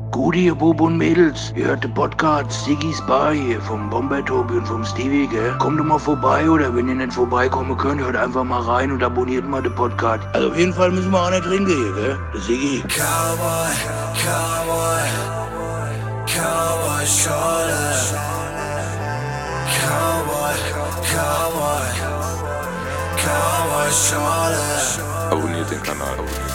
Gute, ihr Bub und Mädels, ihr hört den Podcast Siggy's Bar hier vom Bomber Tobi und vom Stevie, gell? Kommt doch mal vorbei, oder wenn ihr nicht vorbeikommen könnt, hört einfach mal rein und abonniert mal den Podcast. Also auf jeden Fall müssen wir auch nicht trinken hier, gell? Der Siggy. Cowboy, Cowboy, Cowboy Schorle. Cowboy, Cowboy, Cowboy Schorle. Abonniert den Kanal.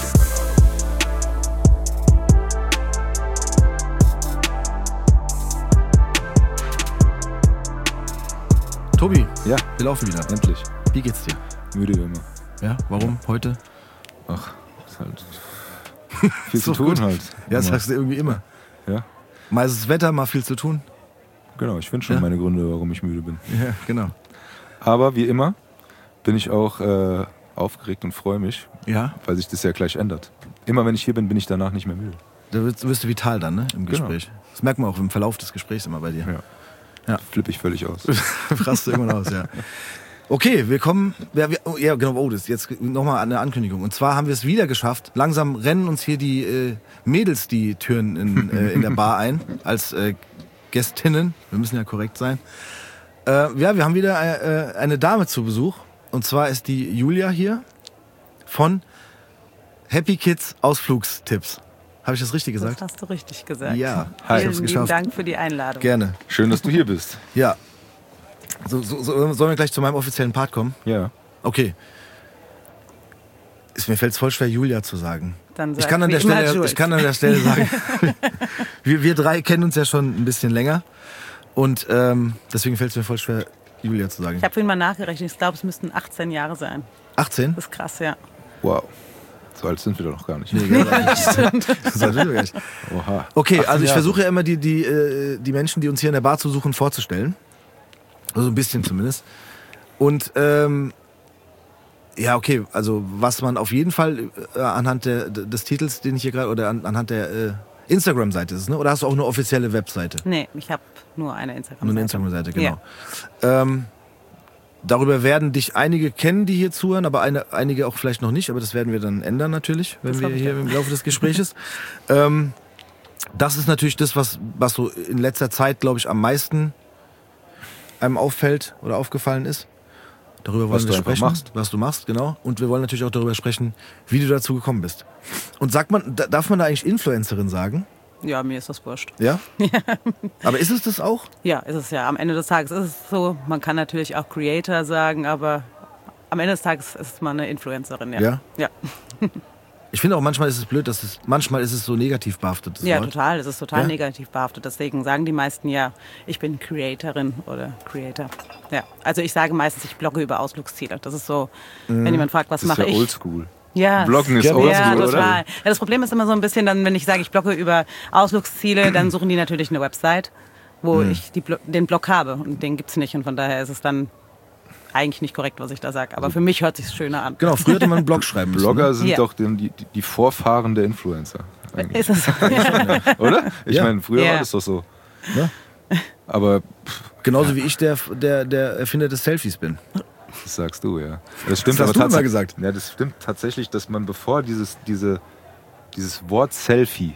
Tobi, Ja, wir laufen wieder. endlich. Wie geht's dir? Müde wie immer. Ja, warum heute? Ach, ist halt viel So zu tun gut. halt. Ja, das Immer. sagst du irgendwie immer. Ja, Mal ist das Wetter, mal viel zu tun. genau. Ich finde schon Ja. meine Gründe, warum ich müde bin. Ja, genau. Aber wie immer bin ich auch aufgeregt und freue mich, Ja, weil sich das ja gleich ändert. Immer wenn ich hier bin, bin ich danach nicht mehr müde. da wirst du vital dann, ne, im Genau. Gespräch. Das merkt man auch im Verlauf des Gesprächs immer bei dir. Ja. Flippe ich völlig aus. Rast du irgendwann aus, ja. Okay, wir kommen. Ja, genau, das ist jetzt nochmal eine Ankündigung. Und zwar haben wir es wieder geschafft. Langsam rennen uns hier die Mädels die Türen in der Bar ein, als Gästinnen. Wir müssen ja korrekt sein. Ja, wir haben wieder eine Dame zu Besuch. Und zwar ist die Julia hier von Happy Kids Ausflugstipps. Habe ich das richtig gesagt? Das hast du richtig gesagt. Ja, Hi. ich hab's Vielen lieben geschafft. Dank für die Einladung. Gerne. Schön, dass du hier bist. Ja. Sollen wir gleich zu meinem offiziellen Part kommen? Ja. Okay. Mir fällt es voll schwer, Julia zu sagen. Dann Ich sag kann an wie der immer Stelle, Jules. ich kann an der Stelle sagen, wir drei kennen uns ja schon ein bisschen länger. Und deswegen fällt es mir voll schwer, Julia zu sagen. Ich habe vorhin mal nachgerechnet. Ich glaube, es müssten 18 Jahre sein. 18? Das ist krass, ja. Wow. So alt sind wir doch noch gar nicht. Nee, das sind wir gar nicht. Oha. Okay, 18 also ich Jahre. versuche ja immer die Menschen, die uns hier in der Bar zu suchen, vorzustellen. Also ein bisschen zumindest. Und ja, okay, also was man auf jeden Fall anhand des Titels, den ich hier gerade, oder anhand der Instagram-Seite ist, ne? Oder hast du auch eine offizielle Webseite? Nee, ich habe nur eine Instagram-Seite. Nur eine Instagram-Seite, genau. Darüber werden dich einige kennen, die hier zuhören, aber einige auch vielleicht noch nicht. Aber das werden wir dann ändern natürlich, wenn Das wir hoffe ich hier doch. im Laufe des Gespräches. Das ist natürlich das, was so in letzter Zeit, glaube ich, am meisten einem auffällt oder aufgefallen ist. Darüber wollen Was wir du einfach sprechen. machst. Was du machst, genau. Und wir wollen natürlich auch darüber sprechen, wie du dazu gekommen bist. Und darf man da eigentlich Influencerin sagen? Ja, mir ist das wurscht. Ja? Aber ist es das auch? Ja, ist es ja. Am Ende des Tages ist es so. Man kann natürlich auch Creator sagen, aber am Ende des Tages ist man eine Influencerin, ja. Ja? Ja, Ich finde auch, manchmal ist es blöd, manchmal ist es so negativ behaftet. Das ja Wort. total. Das ist total Ja? negativ behaftet. Deswegen sagen die meisten ja, ich bin Creatorin oder Creator. Ja, also ich sage meistens, ich blogge über Ausflugsziele. Das ist so, wenn jemand fragt, was Das ist mache ja ich? oldschool. Ja. Bloggen ist Ja, oldschool, Ja, oder? total. Ja, das Problem ist immer so ein bisschen, dann, wenn ich sage, ich blogge über Ausflugsziele, dann suchen die natürlich eine Website, wo ich den Blog habe. Und den gibt's nicht. Und von daher ist es dann eigentlich nicht korrekt, was ich da sage. Aber für mich hört sich schöner an. Genau, früher hätte man einen Blog schreiben müssen. Blogger sind Ja. doch die Vorfahren der Influencer. Eigentlich. Ist es? Oder? Ich Ja. meine, früher Ja. war das doch so. Ne? Aber Genauso wie ich der Erfinder des Selfies bin. das sagst du, ja. Das stimmt, Das hast aber du immer tatsächlich- gesagt. Ja, das stimmt tatsächlich, dass man bevor dieses Wort Selfie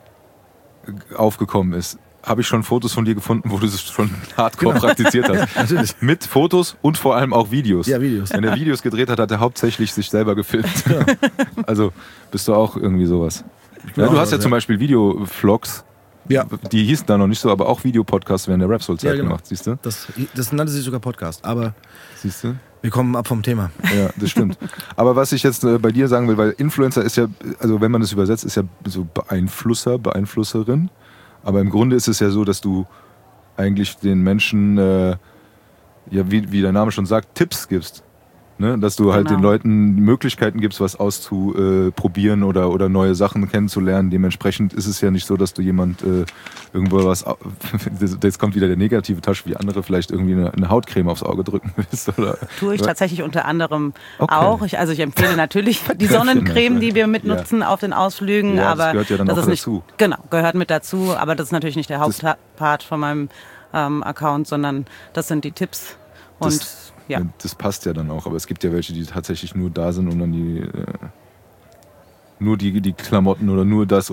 aufgekommen ist, habe ich schon Fotos von dir gefunden, wo du es schon hardcore praktiziert hast. Natürlich. Mit Fotos und vor allem auch Videos. Ja, Videos. Wenn er Videos gedreht hat, hat er hauptsächlich sich selber gefilmt. Also bist du auch irgendwie sowas. Ja, auch du hast ja sowas, zum ja. Beispiel Video-Vlogs. Ja. Die hießen da noch nicht so, aber auch Videopodcasts während der Rap-Soul-Zeit Ja, genau. gemacht, siehst du? Das nannte sich sogar Podcast. Aber Siehst du? wir kommen ab vom Thema. Ja, das stimmt. Aber was ich jetzt bei dir sagen will, weil Influencer ist ja, also wenn man das übersetzt, ist ja so Beeinflusser, Beeinflusserin. Aber im Grunde ist es ja so, dass du eigentlich den Menschen, ja, wie der Name schon sagt, Tipps gibst. Ne? Dass du halt Genau. den Leuten Möglichkeiten gibst, was auszuprobieren oder neue Sachen kennenzulernen. Dementsprechend ist es ja nicht so, dass du jemand irgendwo was, jetzt kommt wieder der negative Touch, wie andere vielleicht irgendwie eine Hautcreme aufs Auge drücken willst. Oder, Tue ich tatsächlich unter anderem Okay. auch. Ich empfehle natürlich die Sonnencreme, die wir mitnutzen auf den Ausflügen. Ja, das aber gehört ja dann das auch ist nicht, dazu. Genau, gehört mit dazu. Aber das ist natürlich nicht der Hauptpart von meinem Account, sondern das sind die Tipps. Und ja. Das passt ja dann auch, aber es gibt ja welche, die tatsächlich nur da sind, um dann nur die Klamotten oder nur das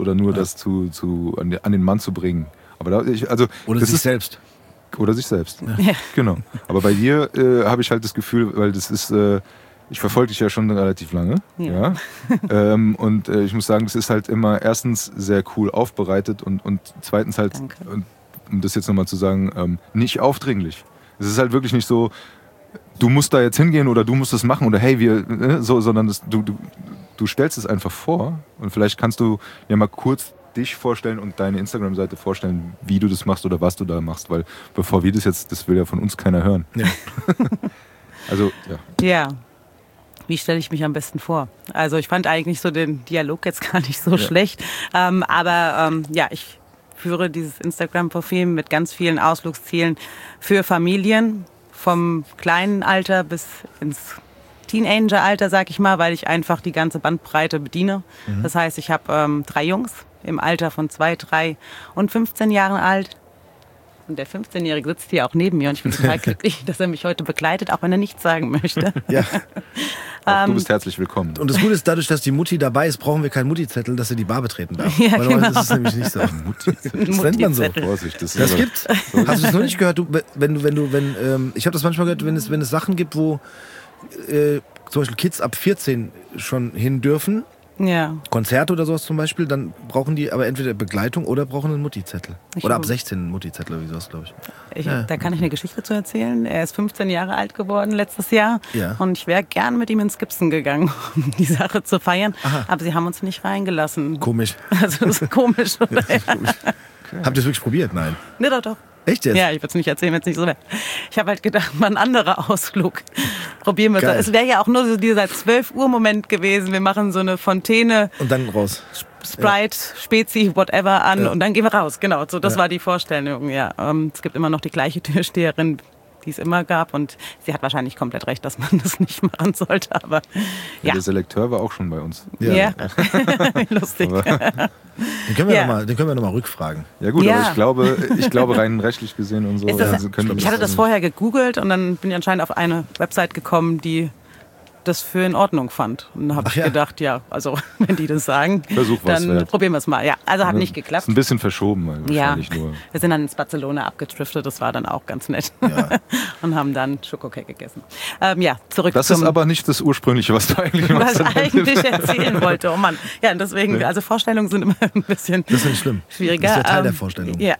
an den Mann zu bringen. Aber oder sich selbst. Oder sich selbst. Ja. Genau. Aber bei dir habe ich halt das Gefühl, weil das ist, ich verfolge dich ja schon relativ lange. Ja. Und ich muss sagen, das ist halt immer erstens sehr cool aufbereitet und zweitens halt, um das jetzt nochmal zu sagen, nicht aufdringlich. Es ist halt wirklich nicht so, du musst da jetzt hingehen oder du musst das machen oder hey, sondern du stellst es einfach vor und vielleicht kannst du ja mal kurz dich vorstellen und deine Instagram-Seite vorstellen, wie du das machst oder was du da machst, weil bevor wir das will ja von uns keiner hören. Ja. Also, ja. Ja. Wie stelle ich mich am besten vor? Also ich fand eigentlich so den Dialog jetzt gar nicht so schlecht, aber ich führe dieses Instagram-Profil mit ganz vielen Ausflugszielen für Familien, vom kleinen Alter bis ins Teenager-Alter, sag ich mal, weil ich einfach die ganze Bandbreite bediene. Das heißt, ich habe 3 Jungs im Alter von 2, 3 und 15 Jahren alt. Und der 15-Jährige sitzt hier auch neben mir und ich bin total glücklich, dass er mich heute begleitet, auch wenn er nichts sagen möchte. Ja. Auch du bist herzlich willkommen. Und das Gute ist, dadurch, dass die Mutti dabei ist, brauchen wir keinen Mutti-Zettel, dass sie die Bar betreten darf. Ja, weil genau. Das ist nämlich nicht so. Mutti-Zettel. Das nennt man so. Vorsicht, das gibt's. Hast du es noch nicht gehört? Ich habe das manchmal gehört, wenn es Sachen gibt, wo zum Beispiel Kids ab 14 schon hin dürfen, Ja. Konzerte oder sowas zum Beispiel, dann brauchen die aber entweder Begleitung oder brauchen einen Mutti-Zettel. Oder ab glaube- 16 einen Mutti-Zettel oder sowas, glaube ich. Da kann ich eine Geschichte zu erzählen. Er ist 15 Jahre alt geworden letztes Jahr. Ja. Und ich wäre gern mit ihm ins Gibson gegangen, um die Sache zu feiern. Aha. Aber sie haben uns nicht reingelassen. Komisch. Also das ist komisch, oder? Habt ihr es wirklich probiert? Nein. Nee, doch. Echt jetzt? Ja, ich würde es nicht erzählen, wenn es nicht so wäre. Ich habe halt gedacht, mal ein anderer Ausflug. Probieren wir Geil. es. Es wäre ja auch nur so dieser 12 Uhr Moment gewesen. Wir machen so eine Fontäne, Und dann raus. Sprite, Spezi, whatever an Ja. und dann gehen wir raus. Genau, so das Ja. war die Vorstellung. Ja, es gibt immer noch die gleiche Türsteherin, die es immer gab und sie hat wahrscheinlich komplett recht, dass man das nicht machen sollte. Aber ja, Der Selekteur war auch schon bei uns. ja. Lustig. Aber, Den können wir Ja. noch mal rückfragen. ja gut, Ja. aber ich glaube rein rechtlich gesehen und so. Ist das, also können wir ich hatte das dann- vorher gegoogelt und dann bin ich anscheinend auf eine Website gekommen, die das für in Ordnung fand. Und dann habe Ach ich ja. gedacht, ja, also wenn die das sagen, Versuch was dann wert. probieren wir es mal. Ja, also hat nicht Ist geklappt. ein bisschen verschoben, Ja, wahrscheinlich nur. wir sind dann ins Barcelona abgetriftet, das war dann auch ganz nett. Ja. Und haben dann Schokocake gegessen. Zurück Das zum... ist aber nicht das Ursprüngliche, was du eigentlich was machst. ich eigentlich erzählen wollte. Oh Mann. Ja, und deswegen, also Vorstellungen sind immer ein bisschen Das ist nicht schlimm. schwieriger. Das ist ja Teil der Vorstellung. Ja.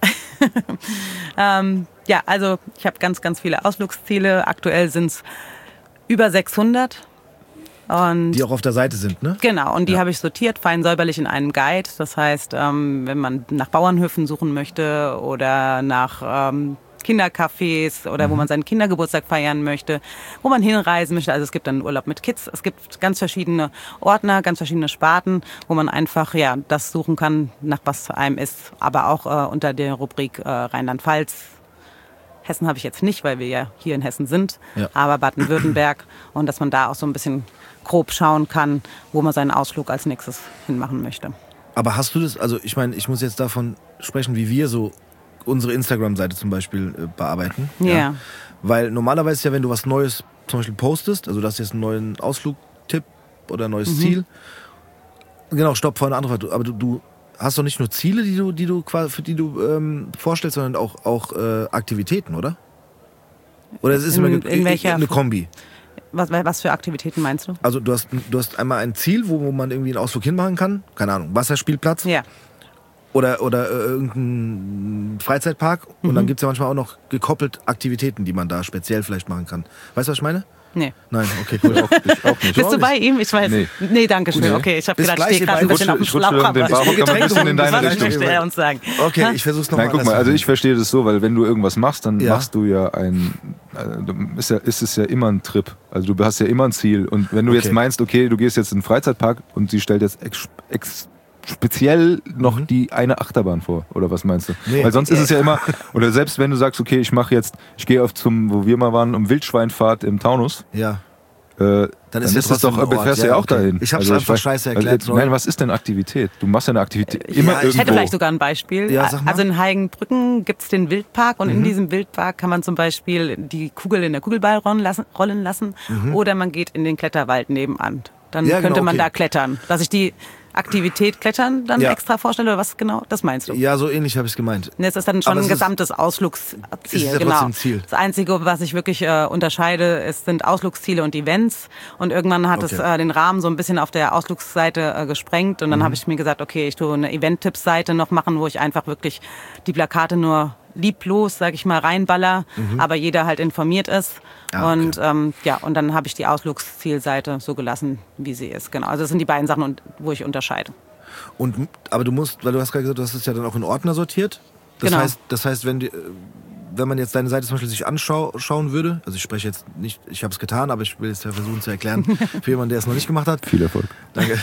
Also ich habe ganz, ganz viele Ausflugsziele. Aktuell sind es über 600. Und Die auch auf der Seite sind, ne? genau, und die habe ich sortiert, fein säuberlich in einem Guide. Das heißt, wenn man nach Bauernhöfen suchen möchte oder nach Kindercafés oder wo man seinen Kindergeburtstag feiern möchte, wo man hinreisen möchte. Also es gibt dann Urlaub mit Kids. Es gibt ganz verschiedene Ordner, ganz verschiedene Sparten, wo man einfach das suchen kann, nach was einem ist. Aber auch unter der Rubrik Rheinland-Pfalz. Hessen habe ich jetzt nicht, weil wir ja hier in Hessen sind, Ja. aber Baden-Württemberg. Und dass man da auch so ein bisschen grob schauen kann, wo man seinen Ausflug als nächstes hinmachen möchte. Aber hast du das, also ich meine, ich muss jetzt davon sprechen, wie wir so unsere Instagram-Seite zum Beispiel bearbeiten. Ja. Weil normalerweise ist ja, wenn du was Neues zum Beispiel postest, also du hast jetzt einen neuen Ausflugtipp oder ein neues Ziel. Genau, stopp, vor eine andere Frage. Aber du hast doch nicht nur Ziele, für die du vorstellst, sondern auch Aktivitäten, oder? Oder es ist immer In welcher eine Kombi. Was für Aktivitäten meinst du? Also du hast einmal ein Ziel, wo man irgendwie einen Ausflug hinmachen kann. Keine Ahnung, Wasserspielplatz. Ja. Oder irgendein Freizeitpark. Und dann gibt es ja manchmal auch noch gekoppelt Aktivitäten, die man da speziell vielleicht machen kann. Weißt du, was ich meine? Nee. Nein, okay, cool. Ich auch nicht. Bist du bei ihm? Ich weiß. Nee. Nee, danke schön. Nee. Okay, ich habe Bis gedacht, gleich, ich stehe gerade ein ihr bisschen auf dem Ich rutsche Schlauch. dann den Aber Bauch ein bisschen in deine was Richtung. möchte er uns sagen? Okay, ich versuch's nochmal. Nein, guck mal, also ich verstehe das so, weil wenn du irgendwas machst, dann Ja. machst du ja ist es ja immer ein Trip. Also du hast ja immer ein Ziel. Und wenn du Okay. jetzt meinst, okay, du gehst jetzt in den Freizeitpark und sie stellt jetzt speziell noch die eine Achterbahn vor, oder was meinst du? Nee. Weil sonst ist es ja immer, oder selbst wenn du sagst, okay, ich gehe wo wir mal waren, um Wildschweinfahrt im Taunus, Ja. dann ist ja es trotzdem doch, ein Ort. fährst du Ja, ja auch okay. dahin. Ich hab's Also einfach weiß- scheiße erklärt, sorry. Nein, was ist denn Aktivität? Du machst ja eine Aktivität immer Ich irgendwo. hätte vielleicht sogar ein Beispiel. Ja, sag mal. Also in Heigenbrücken gibt es den Wildpark und in diesem Wildpark kann man zum Beispiel die Kugel in der Kugelball rollen lassen oder man geht in den Kletterwald nebenan. Dann Ja, genau, könnte man okay. da klettern. Dass ich die Aktivität Klettern dann extra vorstelle oder was genau? Das meinst du? Ja, so ähnlich habe ich es gemeint. Das ist dann schon Aber ein es gesamtes ist Ausflugsziel. ja Genau. trotzdem Ziel. Das Einzige, was ich wirklich unterscheide, sind Ausflugsziele und Events. Und irgendwann hat es den Rahmen so ein bisschen auf der Ausflugsseite gesprengt. Und dann habe ich mir gesagt, okay, ich tue eine Event-Tipps-Seite noch machen, wo ich einfach wirklich die Plakate nur lieblos, sag ich mal, reinballer, aber jeder halt informiert ist. Und und dann habe ich die Ausflugszielseite so gelassen, wie sie ist. Genau. Also das sind die beiden Sachen, wo ich unterscheide. Aber du musst, weil du hast gerade gesagt, du hast es ja dann auch in Ordner sortiert. Das heißt, wenn man jetzt deine Seite zum Beispiel sich anschauen würde, also ich spreche jetzt nicht, ich habe es getan, aber ich will es ja versuchen zu erklären für jemanden, der es noch nicht gemacht hat. Viel Erfolg. Danke.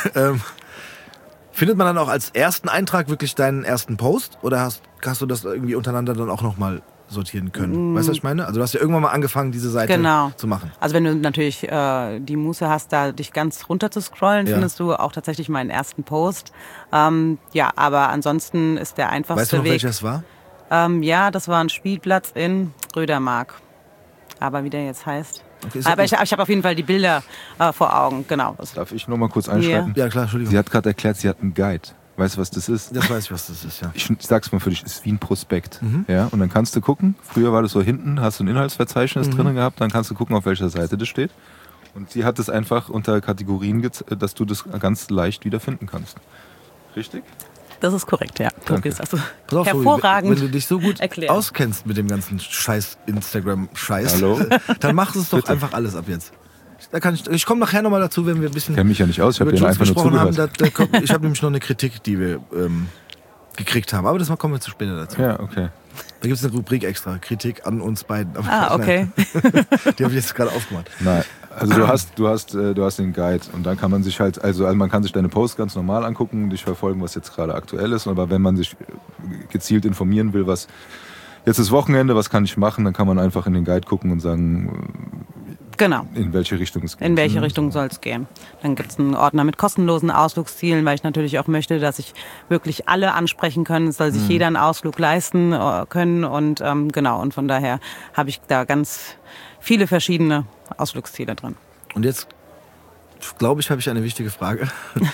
Findet man dann auch als ersten Eintrag wirklich deinen ersten Post oder hast du das irgendwie untereinander dann auch nochmal sortieren können? Weißt du, was ich meine? Also du hast ja irgendwann mal angefangen, diese Seite zu machen. Also wenn du natürlich die Muße hast, da dich ganz runter zu scrollen, findest du auch tatsächlich meinen ersten Post. Aber ansonsten ist der einfachste Weg. Weißt du noch, welcher es war? Das war ein Spielplatz in Rödermark. Aber wie der jetzt heißt. Okay, aber ich habe auf jeden Fall die Bilder vor Augen, genau. Darf ich noch mal kurz einschreiten? Ja, klar, Entschuldigung. Sie hat gerade erklärt, sie hat einen Guide. Weißt du, was das ist? Das weiß ich, was das ist, ja. Ich sag's mal für dich, ist wie ein Prospekt. Ja? Und dann kannst du gucken, früher war das so hinten, hast du ein Inhaltsverzeichnis drin gehabt, dann kannst du gucken, auf welcher Seite das steht. Und sie hat es einfach unter Kategorien, dass du das ganz leicht wiederfinden kannst. Richtig? Das ist korrekt, ja. Danke. Also Pass auf, hervorragend. Wenn du dich so gut erklärt. auskennst mit dem ganzen Scheiß Instagram-Scheiß, Hallo? dann mach es doch einfach alles ab jetzt. Ich komme nachher nochmal dazu, wenn wir ein bisschen Ich kenne mich ja nicht aus, ich habe über dir Jules einfach nur gesprochen zugehört. haben. Ich habe nämlich noch eine Kritik, die wir gekriegt haben. Aber das kommen wir zu später dazu. Ja, okay. Da gibt es eine Rubrik extra, Kritik an uns beiden. Aber Okay. Die habe ich jetzt gerade aufgemacht. Nein, also du hast den Guide und dann kann man sich halt, also man kann sich deine Posts ganz normal angucken, dich verfolgen, was jetzt gerade aktuell ist. Aber wenn man sich gezielt informieren will, was jetzt ist Wochenende, was kann ich machen, dann kann man einfach in den Guide gucken und sagen, genau. In welche Richtung es geht. In welche Richtung soll es gehen? Dann gibt es einen Ordner mit kostenlosen Ausflugszielen, weil ich natürlich auch möchte, dass sich wirklich alle ansprechen können. Es soll sich jeder einen Ausflug leisten können. Und und von daher habe ich da ganz viele verschiedene Ausflugsziele drin. Und jetzt, glaube ich, habe ich eine wichtige Frage.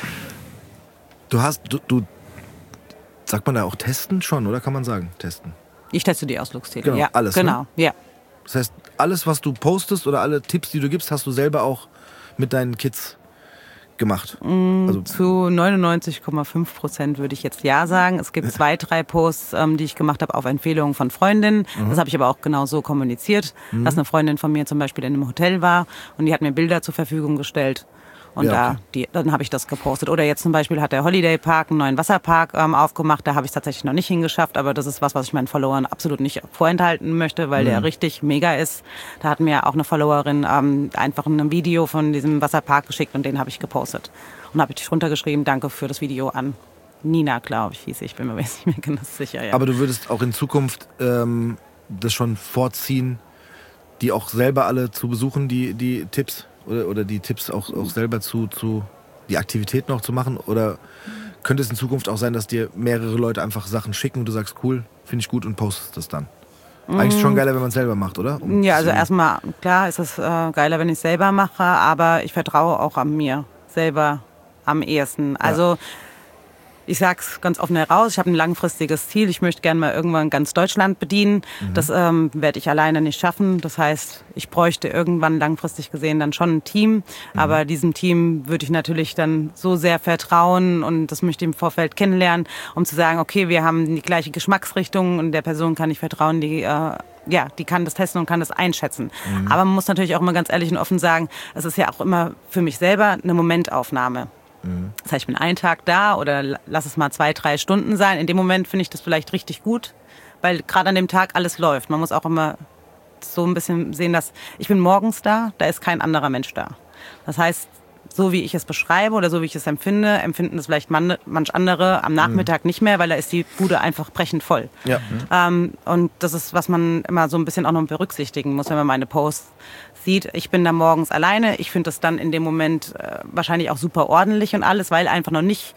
Du sagt man da auch testen schon, oder kann man sagen, testen? Ich teste die Ausflugsziele. Genau, ja, alles, genau, ne? ja. Das heißt, alles, was du postest oder alle Tipps, die du gibst, hast du selber auch mit deinen Kids gemacht? Also Zu 99,5% würde ich jetzt ja sagen. Es gibt 2, 3 Posts, die ich gemacht habe auf Empfehlung von Freundinnen. Das habe ich aber auch genau so kommuniziert, dass eine Freundin von mir zum Beispiel in einem Hotel war und die hat mir Bilder zur Verfügung gestellt. Und dann habe ich das gepostet. Oder jetzt zum Beispiel hat der Holiday Park einen neuen Wasserpark aufgemacht. Da habe ich es tatsächlich noch nicht hingeschafft. Aber das ist was ich meinen Followern absolut nicht vorenthalten möchte, weil der richtig mega ist. Da hat mir auch eine Followerin einfach ein Video von diesem Wasserpark geschickt und den habe ich gepostet. Und habe ich drunter geschrieben, danke für das Video an Nina, glaube ich, hieß sie. Ich bin mir nicht mehr ganz sicher. Ja. Aber du würdest auch in Zukunft das schon vorziehen, die auch selber alle zu besuchen, die Tipps? Oder die Tipps auch selber die Aktivität noch zu machen? Oder könnte es in Zukunft auch sein, dass dir mehrere Leute einfach Sachen schicken und du sagst, cool, finde ich gut und postest das dann? Eigentlich schon geiler, wenn man es selber macht, oder? Ja, also erstmal, klar ist es geiler, wenn ich es selber mache, aber ich vertraue auch an mir selber am ehesten. Also ich sag's ganz offen heraus, ich habe ein langfristiges Ziel. Ich möchte gerne mal irgendwann ganz Deutschland bedienen. Das werde ich alleine nicht schaffen. Das heißt, ich bräuchte irgendwann langfristig gesehen dann schon ein Team. Aber diesem Team würde ich natürlich dann so sehr vertrauen und das möchte ich im Vorfeld kennenlernen, um zu sagen, okay, wir haben die gleiche Geschmacksrichtung und der Person kann ich vertrauen, die kann das testen und kann das einschätzen. Aber man muss natürlich auch immer ganz ehrlich und offen sagen, es ist ja auch immer für mich selber eine Momentaufnahme. Das heißt, ich bin einen Tag da oder lass es mal 2, 3 Stunden sein. In dem Moment finde ich das vielleicht richtig gut, weil gerade an dem Tag alles läuft. Man muss auch immer so ein bisschen sehen, dass ich bin morgens da ist kein anderer Mensch da. Das heißt, so wie ich es beschreibe oder so wie ich es empfinde, empfinden es vielleicht manch andere am Nachmittag nicht mehr, weil da ist die Bude einfach brechend voll. Ja. Und das ist, was man immer so ein bisschen auch noch berücksichtigen muss, wenn man meine Posts sieht. Ich bin da morgens alleine. Ich finde das dann in dem Moment wahrscheinlich auch super ordentlich und alles, weil einfach noch nicht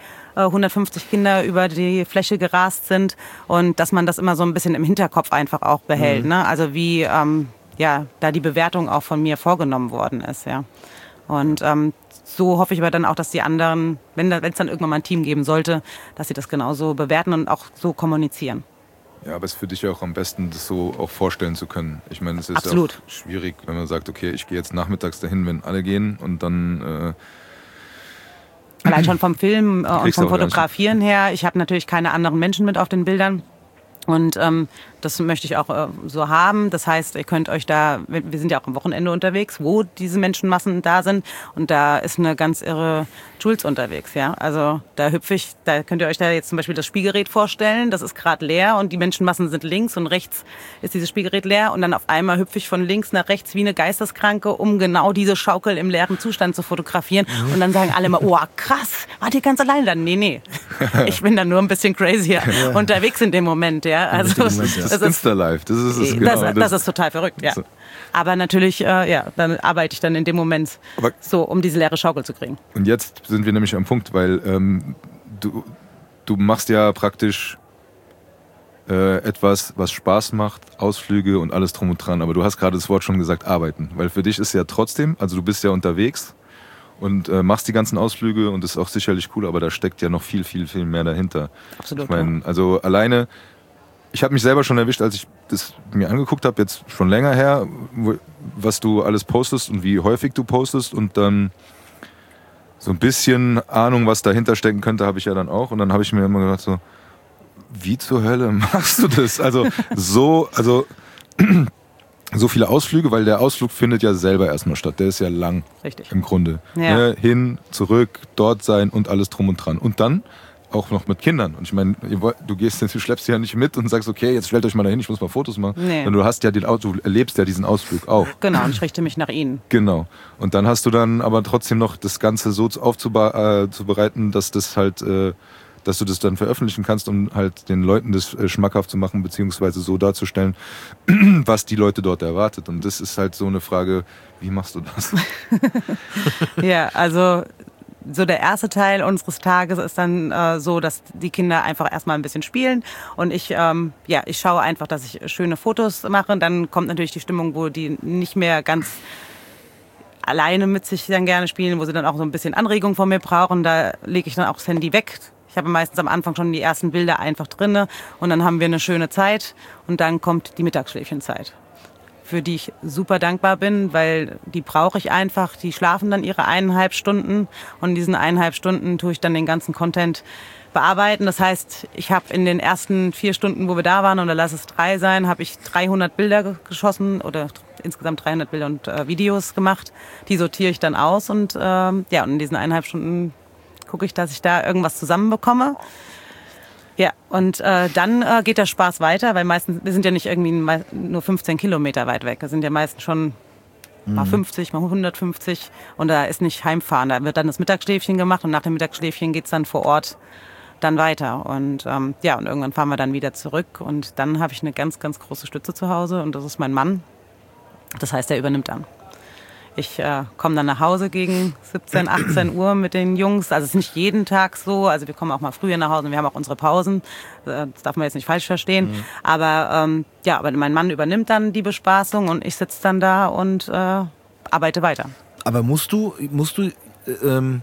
150 Kinder über die Fläche gerast sind und dass man das immer so ein bisschen im Hinterkopf einfach auch behält. Ne? Also wie da die Bewertung auch von mir vorgenommen worden ist. Ja. Und so hoffe ich aber dann auch, dass die anderen, wenn es dann irgendwann mal ein Team geben sollte, dass sie das genauso bewerten und auch so kommunizieren. Ja, aber es ist für dich ja auch am besten, das so auch vorstellen zu können. Ich meine, es ist ja auch schwierig, wenn man sagt, okay, ich gehe jetzt nachmittags dahin, wenn alle gehen und dann... Allein schon vom Film und vom Fotografieren her. Ich habe natürlich keine anderen Menschen mit auf den Bildern. Und das möchte ich auch so haben. Das heißt, ihr könnt euch da, wir sind ja auch am Wochenende unterwegs, wo diese Menschenmassen da sind. Und da ist eine ganz irre Jules unterwegs. Ja? Also da könnt ihr euch da jetzt zum Beispiel das Spielgerät vorstellen. Das ist gerade leer und die Menschenmassen sind links und rechts ist dieses Spielgerät leer. Und dann auf einmal hüpfe ich von links nach rechts wie eine Geisteskranke, um genau diese Schaukel im leeren Zustand zu fotografieren. Und dann sagen alle immer, oh krass, wart ihr ganz alleine dann? Nee. Ich bin dann nur ein bisschen crazier unterwegs in dem Moment. Ja? Also das ist Insta-Live. Das ist total verrückt, ja. Aber natürlich, dann arbeite ich dann in dem Moment so, um diese leere Schaukel zu kriegen. Und jetzt sind wir nämlich am Punkt, weil du machst ja praktisch etwas, was Spaß macht, Ausflüge und alles drum und dran. Aber du hast gerade das Wort schon gesagt, arbeiten. Weil für dich ist ja trotzdem, also du bist ja unterwegs und machst die ganzen Ausflüge und das ist auch sicherlich cool, aber da steckt ja noch viel, viel, viel mehr dahinter. Absolut. Ich meine, also alleine... Ich habe mich selber schon erwischt, als ich das mir angeguckt habe, jetzt schon länger her, was du alles postest und wie häufig du postest und dann so ein bisschen Ahnung, was dahinter stecken könnte, habe ich ja dann auch. Und dann habe ich mir immer gedacht so, wie zur Hölle machst du das? Also so viele Ausflüge, weil der Ausflug findet ja selber erstmal statt. Der ist ja lang. Richtig. Im Grunde. Ja. Ne? Hin, zurück, dort sein und alles drum und dran. Und dann auch noch mit Kindern. Und ich meine, du schleppst sie ja nicht mit und sagst, okay, jetzt stellt euch mal dahin, ich muss mal Fotos machen. Nee. Denn du hast ja du erlebst ja diesen Ausflug auch. Genau, und ich richte mich nach ihnen. Genau. Und dann hast du dann aber trotzdem noch das Ganze so aufzubereiten, dass das halt, dass du das dann veröffentlichen kannst, um halt den Leuten das schmackhaft zu machen, beziehungsweise so darzustellen, was die Leute dort erwartet. Und das ist halt so eine Frage, wie machst du das? Ja, also so der erste Teil unseres Tages ist dann so, dass die Kinder einfach erstmal ein bisschen spielen und ich schaue einfach, dass ich schöne Fotos mache. Dann kommt natürlich die Stimmung, wo die nicht mehr ganz alleine mit sich dann gerne spielen, wo sie dann auch so ein bisschen Anregung von mir brauchen. Da lege ich dann auch das Handy weg. Ich habe meistens am Anfang schon die ersten Bilder einfach drinne und dann haben wir eine schöne Zeit und dann kommt die Mittagsschläfchenzeit, für die ich super dankbar bin, weil die brauche ich einfach. Die schlafen dann ihre 1,5 Stunden und in diesen 1,5 Stunden tue ich dann den ganzen Content bearbeiten. Das heißt, ich habe in den ersten 4 Stunden, wo wir da waren, oder lass es 3 sein, habe ich 300 Bilder geschossen oder insgesamt 300 Bilder und Videos gemacht. Die sortiere ich dann aus und und in diesen 1,5 Stunden gucke ich, dass ich da irgendwas zusammenbekomme. Ja, und dann geht der Spaß weiter, weil meistens, wir sind ja nicht irgendwie nur 15 Kilometer weit weg. Wir sind ja meistens schon mal 50, mal 150 und da ist nicht Heimfahren. Da wird dann das Mittagsschläfchen gemacht und nach dem Mittagsschläfchen geht's dann vor Ort dann weiter. Und und irgendwann fahren wir dann wieder zurück und dann habe ich eine ganz, ganz große Stütze zu Hause und das ist mein Mann. Das heißt, er übernimmt dann. Ich komme dann nach Hause gegen 17, 18 Uhr mit den Jungs. Also es ist nicht jeden Tag so. Also wir kommen auch mal früher nach Hause und wir haben auch unsere Pausen. Das darf man jetzt nicht falsch verstehen. Mhm. Aber mein Mann übernimmt dann die Bespaßung und ich sitze dann da und arbeite weiter. Aber musst du, wenn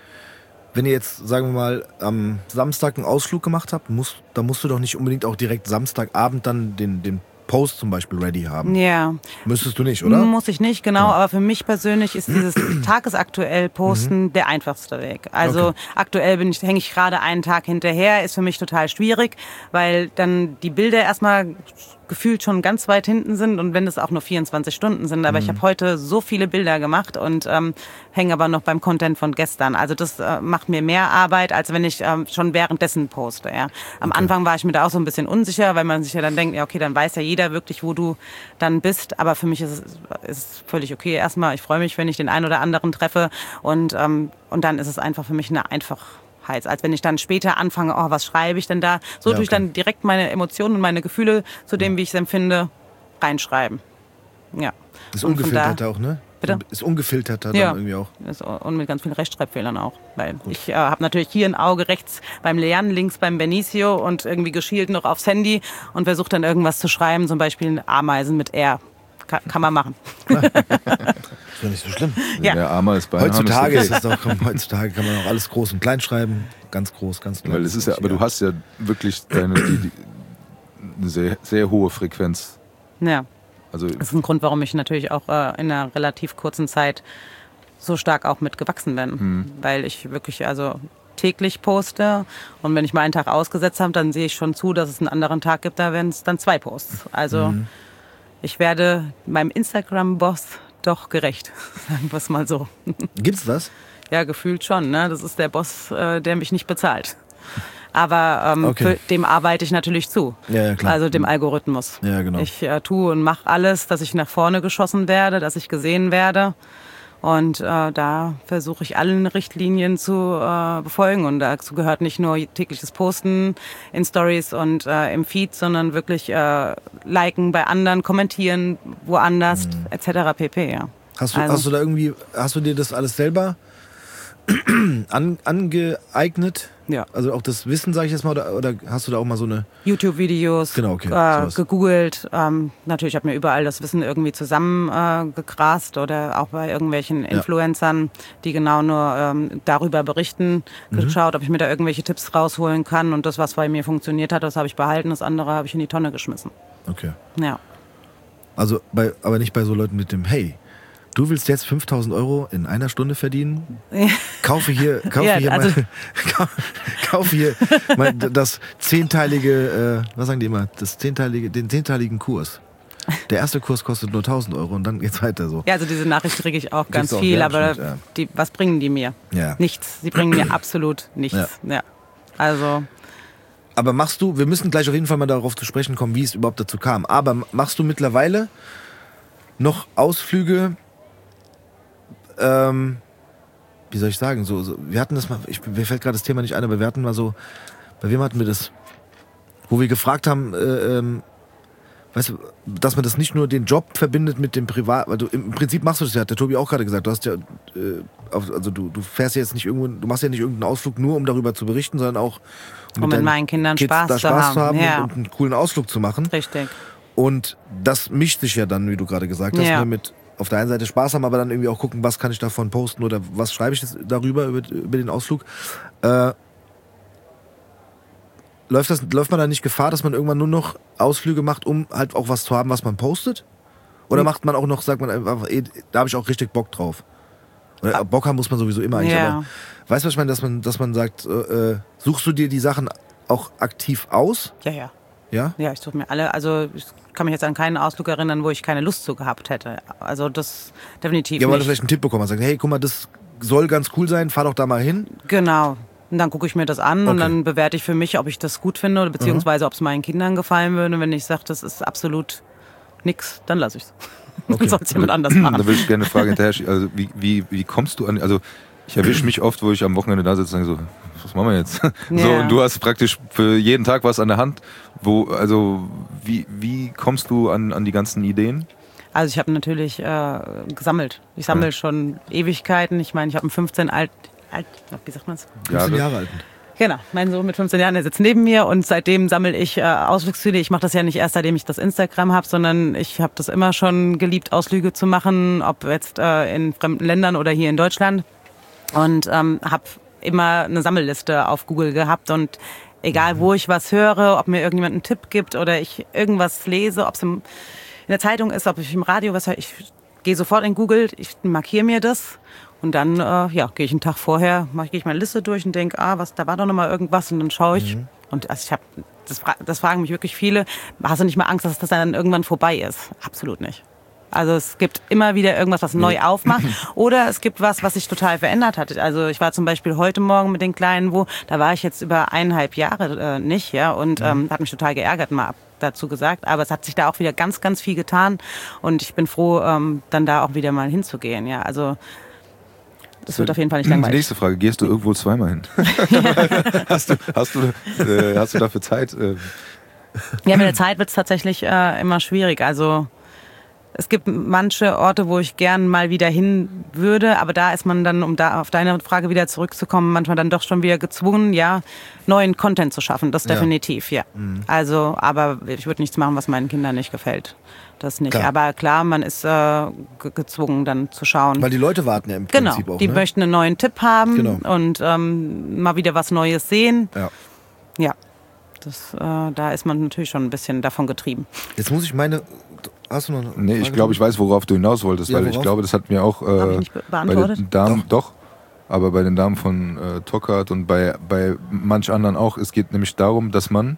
ihr jetzt, sagen wir mal, am Samstag einen Ausflug gemacht habt, da musst du doch nicht unbedingt auch direkt Samstagabend dann den Post zum Beispiel ready haben. Ja. Müsstest du nicht, oder? Muss ich nicht, genau. Aber für mich persönlich ist dieses tagesaktuell Posten der einfachste Weg. Also aktuell hänge ich gerade einen Tag hinterher, ist für mich total schwierig, weil dann die Bilder erstmal gefühlt schon ganz weit hinten sind und wenn es auch nur 24 Stunden sind. Aber ich habe heute so viele Bilder gemacht und hänge aber noch beim Content von gestern. Also das macht mir mehr Arbeit, als wenn ich schon währenddessen poste. Ja. Am Anfang war ich mir da auch so ein bisschen unsicher, weil man sich ja dann denkt, ja okay, dann weiß ja jeder wirklich, wo du dann bist. Aber für mich ist es völlig okay. Erstmal, ich freue mich, wenn ich den einen oder anderen treffe und dann ist es einfach für mich eine Einfachheit, als wenn ich dann später anfange, was schreibe ich denn da? So tue ich dann direkt meine Emotionen und meine Gefühle zu dem, wie ich es empfinde, reinschreiben. Ja. Ist ungefiltert auch, ne? Bitte? Ist ungefilterter dann irgendwie auch. Und mit ganz vielen Rechtschreibfehlern auch. Weil ich habe natürlich hier ein Auge rechts beim Lernen, links beim Benicio und irgendwie geschielt noch aufs Handy und versuche dann irgendwas zu schreiben, zum Beispiel Ameisen mit R. kann man machen. Ist ja nicht so schlimm. Ja. Der Armer ist bei Heutzutage heutzutage kann man auch alles groß und klein schreiben. Ganz groß, ganz klein. Weil es ist ja, aber du hast ja wirklich eine sehr, sehr hohe Frequenz. Ja. Also Das ist ein Grund, warum ich natürlich auch in einer relativ kurzen Zeit so stark auch mitgewachsen bin. Weil ich wirklich täglich poste und wenn ich mal einen Tag ausgesetzt habe, dann sehe ich schon zu, dass es einen anderen Tag gibt, da werden es dann 2 Posts. Also ich werde meinem Instagram-Boss doch gerecht, sagen wir es mal so. Gibt's das? Ja, gefühlt schon. Ne? Das ist der Boss, der mich nicht bezahlt. Aber Okay. dem arbeite ich natürlich zu. Ja, klar. Also dem Algorithmus. Ja, genau. Ich tue und mache alles, dass ich nach vorne geschossen werde, dass ich gesehen werde. Und da versuche ich allen Richtlinien zu befolgen. Und dazu gehört nicht nur tägliches Posten in Stories und im Feed, sondern wirklich liken bei anderen, kommentieren woanders, etc. pp. Ja. Hast du dir das alles selber angeeignet? Ja. Also auch das Wissen, sage ich jetzt mal, oder hast du da auch mal so eine... YouTube-Videos, Genau, okay, sowas. gegoogelt. Natürlich habe ich mir überall das Wissen irgendwie zusammengegrast oder auch bei irgendwelchen Influencern, die genau nur darüber berichten, geschaut, ob ich mir da irgendwelche Tipps rausholen kann. Und das, was bei mir funktioniert hat, das habe ich behalten, das andere habe ich in die Tonne geschmissen. Okay. Ja. Also aber nicht bei so Leuten mit dem, hey, du willst jetzt 5.000 € in einer Stunde verdienen? Kaufe hier mal das 10-teilige, was sagen die immer, den 10-teiligen Kurs. Der erste Kurs kostet nur 1.000 € und dann geht's weiter so. Ja, also diese Nachricht kriege ich auch ganz Kriegst du auch, viel, ja, aber stimmt, was bringen die mir? Ja. Nichts. Sie bringen mir absolut nichts. Ja. Also Aber wir müssen gleich auf jeden Fall mal darauf zu sprechen kommen, wie es überhaupt dazu kam. Aber machst du mittlerweile noch Ausflüge, wie soll ich sagen, so wir hatten das mal, mir fällt gerade das Thema nicht ein, aber wir hatten mal so, bei wem hatten wir das, wo wir gefragt haben, weißt du, dass man das nicht nur den Job verbindet mit dem Privat, weil im Prinzip machst du das ja, hat der Tobi auch gerade gesagt, du hast ja, also du fährst ja jetzt nicht irgendwo, du machst ja nicht irgendeinen Ausflug nur, um darüber zu berichten, sondern auch um mit meinen Kindern Kids Spaß zu haben. Ja. und einen coolen Ausflug zu machen. Richtig. Und das mischt sich ja dann, wie du gerade gesagt hast, ne, mit auf der einen Seite Spaß haben, aber dann irgendwie auch gucken, was kann ich davon posten oder was schreibe ich jetzt darüber, über den Ausflug. Läuft man da nicht Gefahr, dass man irgendwann nur noch Ausflüge macht, um halt auch was zu haben, was man postet? Oder macht man auch noch, sagt man einfach, da habe ich auch richtig Bock drauf? Oder Bock haben muss man sowieso immer eigentlich, aber weißt du, was ich meine, dass man sagt, suchst du dir die Sachen auch aktiv aus? Ja. Ja? Ja, ich suche mir alle. Also ich kann mich jetzt an keinen Ausflug erinnern, wo ich keine Lust zu gehabt hätte. Also das definitiv Ja, weil du nicht. vielleicht einen Tipp bekommen hast. Sagt, hey, guck mal, das soll ganz cool sein, fahr doch da mal hin. Genau. Und dann gucke ich mir das an und Okay. dann bewerte ich für mich, ob ich das gut finde oder beziehungsweise ob es meinen Kindern gefallen würde. Und wenn ich sage, das ist absolut nix, dann lasse ich es. Okay. Soll es jemand anders machen. Da würde ich gerne eine Frage hinterher. Also wie kommst du an, also ich erwische mich oft, wo ich am Wochenende da sitze und denke so, was machen wir jetzt? So, und du hast praktisch für jeden Tag was an der Hand. Wie kommst du an die ganzen Ideen? Also ich habe natürlich gesammelt. Ich sammle schon Ewigkeiten. Ich meine, ich habe einen 15 wie sagt man's? 15 Jahre alten. Genau, mein Sohn mit 15 Jahren, der sitzt neben mir und seitdem sammle ich Ausflugsziele. Ich mache das ja nicht erst, seitdem ich das Instagram habe, sondern ich habe das immer schon geliebt, Ausflüge zu machen, ob jetzt in fremden Ländern oder hier in Deutschland. Und habe immer eine Sammelliste auf Google gehabt und egal wo ich was höre, ob mir irgendjemand einen Tipp gibt oder ich irgendwas lese, ob es in der Zeitung ist, ob ich im Radio was höre, ich gehe sofort in Google, ich markiere mir das und dann gehe ich einen Tag vorher, gehe ich meine Liste durch und denke, da war doch noch mal irgendwas und dann schaue ich. Und also ich habe, das fragen mich wirklich viele, hast du nicht mal Angst, dass das dann irgendwann vorbei ist? Absolut nicht. Also es gibt immer wieder irgendwas, was neu aufmacht. Oder es gibt was sich total verändert hat. Also ich war zum Beispiel heute Morgen mit den Kleinen, da war ich jetzt über 1,5 Jahre nicht, ja, und hat mich total geärgert, mal dazu gesagt. Aber es hat sich da auch wieder ganz, ganz viel getan. Und ich bin froh, dann da auch wieder mal hinzugehen, ja. Also das wird auf jeden Fall nicht langweilig. Nächste Frage, gehst du irgendwo zweimal hin? Hast du dafür Zeit? Ja, mit der Zeit wird es tatsächlich immer schwierig. Also es gibt manche Orte, wo ich gern mal wieder hin würde, aber da ist man dann, um da auf deine Frage wieder zurückzukommen, manchmal dann doch schon wieder gezwungen, ja, neuen Content zu schaffen. Das definitiv, ja. Also, aber ich würde nichts machen, was meinen Kindern nicht gefällt. Das nicht. Klar. Aber klar, man ist gezwungen, dann zu schauen. Weil die Leute warten ja im Prinzip auch. Die Ne? möchten einen neuen Tipp haben und mal wieder was Neues sehen. Ja. Ja. Da ist man natürlich schon ein bisschen davon getrieben. Jetzt muss ich hast du noch eine Nee, ich Frage? glaube, ich weiß, worauf du hinaus wolltest, Ja, weil ich worauf? glaube, das hat mir auch Hab ich nicht bei beantwortet? den Damen, doch, aber bei den Damen von Tokart und bei manch anderen auch, es geht nämlich darum, dass man,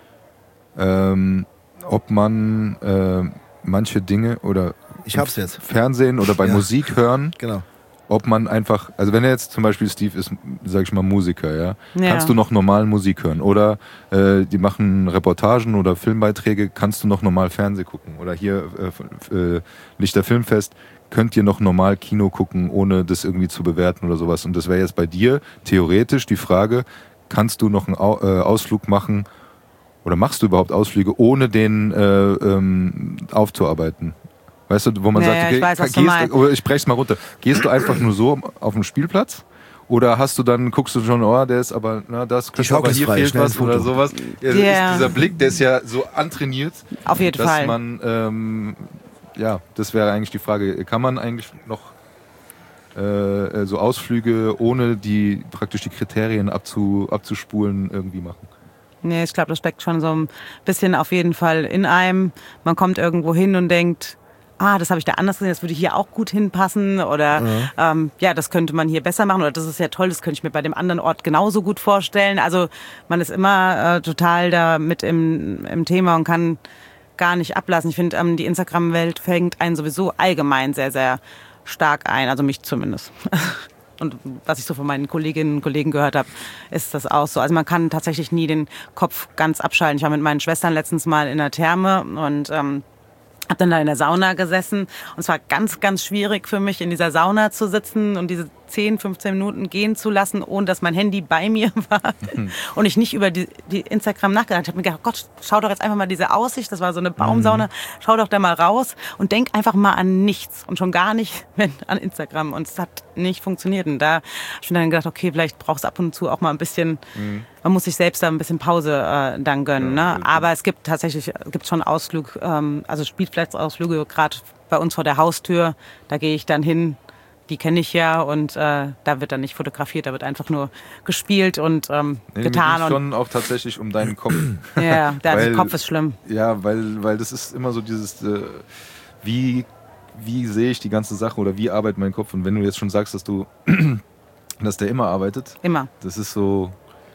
ob man manche Dinge oder Ich hab's jetzt. Fernsehen oder bei Ja. Musik hören, Genau. ob man einfach, also wenn er jetzt zum Beispiel Steve ist, sag ich mal Musiker, ja, Ja. kannst du noch normal Musik hören oder die machen Reportagen oder Filmbeiträge, kannst du noch normal Fernsehen gucken oder hier Lichter Filmfest, könnt ihr noch normal Kino gucken, ohne das irgendwie zu bewerten oder sowas. Und das wäre jetzt bei dir theoretisch die Frage, kannst du noch einen Ausflug machen oder machst du überhaupt Ausflüge, ohne den aufzuarbeiten? Weißt du, wo man Ja, sagt, ja, okay, ich weiß, was du meinst. oder ich brech's mal runter. Gehst du einfach nur so auf den Spielplatz? Oder hast du dann, guckst du schon, oh, der ist aber, na, das könnte Schaukel aber ist hier frei, fehlt schnell ein was oder Foto. sowas. Ja, Ja. dieser Blick, der ist ja so antrainiert, Auf jeden dass Fall. man, ja, das wäre eigentlich die Frage, kann man eigentlich noch so Ausflüge, ohne praktisch die Kriterien abzuspulen, irgendwie machen? Nee, ich glaube, das steckt schon so ein bisschen auf jeden Fall in einem. Man kommt irgendwo hin und denkt, das habe ich da anders gesehen, das würde hier auch gut hinpassen oder das könnte man hier besser machen oder das ist ja toll, das könnte ich mir bei dem anderen Ort genauso gut vorstellen. Also man ist immer total da mit im Thema und kann gar nicht ablassen. Ich finde, die Instagram-Welt fängt einen sowieso allgemein sehr, sehr stark ein, also mich zumindest. Und was ich so von meinen Kolleginnen und Kollegen gehört habe, ist das auch so. Also man kann tatsächlich nie den Kopf ganz abschalten. Ich war mit meinen Schwestern letztens mal in der Therme und habe dann da in der Sauna gesessen. Und es war ganz, ganz schwierig für mich, in dieser Sauna zu sitzen und diese 10, 15 Minuten gehen zu lassen, ohne dass mein Handy bei mir war. Und ich nicht über die Instagram nachgedacht. Ich habe mir gedacht, Gott, schau doch jetzt einfach mal diese Aussicht. Das war so eine Baumsauna. Schau doch da mal raus und denk einfach mal an nichts. Und schon gar nicht an Instagram. Und es hat nicht funktioniert. Und da habe ich mir dann gedacht, okay, vielleicht brauchst du ab und zu auch mal ein bisschen, man muss sich selbst da ein bisschen Pause dann gönnen. Ne? Aber es gibt tatsächlich, schon Ausflug, also Spielplatzausflüge, gerade bei uns vor der Haustür. Da gehe ich dann hin. Die kenne ich ja und da wird dann nicht fotografiert, da wird einfach nur gespielt und Mir getan. ging's schon auch tatsächlich um deinen Kopf. Ja, der Weil- Kopf ist schlimm. Ja, weil das ist immer so dieses, wie sehe ich die ganze Sache oder wie arbeitet mein Kopf? Und wenn du jetzt schon sagst, dass der immer arbeitet, Immer. das ist so,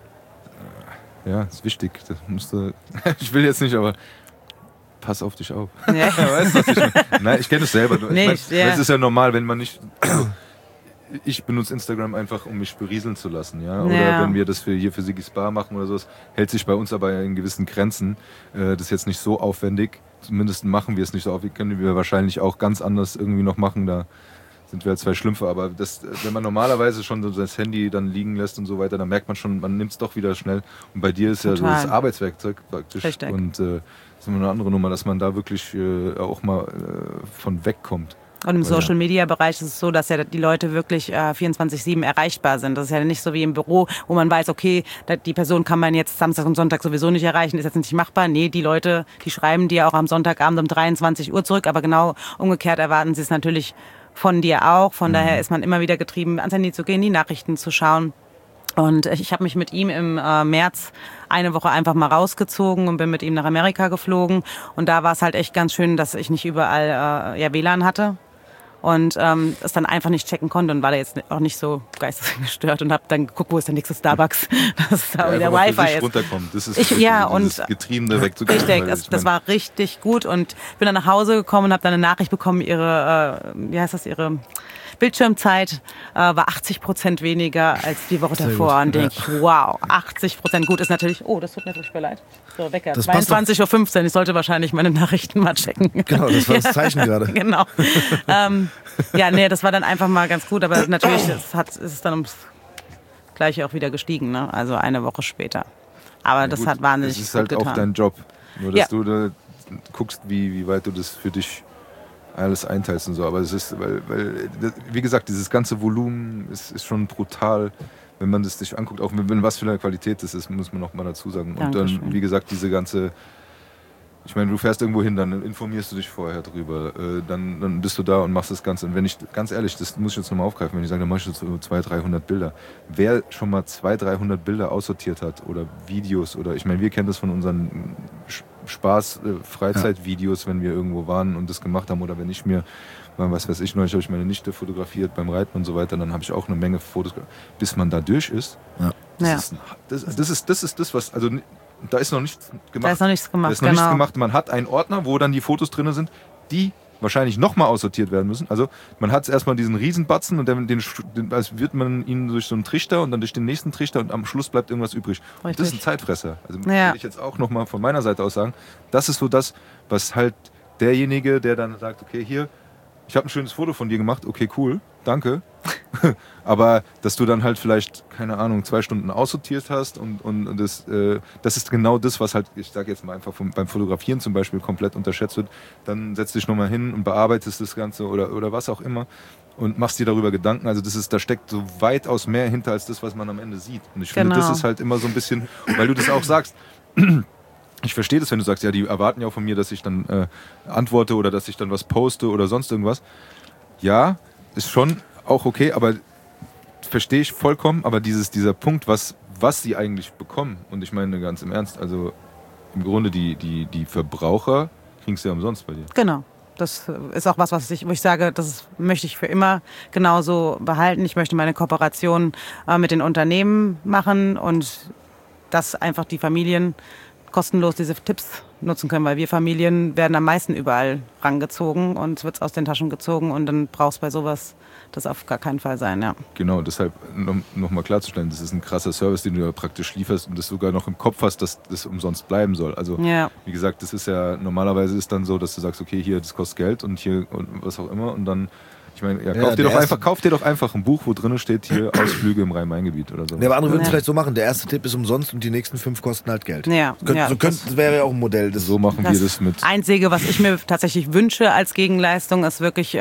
ja, ist wichtig. Das musst du, ich will jetzt nicht, aber pass auf dich auf. Ja. Weißt du, was ich meine? Nein, ich kenne es selber. Nee, Weil es ist ja normal, wenn man nicht. Also, ich benutze Instagram einfach, um mich berieseln zu lassen, ja. Oder Ja. wenn wir das hier für Sigis Bar machen oder sowas, hält sich bei uns aber in gewissen Grenzen. Das ist jetzt nicht so aufwendig. Zumindest machen wir es nicht so aufwendig. Können wir wahrscheinlich auch ganz anders irgendwie noch machen. Da sind wir ja zwei Schlümpfe. Aber das, wenn man normalerweise schon so das Handy dann liegen lässt und so weiter, dann merkt man schon, man nimmt es doch wieder schnell. Und bei dir ist ja so Total. das Arbeitswerkzeug praktisch. Richtig. Und das ist immer eine andere Nummer, dass man da wirklich auch mal von wegkommt. Und im Ja. Social-Media-Bereich ist es so, dass ja die Leute wirklich 24/7 erreichbar sind. Das ist ja nicht so wie im Büro, wo man weiß, okay, die Person kann man jetzt Samstag und Sonntag sowieso nicht erreichen, ist jetzt nicht machbar. Nee, die Leute, die schreiben dir auch am Sonntagabend um 23 Uhr zurück, aber genau umgekehrt erwarten sie es natürlich von dir auch. Von daher ist man immer wieder getrieben, ans Handy zu gehen, die Nachrichten zu schauen. Und ich habe mich mit ihm im März eine Woche einfach mal rausgezogen und bin mit ihm nach Amerika geflogen. Und da war es halt echt ganz schön, dass ich nicht überall WLAN hatte. Und es dann einfach nicht checken konnte und war da jetzt auch nicht so geistesgestört und habe dann geguckt, wo ist der nächste Starbucks, dass da wieder einfach mal für Wi-Fi sich ist. runterkommen. Das ist Ich- ja, und- dieses Getriebene wegzukriegen. Richtig, weil das, ich das mein, war richtig gut und bin dann nach Hause gekommen und habe dann eine Nachricht bekommen, ihre Bildschirmzeit war 80% weniger als die Woche davor. gut, Und denke ich, wow, 80% gut ist natürlich, das tut mir furchtbar leid. So, Wecker, Das passt doch. 22:15 Uhr, ich sollte wahrscheinlich meine Nachrichten mal checken. Genau, das war das Zeichen gerade. Genau. Das war dann einfach mal ganz gut, aber natürlich ist es dann ums Gleiche auch wieder gestiegen, ne? Also eine Woche später. Aber das gut, hat wahnsinnig Es ist gut halt auch getan. dein Job. Nur, dass Ja. du da guckst, wie weit du das für dich alles einteilst und so. Aber es ist, weil wie gesagt, dieses ganze Volumen ist schon brutal, wenn man das sich anguckt, auch wenn was für eine Qualität das ist, muss man noch mal dazu sagen. Und dann, wie gesagt, diese ganze, ich meine, du fährst irgendwo hin, dann informierst du dich vorher drüber, dann bist du da und machst das Ganze. Und wenn ich, ganz ehrlich, das muss ich jetzt nochmal aufgreifen, wenn ich sage, dann machst du so 200-300 Bilder. Wer schon mal 200-300 Bilder aussortiert hat oder Videos oder, ich meine, wir kennen das von unseren Freizeitvideos, wenn wir irgendwo waren und das gemacht haben, oder wenn ich mir, was weiß ich, neulich habe ich meine Nichte fotografiert beim Reiten und so weiter, dann habe ich auch eine Menge Fotos, bis man da durch ist. Das ist das, was, also da ist noch nichts gemacht. Da ist noch nichts gemacht, Da ist noch nichts gemacht. Man hat einen Ordner, wo dann die Fotos drin sind, die wahrscheinlich nochmal aussortiert werden müssen. Also man hat erstmal diesen Riesenbatzen und als wird man ihn durch so einen Trichter und dann durch den nächsten Trichter und am Schluss bleibt irgendwas übrig. Und das ist ein Zeitfresser. Also will ich jetzt auch nochmal von meiner Seite aus sagen, das ist so das, was halt derjenige, der dann sagt, okay, hier, ich habe ein schönes Foto von dir gemacht, okay, cool, danke. Aber dass du dann halt vielleicht, keine Ahnung, 2 Stunden aussortiert hast und das ist genau das, was halt, ich sage jetzt mal einfach beim Fotografieren zum Beispiel komplett unterschätzt wird. Dann setzt dich nochmal hin und bearbeitest das Ganze oder was auch immer und machst dir darüber Gedanken. Also da steckt so weitaus mehr hinter als das, was man am Ende sieht. Und ich finde, das ist halt immer so ein bisschen, weil du das auch sagst, ich verstehe das, wenn du sagst, ja, die erwarten ja auch von mir, dass ich dann antworte oder dass ich dann was poste oder sonst irgendwas. Ja, ist schon auch okay, aber verstehe ich vollkommen, aber dieser Punkt, was sie eigentlich bekommen, und ich meine ganz im Ernst, also im Grunde die Verbraucher kriegen es ja umsonst bei dir. Genau. Das ist auch was, wo ich sage, das möchte ich für immer genauso behalten. Ich möchte meine Kooperation mit den Unternehmen machen und dass einfach die Familien kostenlos diese Tipps nutzen können, weil wir Familien werden am meisten überall rangezogen und wird es aus den Taschen gezogen und dann brauchst du bei sowas das auf gar keinen Fall sein, ja. Genau, deshalb noch mal klarzustellen, das ist ein krasser Service, den du ja praktisch lieferst und das sogar noch im Kopf hast, dass das umsonst bleiben soll. Also wie gesagt, das ist ja, normalerweise ist dann so, dass du sagst, okay, hier, das kostet Geld und hier und was auch immer und dann, ich meine, kauf dir doch einfach ein Buch, wo drin steht, hier Ausflüge im Rhein-Main-Gebiet oder so. Ja, aber andere würden es vielleicht so machen, der erste Tipp ist umsonst und die nächsten 5 kosten halt Geld. Das wäre ja auch ein Modell. So machen wir das mit. Einzige, was ich mir tatsächlich wünsche als Gegenleistung, ist wirklich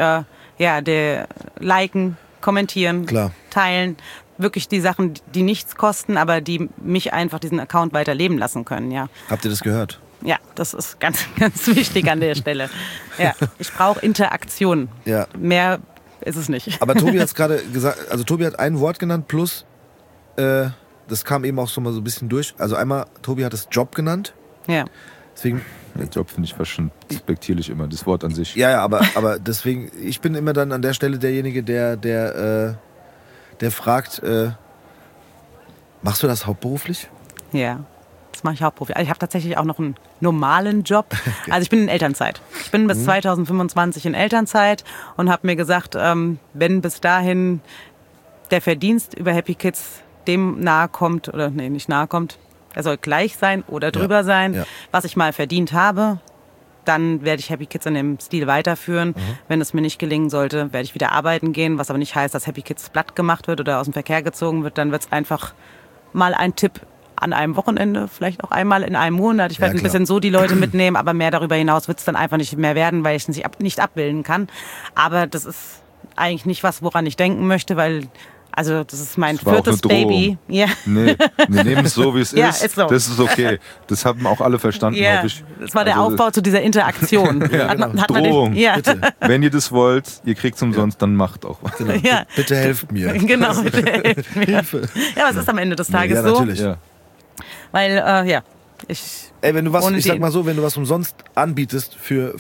der Liken, kommentieren, teilen. Wirklich die Sachen, die nichts kosten, aber die mich einfach diesen Account weiterleben lassen können, ja. Habt ihr das gehört? Ja, das ist ganz, ganz wichtig an der Stelle. Ja, ich brauche Interaktion. Ja. Mehr ist es nicht. Aber Tobi hat es gerade gesagt, also Tobi hat ein Wort genannt plus, das kam eben auch so mal so ein bisschen durch. Also einmal, Tobi hat es Job genannt. Ja. Deswegen, der Job finde ich fast schon respektierlich immer, das Wort an sich. Ja, aber deswegen, ich bin immer dann an der Stelle derjenige, der fragt, machst du das hauptberuflich? Ja. Das mache ich hauptberuflich. Also ich habe tatsächlich auch noch einen normalen Job. Also ich bin in Elternzeit. Ich bin bis 2025 in Elternzeit und habe mir gesagt, wenn bis dahin der Verdienst über Happy Kids dem nahe kommt, oder nee, nicht nahe kommt, er soll gleich sein oder drüber sein, was ich mal verdient habe, dann werde ich Happy Kids in dem Stil weiterführen. Wenn es mir nicht gelingen sollte, werde ich wieder arbeiten gehen, was aber nicht heißt, dass Happy Kids platt gemacht wird oder aus dem Verkehr gezogen wird. Dann wird es einfach mal ein Tipp an einem Wochenende, vielleicht auch einmal in einem Monat. Ich werde ein bisschen so die Leute mitnehmen, aber mehr darüber hinaus wird es dann einfach nicht mehr werden, weil ich es nicht abbilden kann. Aber das ist eigentlich nicht was, woran ich denken möchte, weil also das ist mein 4. Baby. Ja. Nee, wir nehmen es so, wie es ist. Ist so. Das ist okay. Das haben auch alle verstanden, hoffe ich. Das war der Aufbau zu dieser Interaktion. Drohung. Bitte. Wenn ihr das wollt, ihr kriegt es umsonst, dann macht auch was. Genau. Bitte helft mir. Genau, bitte helft mir. Hilfe. Ja, aber es ist am Ende des Tages so. Natürlich. Ja. Weil, wenn du was, ich sag mal so, wenn du was umsonst anbietest für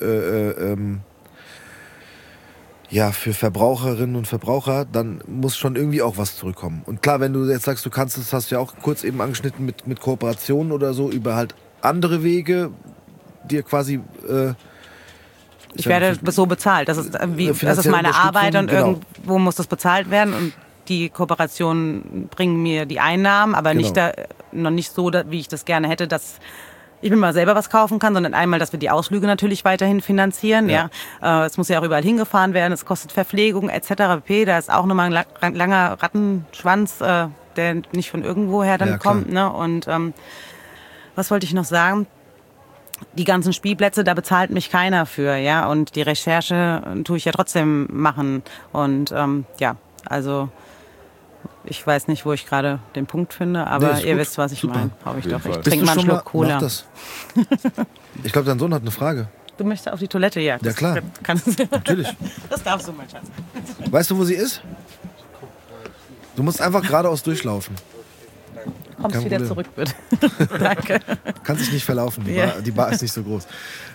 Verbraucherinnen und Verbraucher, dann muss schon irgendwie auch was zurückkommen. Und klar, wenn du jetzt sagst, du kannst es, hast du ja auch kurz eben angeschnitten mit Kooperationen oder so, über halt andere Wege, dir quasi... ich werde so bezahlt. Das ist meine Arbeit und irgendwo muss das bezahlt werden und die Kooperationen bringen mir die Einnahmen, aber noch nicht so, wie ich das gerne hätte, dass ich mir mal selber was kaufen kann, sondern einmal, dass wir die Ausflüge natürlich weiterhin finanzieren. Ja. Es muss ja auch überall hingefahren werden, es kostet Verpflegung etc. pp. Da ist auch nochmal ein langer Rattenschwanz, der nicht von irgendwoher dann kommt. Ne? Und was wollte ich noch sagen? die ganzen Spielplätze, da bezahlt mich keiner für, ja. Und die Recherche tue ich ja trotzdem machen. Und also ich weiß nicht, wo ich gerade den Punkt finde, aber Nee, ihr gut. wisst, was ich Super. meine. Hoffe ich Auf jeden doch. Ich Fall. trinke mal einen Schluck Cola. Mach das. Ich glaube, dein Sohn hat eine Frage. Du möchtest auf die Toilette, ja. Ja, klar. Natürlich. Natürlich. Das darfst du, mein Schatz. Weißt du, wo sie ist? Du musst einfach geradeaus durchlaufen. Kommst Kein wieder Problem. zurück, bitte. Danke. Kannst dich nicht verlaufen. Ja. Die Bar ist nicht so groß.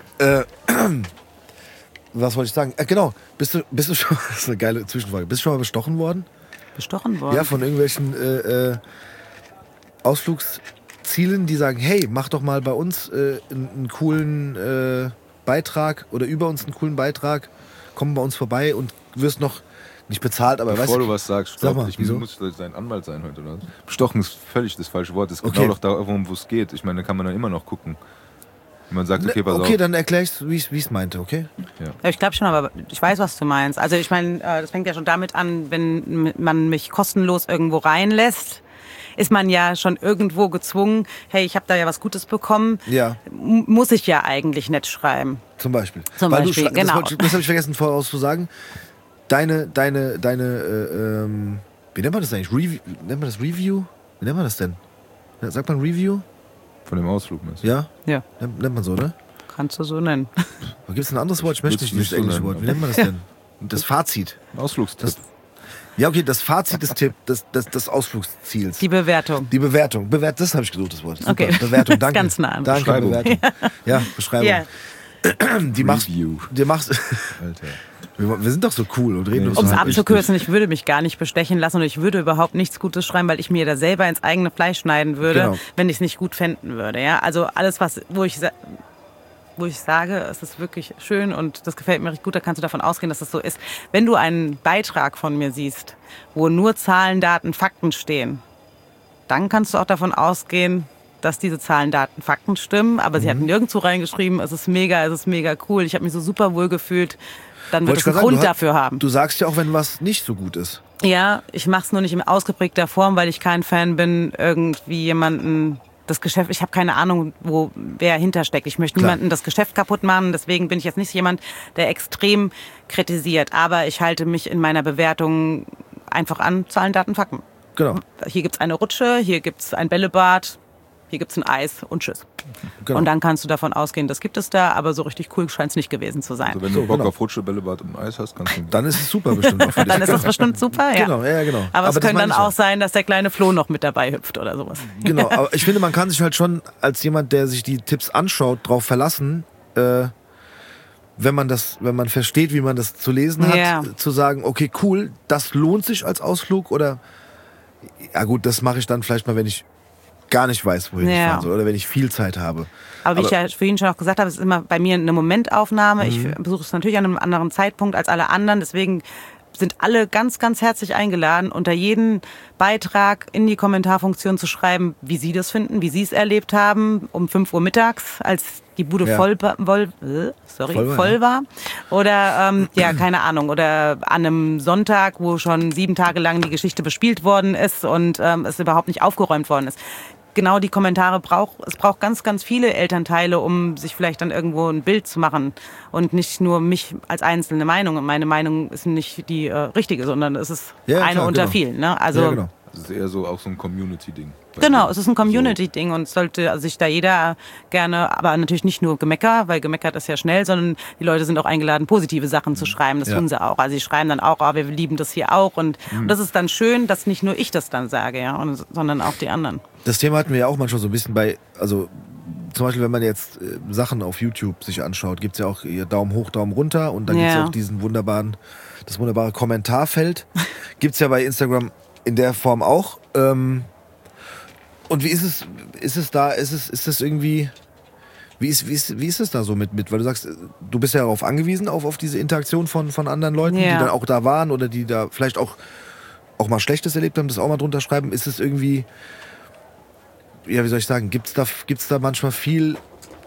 Was wollte ich sagen? Genau. Bist du schon, das ist eine geile Zwischenfrage. Bist du schon mal bestochen worden? Bestochen worden? Ja, von irgendwelchen Ausflugszielen, die sagen, hey, mach doch mal bei uns einen coolen Beitrag oder über uns einen coolen Beitrag, komm bei uns vorbei und wirst noch nicht bezahlt, aber Bevor du was sagst, Sag mal, ich wieso? muss sein Anwalt sein heute, oder? Bestochen ist völlig das falsche Wort. Es ist Okay. genau doch darum, wo es geht. Ich meine, da kann man dann immer noch gucken. Wenn man sagt, okay, pass Okay, auf. dann erkläre ich es, wie ich es meinte, okay? Ja, ich glaube schon, aber ich weiß, was du meinst. Also ich meine, das fängt ja schon damit an, wenn man mich kostenlos irgendwo reinlässt, ist man ja schon irgendwo gezwungen, hey, ich habe da ja was Gutes bekommen, Ja, muss ich ja eigentlich nett schreiben. zum Beispiel. Zum Weil Beispiel, du genau. Das habe ich vergessen voraus zu sagen. Deine wie nennt man das eigentlich? Nennt man das Review? Wie nennt man das denn? Ja, sagt man Review? Von dem Ausflug, meinst du? Ja? Ja, Nennt man so, ne? kannst du so nennen. Gibt es ein anderes Wort? Ich möchte Willst nicht du das nicht so englische Wort. Wie nennen? nennt man das denn? Das Fazit. Ausflugstipp. Ja, okay, das Fazit des Ausflugsziels. Die Bewertung. Die Bewertung. Das habe ich gesucht, das Wort. Super. Okay. Bewertung, danke. Ganz nah an. Danke, Beschreibung. Bewertung. Ja, Beschreibung. Ja. Die machst, Review. die machst, Alter. wir sind doch so cool und reden Nee. uns Um es so abzukürzen, ich würde mich gar nicht bestechen lassen und ich würde überhaupt nichts Gutes schreiben, weil ich mir da selber ins eigene Fleisch schneiden würde, Genau. wenn ich es nicht gut fänden würde. Ja? Also alles, wo ich sage, es ist wirklich schön und das gefällt mir richtig gut, da kannst du davon ausgehen, dass es so ist. Wenn du einen Beitrag von mir siehst, wo nur Zahlen, Daten, Fakten stehen, dann kannst du auch davon ausgehen, dass diese Zahlen, Daten, Fakten stimmen. Aber sie hatten nirgendwo reingeschrieben, es ist mega cool, ich habe mich so super wohl gefühlt. Dann wird Wollte es ich einen gerade sagen, Grund dafür haben. Du sagst ja auch, wenn was nicht so gut ist. Ja, ich mache es nur nicht in ausgeprägter Form, weil ich kein Fan bin, irgendwie jemanden das Geschäft, ich habe keine Ahnung, wer hintersteckt. Ich möchte Klar. niemanden das Geschäft kaputt machen, deswegen bin ich jetzt nicht jemand, der extrem kritisiert. Aber ich halte mich in meiner Bewertung einfach an Zahlen, Daten, Fakten. Genau. Hier gibt's eine Rutsche, hier gibt's ein Bällebad, hier gibt's ein Eis und tschüss. Genau. Und dann kannst du davon ausgehen, das gibt es da, aber so richtig cool scheint es nicht gewesen zu sein. Also wenn So, du Bock genau. auf Rutsche, Bällebad und Eis hast, kannst du... Dann ist es super bestimmt auch für dich. Dann ist es bestimmt super, ja. Genau, ja, genau. Aber es das könnte meine dann ich ja. auch sein, dass der kleine Flo noch mit dabei hüpft oder sowas. Genau, aber ich finde, man kann sich halt schon als jemand, der sich die Tipps anschaut, drauf verlassen, wenn man versteht, wie man das zu lesen hat, Ja. zu sagen, okay, cool, das lohnt sich als Ausflug oder ja gut, das mache ich dann vielleicht mal, wenn ich gar nicht weiß, wohin ich Ja. fahren soll oder wenn ich viel Zeit habe. Aber wie ich ja vorhin schon auch gesagt habe, es ist immer bei mir eine Momentaufnahme. Ich besuche es natürlich an einem anderen Zeitpunkt als alle anderen. Deswegen sind alle ganz, ganz herzlich eingeladen, unter jeden Beitrag in die Kommentarfunktion zu schreiben, wie sie das finden, wie sie es erlebt haben, um 5 Uhr mittags, als die Bude Ja. voll Voll war. Oder, keine Ahnung, oder an einem Sonntag, wo schon 7 Tage lang die Geschichte bespielt worden ist und es überhaupt nicht aufgeräumt worden ist. Genau die Kommentare es braucht ganz, ganz viele Elternteile, um sich vielleicht dann irgendwo ein Bild zu machen und nicht nur mich als einzelne Meinung. Und meine Meinung ist nicht die richtige, sondern es ist Ja, eine klar, unter genau. vielen. Ne? Also Ja, genau. Das ist eher so auch so ein Community-Ding. Genau, es ist ein Community-Ding und sollte sich da jeder gerne, aber natürlich nicht nur Gemecker, weil gemeckert ist ja schnell, sondern die Leute sind auch eingeladen, positive Sachen zu schreiben. Das Ja. tun sie auch. Also sie schreiben dann auch, wir lieben das hier auch. Und das ist dann schön, dass nicht nur ich das dann sage, ja, sondern auch die anderen. Das Thema hatten wir ja auch manchmal so ein bisschen also zum Beispiel, wenn man jetzt Sachen auf YouTube sich anschaut, gibt es ja auch hier Daumen hoch, Daumen runter und dann gibt es Ja. auch das wunderbare Kommentarfeld. Gibt es ja bei Instagram in der Form auch. Und wie ist es da, ist das irgendwie, wie ist es da so mit, weil du sagst, du bist ja darauf angewiesen, auf diese Interaktion von anderen Leuten, Ja. die dann auch da waren oder die da vielleicht auch mal Schlechtes erlebt haben, das auch mal drunter schreiben. Ist es irgendwie, ja, wie soll ich sagen, gibt's da manchmal viel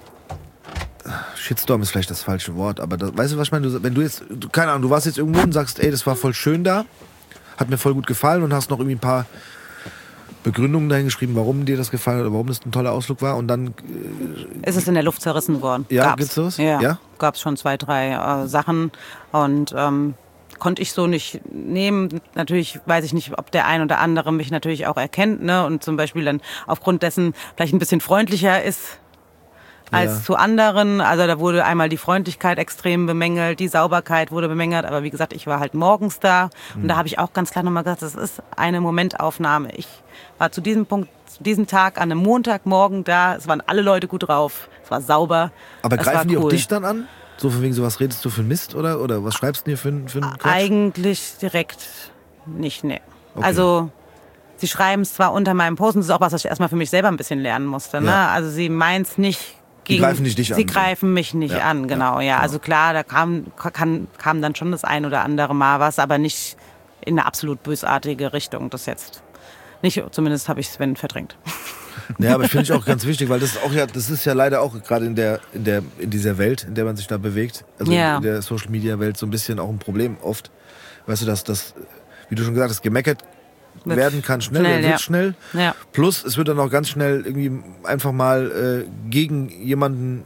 Shitstorm ist vielleicht das falsche Wort, aber weißt du, was ich meine? Wenn du jetzt, keine Ahnung, du warst jetzt irgendwo und sagst, ey, das war voll schön da, hat mir voll gut gefallen und hast noch irgendwie ein paar Begründungen dahin geschrieben, warum dir das gefallen hat oder warum das ein toller Ausflug war und dann... Ist es in der Luft zerrissen worden? Ja, gibt's sowas? Ja, gab es schon 2, 3 Sachen und konnte ich so nicht nehmen. Natürlich weiß ich nicht, ob der ein oder andere mich natürlich auch erkennt, ne? Und zum Beispiel dann aufgrund dessen vielleicht ein bisschen freundlicher ist als zu anderen. Also da wurde einmal die Freundlichkeit extrem bemängelt, die Sauberkeit wurde bemängelt, aber wie gesagt, ich war halt morgens da und da habe ich auch ganz klar nochmal gesagt, das ist eine Momentaufnahme. Ich war zu diesem Punkt, zu diesem Tag an einem Montagmorgen da, es waren alle Leute gut drauf, es war sauber. Aber greifen die cool. auch dich dann an? So von wegen, so was redest du für einen Mist oder was schreibst du dir für einen Quatsch? Eigentlich direkt nicht, ne. Okay. Also sie schreiben es zwar unter meinem Post, und das ist auch was ich erstmal für mich selber ein bisschen lernen musste. Ne? Ja. Also sie meint es nicht Die greifen nicht dich an. Sie greifen mich nicht an, genau. Ja. Also klar, da kam dann schon das ein oder andere Mal was, aber nicht in eine absolut bösartige Richtung. Das jetzt nicht, zumindest habe ich Sven verdrängt. Ja, aber finde ich auch ganz wichtig, weil das ist ja leider auch gerade in dieser Welt, in der man sich da bewegt, also in der Social Media Welt so ein bisschen auch ein Problem oft. Weißt du, dass das, wie du schon gesagt hast, gemeckert werden kann schnell. Ja. Plus, es wird dann auch ganz schnell irgendwie einfach mal gegen jemanden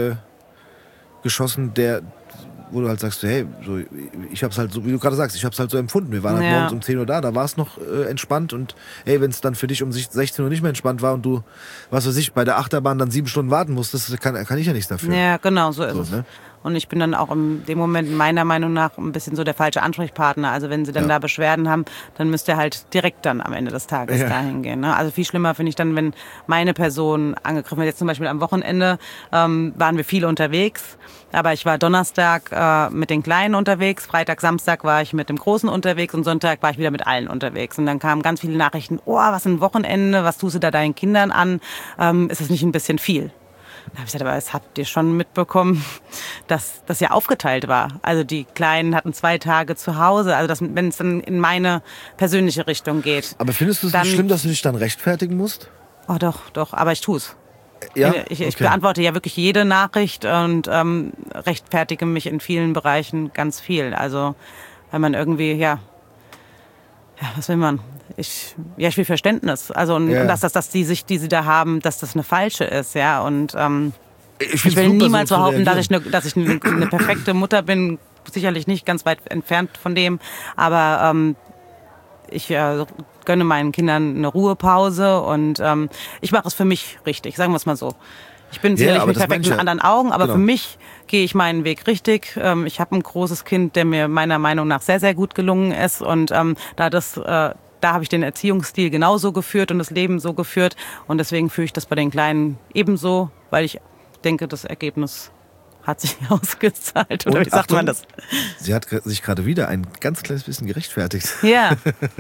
geschossen, wo du halt sagst, hey, so, ich hab's halt so, wie du gerade sagst, ich hab's halt so empfunden. Wir waren halt morgens um 10 Uhr da war es noch entspannt und hey, wenn es dann für dich um 16 Uhr nicht mehr entspannt war und du, was weiß ich, bei der Achterbahn dann 7 Stunden warten musstest, kann ich ja nichts dafür. Ja, genau, so ist es. Ne? Und ich bin dann auch in dem Moment meiner Meinung nach ein bisschen so der falsche Ansprechpartner. Also wenn sie dann da Beschwerden haben, dann müsst ihr halt direkt dann am Ende des Tages dahin gehen. Ne? Also viel schlimmer finde ich dann, wenn meine Person angegriffen wird. Jetzt zum Beispiel am Wochenende waren wir viel unterwegs. Aber ich war Donnerstag mit den Kleinen unterwegs, Freitag, Samstag war ich mit dem Großen unterwegs und Sonntag war ich wieder mit allen unterwegs. Und dann kamen ganz viele Nachrichten, was ein Wochenende, was tust du da deinen Kindern an? Ist das nicht ein bisschen viel? Da habe ich gesagt, aber das habt ihr schon mitbekommen, dass das ja aufgeteilt war. Also die Kleinen hatten 2 Tage zu Hause, also wenn es dann in meine persönliche Richtung geht. Aber findest du es nicht schlimm, dass du dich dann rechtfertigen musst? Oh doch, aber ich tue es. Ja? Ich beantworte ja wirklich jede Nachricht und rechtfertige mich in vielen Bereichen ganz viel. Also weil man irgendwie, was will man? Ich will Verständnis. Also und dass die Sicht, die sie da haben, dass das eine falsche ist, ja. Und ich will niemals behaupten, dass ich eine perfekte Mutter bin. Sicherlich nicht, ganz weit entfernt von dem. Aber ich gönne meinen Kindern eine Ruhepause und ich mache es für mich richtig, sagen wir es mal so. Ich bin sicherlich nicht perfekt in anderen Augen, aber für mich gehe ich meinen Weg richtig. Ich habe ein großes Kind, der mir meiner Meinung nach sehr, sehr gut gelungen ist und da habe ich den Erziehungsstil genauso geführt und das Leben so geführt und deswegen führe ich das bei den Kleinen ebenso, weil ich denke, das Ergebnis hat sich ausgezahlt. Oder wie sagt man das? Sie hat sich gerade wieder ein ganz kleines bisschen gerechtfertigt. Ja.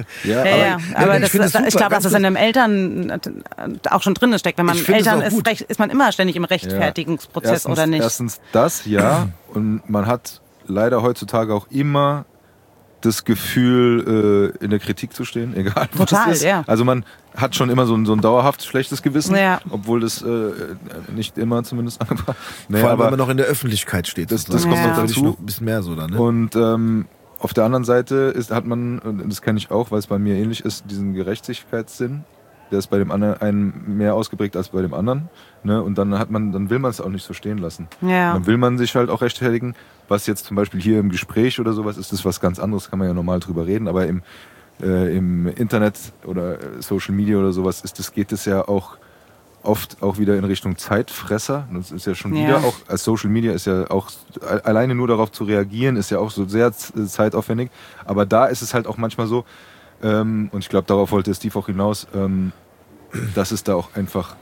Aber ich glaube, dass das in einem Eltern auch schon drin steckt. Wenn man Eltern ist man immer ständig im Rechtfertigungsprozess, oder nicht? Erstens das, ja. Und man hat leider heutzutage auch immer das Gefühl, in der Kritik zu stehen, egal was es ist. Ja. Also man hat schon immer so ein dauerhaft schlechtes Gewissen, obwohl das nicht immer zumindest angebracht. Vor allem, wenn man noch in der Öffentlichkeit steht. Das kommt natürlich noch ein bisschen mehr so dann. Ne? Und auf der anderen Seite hat man, und das kenne ich auch, weil es bei mir ähnlich ist, diesen Gerechtigkeitssinn. Der ist bei dem einen mehr ausgeprägt als bei dem anderen. Ne? Und dann will man es auch nicht so stehen lassen. Ja. Dann will man sich halt auch rechtfertigen. Was jetzt zum Beispiel hier im Gespräch oder sowas ist, das was ganz anderes, kann man ja normal drüber reden. Aber im Internet oder Social Media oder sowas geht es ja auch oft auch wieder in Richtung Zeitfresser. Das ist ja schon wieder auch, als Social Media ist ja auch, alleine nur darauf zu reagieren, ist ja auch so sehr zeitaufwendig. Aber da ist es halt auch manchmal so, und ich glaube, darauf wollte Steve auch hinaus, dass es da auch einfach,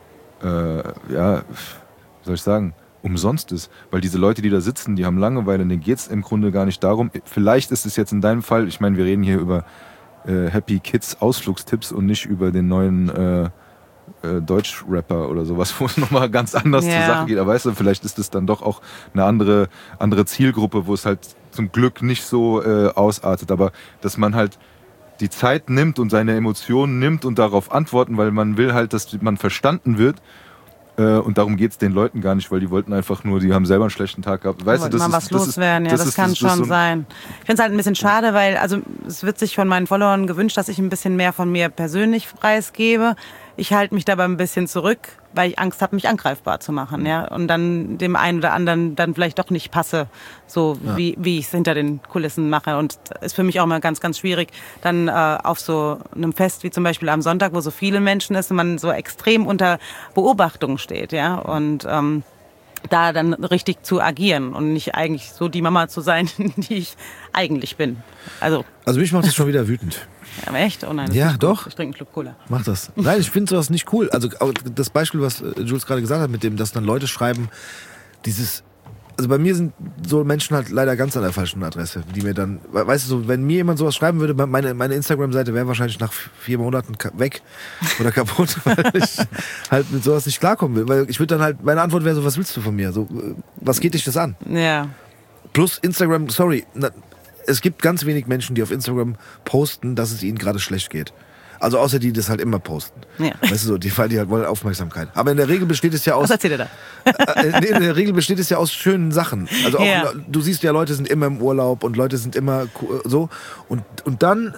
wie soll ich sagen, umsonst ist. Weil diese Leute, die da sitzen, die haben Langeweile, denen geht es im Grunde gar nicht darum. Vielleicht ist es jetzt in deinem Fall, ich meine, wir reden hier über Happy Kids Ausflugstipps und nicht über den neuen Deutsch-Rapper oder sowas, wo es nochmal ganz anders zur Sache geht. Aber weißt du, vielleicht ist es dann doch auch eine andere Zielgruppe, wo es halt zum Glück nicht so ausartet. Aber dass man halt die Zeit nimmt und seine Emotionen nimmt und darauf antworten, weil man will halt, dass man verstanden wird. Und darum geht es den Leuten gar nicht, weil die wollten einfach nur, die haben selber einen schlechten Tag gehabt. Weißt du, das mal ist, was loswerden, ja, das kann schon sein. Ich finde es halt ein bisschen schade, weil also es wird sich von meinen Followern gewünscht, dass ich ein bisschen mehr von mir persönlich preisgebe. Ich halte mich dabei ein bisschen zurück, weil ich Angst habe, mich angreifbar zu machen, ja, und dann dem einen oder anderen dann vielleicht doch nicht passe, so wie ich es hinter den Kulissen mache. Und ist für mich auch mal ganz, ganz schwierig, dann auf so einem Fest wie zum Beispiel am Sonntag, wo so viele Menschen ist und man so extrem unter Beobachtung steht, ja, und da dann richtig zu agieren und nicht eigentlich so die Mama zu sein, die ich eigentlich bin. Also mich macht das schon wieder wütend. Aber echt? Oh nein, das Ja, ist nicht doch. gut. Ich trinke einen Schluck Cola. Mach das. Nein, ich finde sowas nicht cool. Also das Beispiel, was Jules gerade gesagt hat, mit dem, dass dann Leute schreiben, also bei mir sind so Menschen halt leider ganz an der falschen Adresse, die mir dann, weißt du, so, wenn mir jemand sowas schreiben würde, meine Instagram-Seite wäre wahrscheinlich nach 4 Monaten weg oder kaputt, weil ich halt mit sowas nicht klarkommen will. Weil ich würde dann halt, meine Antwort wäre so, was willst du von mir? So, was geht dich das an? Ja. Plus Instagram, es gibt ganz wenig Menschen, die auf Instagram posten, dass es ihnen gerade schlecht geht. Also außer die das halt immer posten. Ja. Weißt du so, die halt wollen Aufmerksamkeit. Aber in der Regel besteht es ja aus... Was erzählt ihr da? In der Regel besteht es ja aus schönen Sachen. Also auch, Ja. du siehst ja, Leute sind immer im Urlaub und Leute sind immer so. Und dann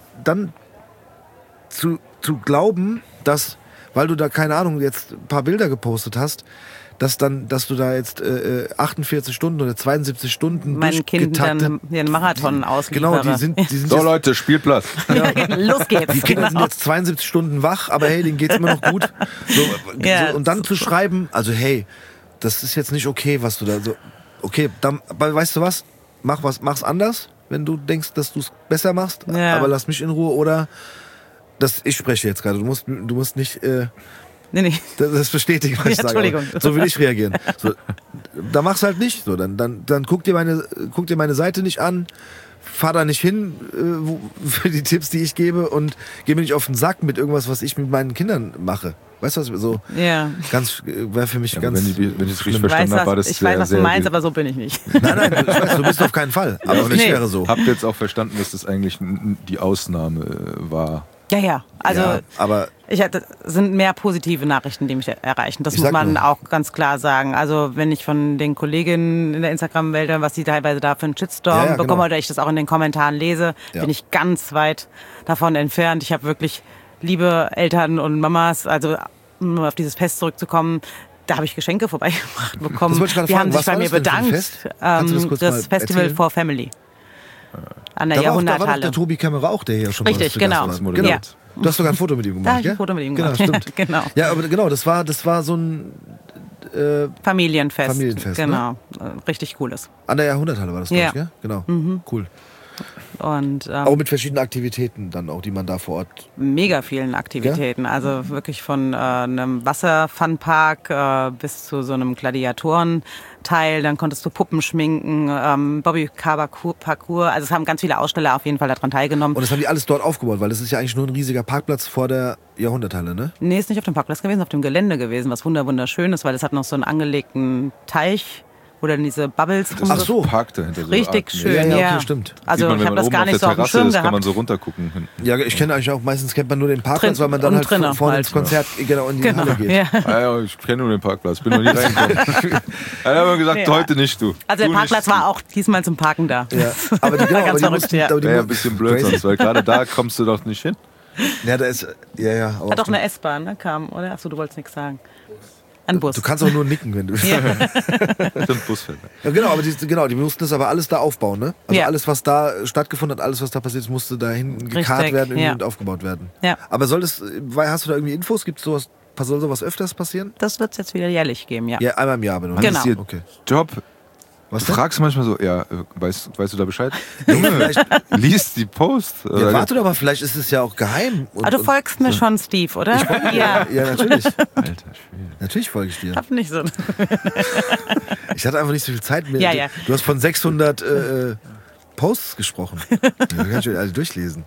zu glauben, dass, weil du da, keine Ahnung, jetzt ein paar Bilder gepostet hast, dass du da jetzt 48 Stunden oder 72 Stunden Meinen Kindern dann den Marathon ausliefere. Genau, die sind So jetzt, Leute, Spielplatz. Los geht's. die Kinder sind Genau. jetzt 72 Stunden wach, aber hey, denen geht's immer noch gut. Ja, Und dann zu schreiben, also hey, das ist jetzt nicht okay, was du da so. Okay, dann, aber weißt du was? Mach's anders, wenn du denkst, dass du es besser machst, Ja. aber lass mich in Ruhe oder ich spreche jetzt gerade. Du musst nicht Nee. das bestätigen, was ich sage. Entschuldigung. Aber so will ich reagieren. So, da mach's halt nicht. So, dann guck dir meine Seite nicht an, fahr da nicht hin für die Tipps, die ich gebe und geh mir nicht auf den Sack mit irgendwas, was ich mit meinen Kindern mache. Weißt du, was so Ja. ganz wäre für mich Ja, ganz. wenn ich es richtig Ich verstanden weiß, habe, war das ich weiß, was du meinst, aber so bin ich nicht. Nein, ich weiß, du bist auf keinen Fall. Aber ich Nee. wäre so. Habt jetzt auch verstanden, dass das eigentlich die Ausnahme war. Ja. Also Ja, aber es sind mehr positive Nachrichten, die mich erreichen. Das Ich muss sag man nur. auch ganz klar sagen. Also wenn ich von den Kolleginnen in der Instagram-Welt, was sie teilweise da für einen Shitstorm Ja, bekomme genau. oder ich das auch in den Kommentaren lese, Ja. bin ich ganz weit davon entfernt. Ich habe wirklich liebe Eltern und Mamas, also um auf dieses Fest zurückzukommen, da habe ich Geschenke vorbeigebracht bekommen. Das wollte ich gerade Die fragen, haben sich was bei war mir das denn für ein bedankt. Fest? Kannst du das kurz mal Festival erzählen? for Family. An der da war doch Jahrhunderthalle. der Tobi Kämmerer auch, der hier schon mal Richtig, zu Gast genau. war. Das moderiert. Du hast sogar ein Foto mit ihm Da gemacht, habe ich gell? ein Foto mit ihm Genau, gemacht. stimmt. Genau. Ja, aber genau, das war so ein Familienfest. Familienfest, Genau. Richtig cooles. an der Jahrhunderthalle war das, Ja. glaube ich, gell? Genau. Cool. Und Auch mit verschiedenen Aktivitäten dann auch, die man da vor Ort. mega vielen Aktivitäten. Also wirklich von einem Wasserfunpark bis zu so einem Gladiatorenteil. Dann konntest du Puppen schminken, Bobby-Car-Parcours. Also es haben ganz viele Aussteller auf jeden Fall daran teilgenommen. Und das haben die alles dort aufgebaut, weil das ist ja eigentlich nur ein riesiger Parkplatz vor der Jahrhunderthalle, ne? Nee, ist nicht auf dem Parkplatz gewesen, auf dem Gelände gewesen, was wunderschön ist, weil es hat noch so einen angelegten Teich, wo dann diese Bubbles Ach so. Park dahinter. so Richtig Art- schön, Ja, ja. okay, stimmt. Also Sieht man, ich wenn habe man das oben gar auf nicht der so auf dem Terrasse Schirm ist, kann man gehabt. so runtergucken. hinten. Ja, ich kenne eigentlich auch, meistens kennt man nur den Parkplatz, Drin- weil man dann und halt drinnen vorne halt. ins Konzert genau in die Genau, Halle geht. ja. Ah, ja, ich kenne nur den Parkplatz, bin noch nie reingekommen. Er hat aber gesagt, Ja. heute nicht, du. Also der Du Parkplatz nicht. war auch diesmal zum Parken da. Ja, aber die, genau, Ganz aber die verrückt, mussten, ja. aber die Wäre ja ein mu- bisschen blöd sonst, weil gerade da kommst du doch nicht hin. Ja, da ist, ja. Aber Hat doch eine S-Bahn, ne, kam, oder? Achso, du wolltest nichts sagen. Ein Bus. du kannst auch nur nicken, wenn du. Ja. Stimmt, Busfeld. Ja, genau, aber die mussten das aber alles da aufbauen, ne? Also Ja. alles, was da stattgefunden hat, alles, was da passiert ist, musste da hinten gekarrt Richtig, werden irgendwie ja. und aufgebaut werden. Ja. Aber hast du da irgendwie Infos? Soll sowas öfters passieren? Das wird es jetzt wieder jährlich geben, ja. Ja, einmal im Jahr. Genau. Genau. Ihr Okay. Job. Was Du denn? fragst manchmal so, ja, weißt du da Bescheid? Junge, liest die Post. Ja, warte doch mal, vielleicht ist es ja auch geheim. Und, Aber du folgst mir schon, Steve, oder? Ja. Ja, natürlich. Alter Schwede. Natürlich folge ich dir. Hab nicht so. Ich hatte einfach nicht so viel Zeit mehr. Ja. Du hast von 600 Posts gesprochen. Ja, kann ich alle durchlesen.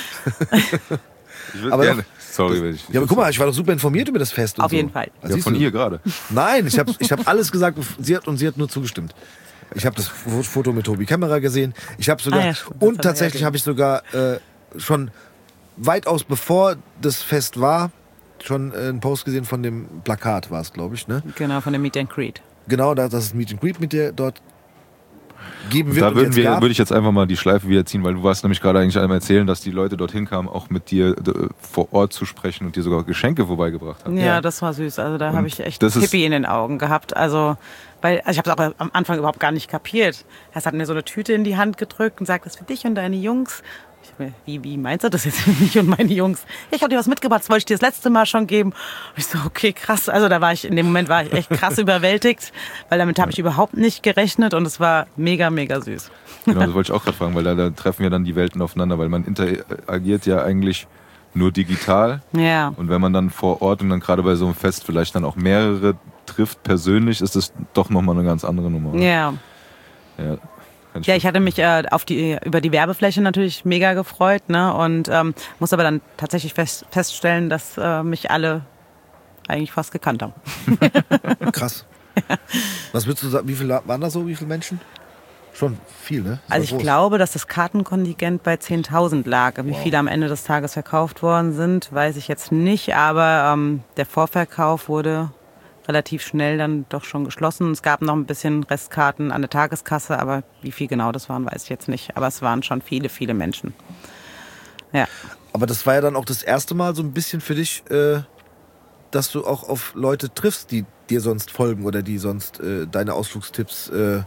Ich würde Aber gerne. Sorry, wenn ich. Ja, aber guck mal, ich war doch super informiert über das Fest. Und Auf so. jeden Fall. Also Ja, von siehst du? ihr gerade. Nein, ich hab alles gesagt und sie hat nur zugestimmt. Ich habe das Foto mit Tobi Kämmerer gesehen. Ich habe sogar ja, stimmt, das und hat er tatsächlich erwähnt. habe ich sogar schon weitaus bevor das Fest war schon einen Post gesehen von dem Plakat, war es, glaube ich, ne? Genau, von dem Meet and Greet. Genau, dass es Meet and Greet mit dir dort geben wird. Da würde ich jetzt einfach mal die Schleife wieder ziehen, weil du warst nämlich gerade eigentlich einmal erzählen, dass die Leute dorthin kamen, auch mit dir vor Ort zu sprechen und dir sogar Geschenke vorbeigebracht haben. Ja, das war süß. Also da habe ich echt das ist- Pippi in den Augen gehabt. Also ich habe es auch am Anfang überhaupt gar nicht kapiert. Er hat mir so eine Tüte in die Hand gedrückt und sagt, das ist für dich und deine Jungs. Ich hab mir, wie meinst du das jetzt für mich und meine Jungs? Ja, ich habe dir was mitgebracht, das wollte ich dir das letzte Mal schon geben. Und ich so, okay, krass. Also in dem Moment war ich echt krass überwältigt, weil damit habe ich überhaupt nicht gerechnet und es war mega, mega süß. Genau, das wollte ich auch gerade fragen, weil da treffen ja dann die Welten aufeinander, weil man interagiert ja eigentlich nur digital. Ja. Und wenn man dann vor Ort und dann gerade bei so einem Fest vielleicht dann auch mehrere trifft persönlich, ist das doch nochmal eine ganz andere Nummer. Ja. Ja, kann Ja, ich hatte mich über die Werbefläche natürlich mega gefreut, ne? Und muss aber dann tatsächlich feststellen, dass mich alle eigentlich fast gekannt haben. Krass. Was würdest du sagen, wie viele waren da so, wie viele Menschen? Schon viel, ne? Das Also war ich groß. glaube, dass das Kartenkontingent bei 10.000 lag. Wie viele am Ende des Tages verkauft worden sind, weiß ich jetzt nicht. Aber der Vorverkauf wurde relativ schnell dann doch schon geschlossen. Es gab noch ein bisschen Restkarten an der Tageskasse, aber wie viel genau das waren, weiß ich jetzt nicht. Aber es waren schon viele, viele Menschen. Ja. Aber das war ja dann auch das erste Mal so ein bisschen für dich, dass du auch auf Leute triffst, die dir sonst folgen oder die sonst deine Ausflugstipps,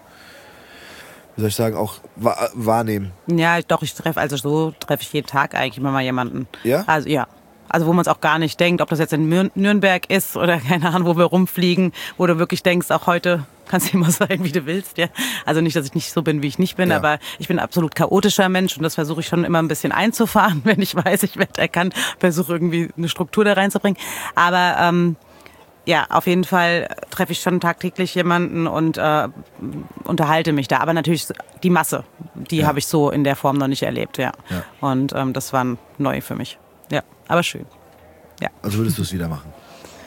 wie soll ich sagen, auch wahrnehmen. Ja, doch, ich treffe ich jeden Tag eigentlich immer mal jemanden. Ja? Also ja. Also wo man es auch gar nicht denkt, ob das jetzt in Nürnberg ist oder keine Ahnung, wo wir rumfliegen, wo du wirklich denkst, auch heute kannst du immer sein, wie du willst. Ja. Also nicht, dass ich nicht so bin, wie ich nicht bin, Ja. aber ich bin ein absolut chaotischer Mensch und das versuche ich schon immer ein bisschen einzufahren, wenn ich weiß, ich werde erkannt, versuche irgendwie eine Struktur da reinzubringen. Aber ja, auf jeden Fall treffe ich schon tagtäglich jemanden und unterhalte mich da. Aber natürlich die Masse, die habe ich so in der Form noch nicht erlebt. Ja. Ja. Und das war neu für mich. Ja, aber schön. Ja, Also würdest du es wieder machen?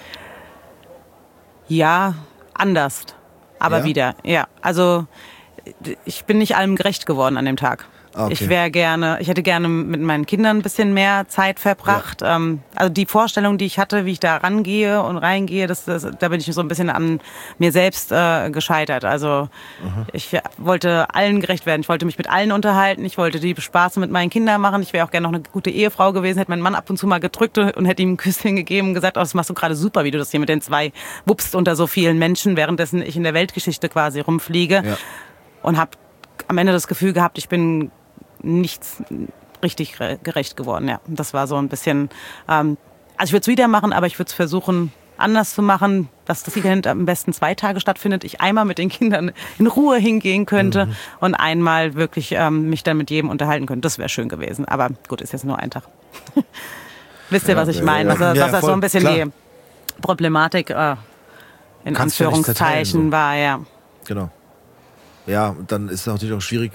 ja, anders, aber Ja? wieder. Ja, also ich bin nicht allem gerecht geworden an dem Tag. Ah, okay. Ich hätte gerne mit meinen Kindern ein bisschen mehr Zeit verbracht. Also die Vorstellung, die ich hatte, wie ich da rangehe und reingehe, da bin ich so ein bisschen an mir selbst gescheitert. Also ich wollte allen gerecht werden. Ich wollte mich mit allen unterhalten. Ich wollte die Spaß mit meinen Kindern machen. Ich wäre auch gerne noch eine gute Ehefrau gewesen, hätte meinen Mann ab und zu mal gedrückt und hätte ihm ein Küsschen gegeben und gesagt, oh, das machst du gerade super, wie du das hier mit den 2 wuppst unter so vielen Menschen, währenddessen ich in der Weltgeschichte quasi rumfliege. Ja. Und habe am Ende das Gefühl gehabt, ich bin nichts richtig gerecht geworden. Ja, das war so ein bisschen. Also ich würde es wieder machen, aber ich würde es versuchen, anders zu machen, dass das Event am besten 2 Tage stattfindet. Ich einmal mit den Kindern in Ruhe hingehen könnte und einmal wirklich mich dann mit jedem unterhalten könnte. Das wäre schön gewesen. Aber gut, ist jetzt nur ein Tag. Wisst ihr, was ich meine? Was das so voll, ein bisschen klar. die Problematik in Kannst du ja nicht zerteilen, Anführungszeichen so. war, ja. Genau. Ja, und dann ist es natürlich auch schwierig,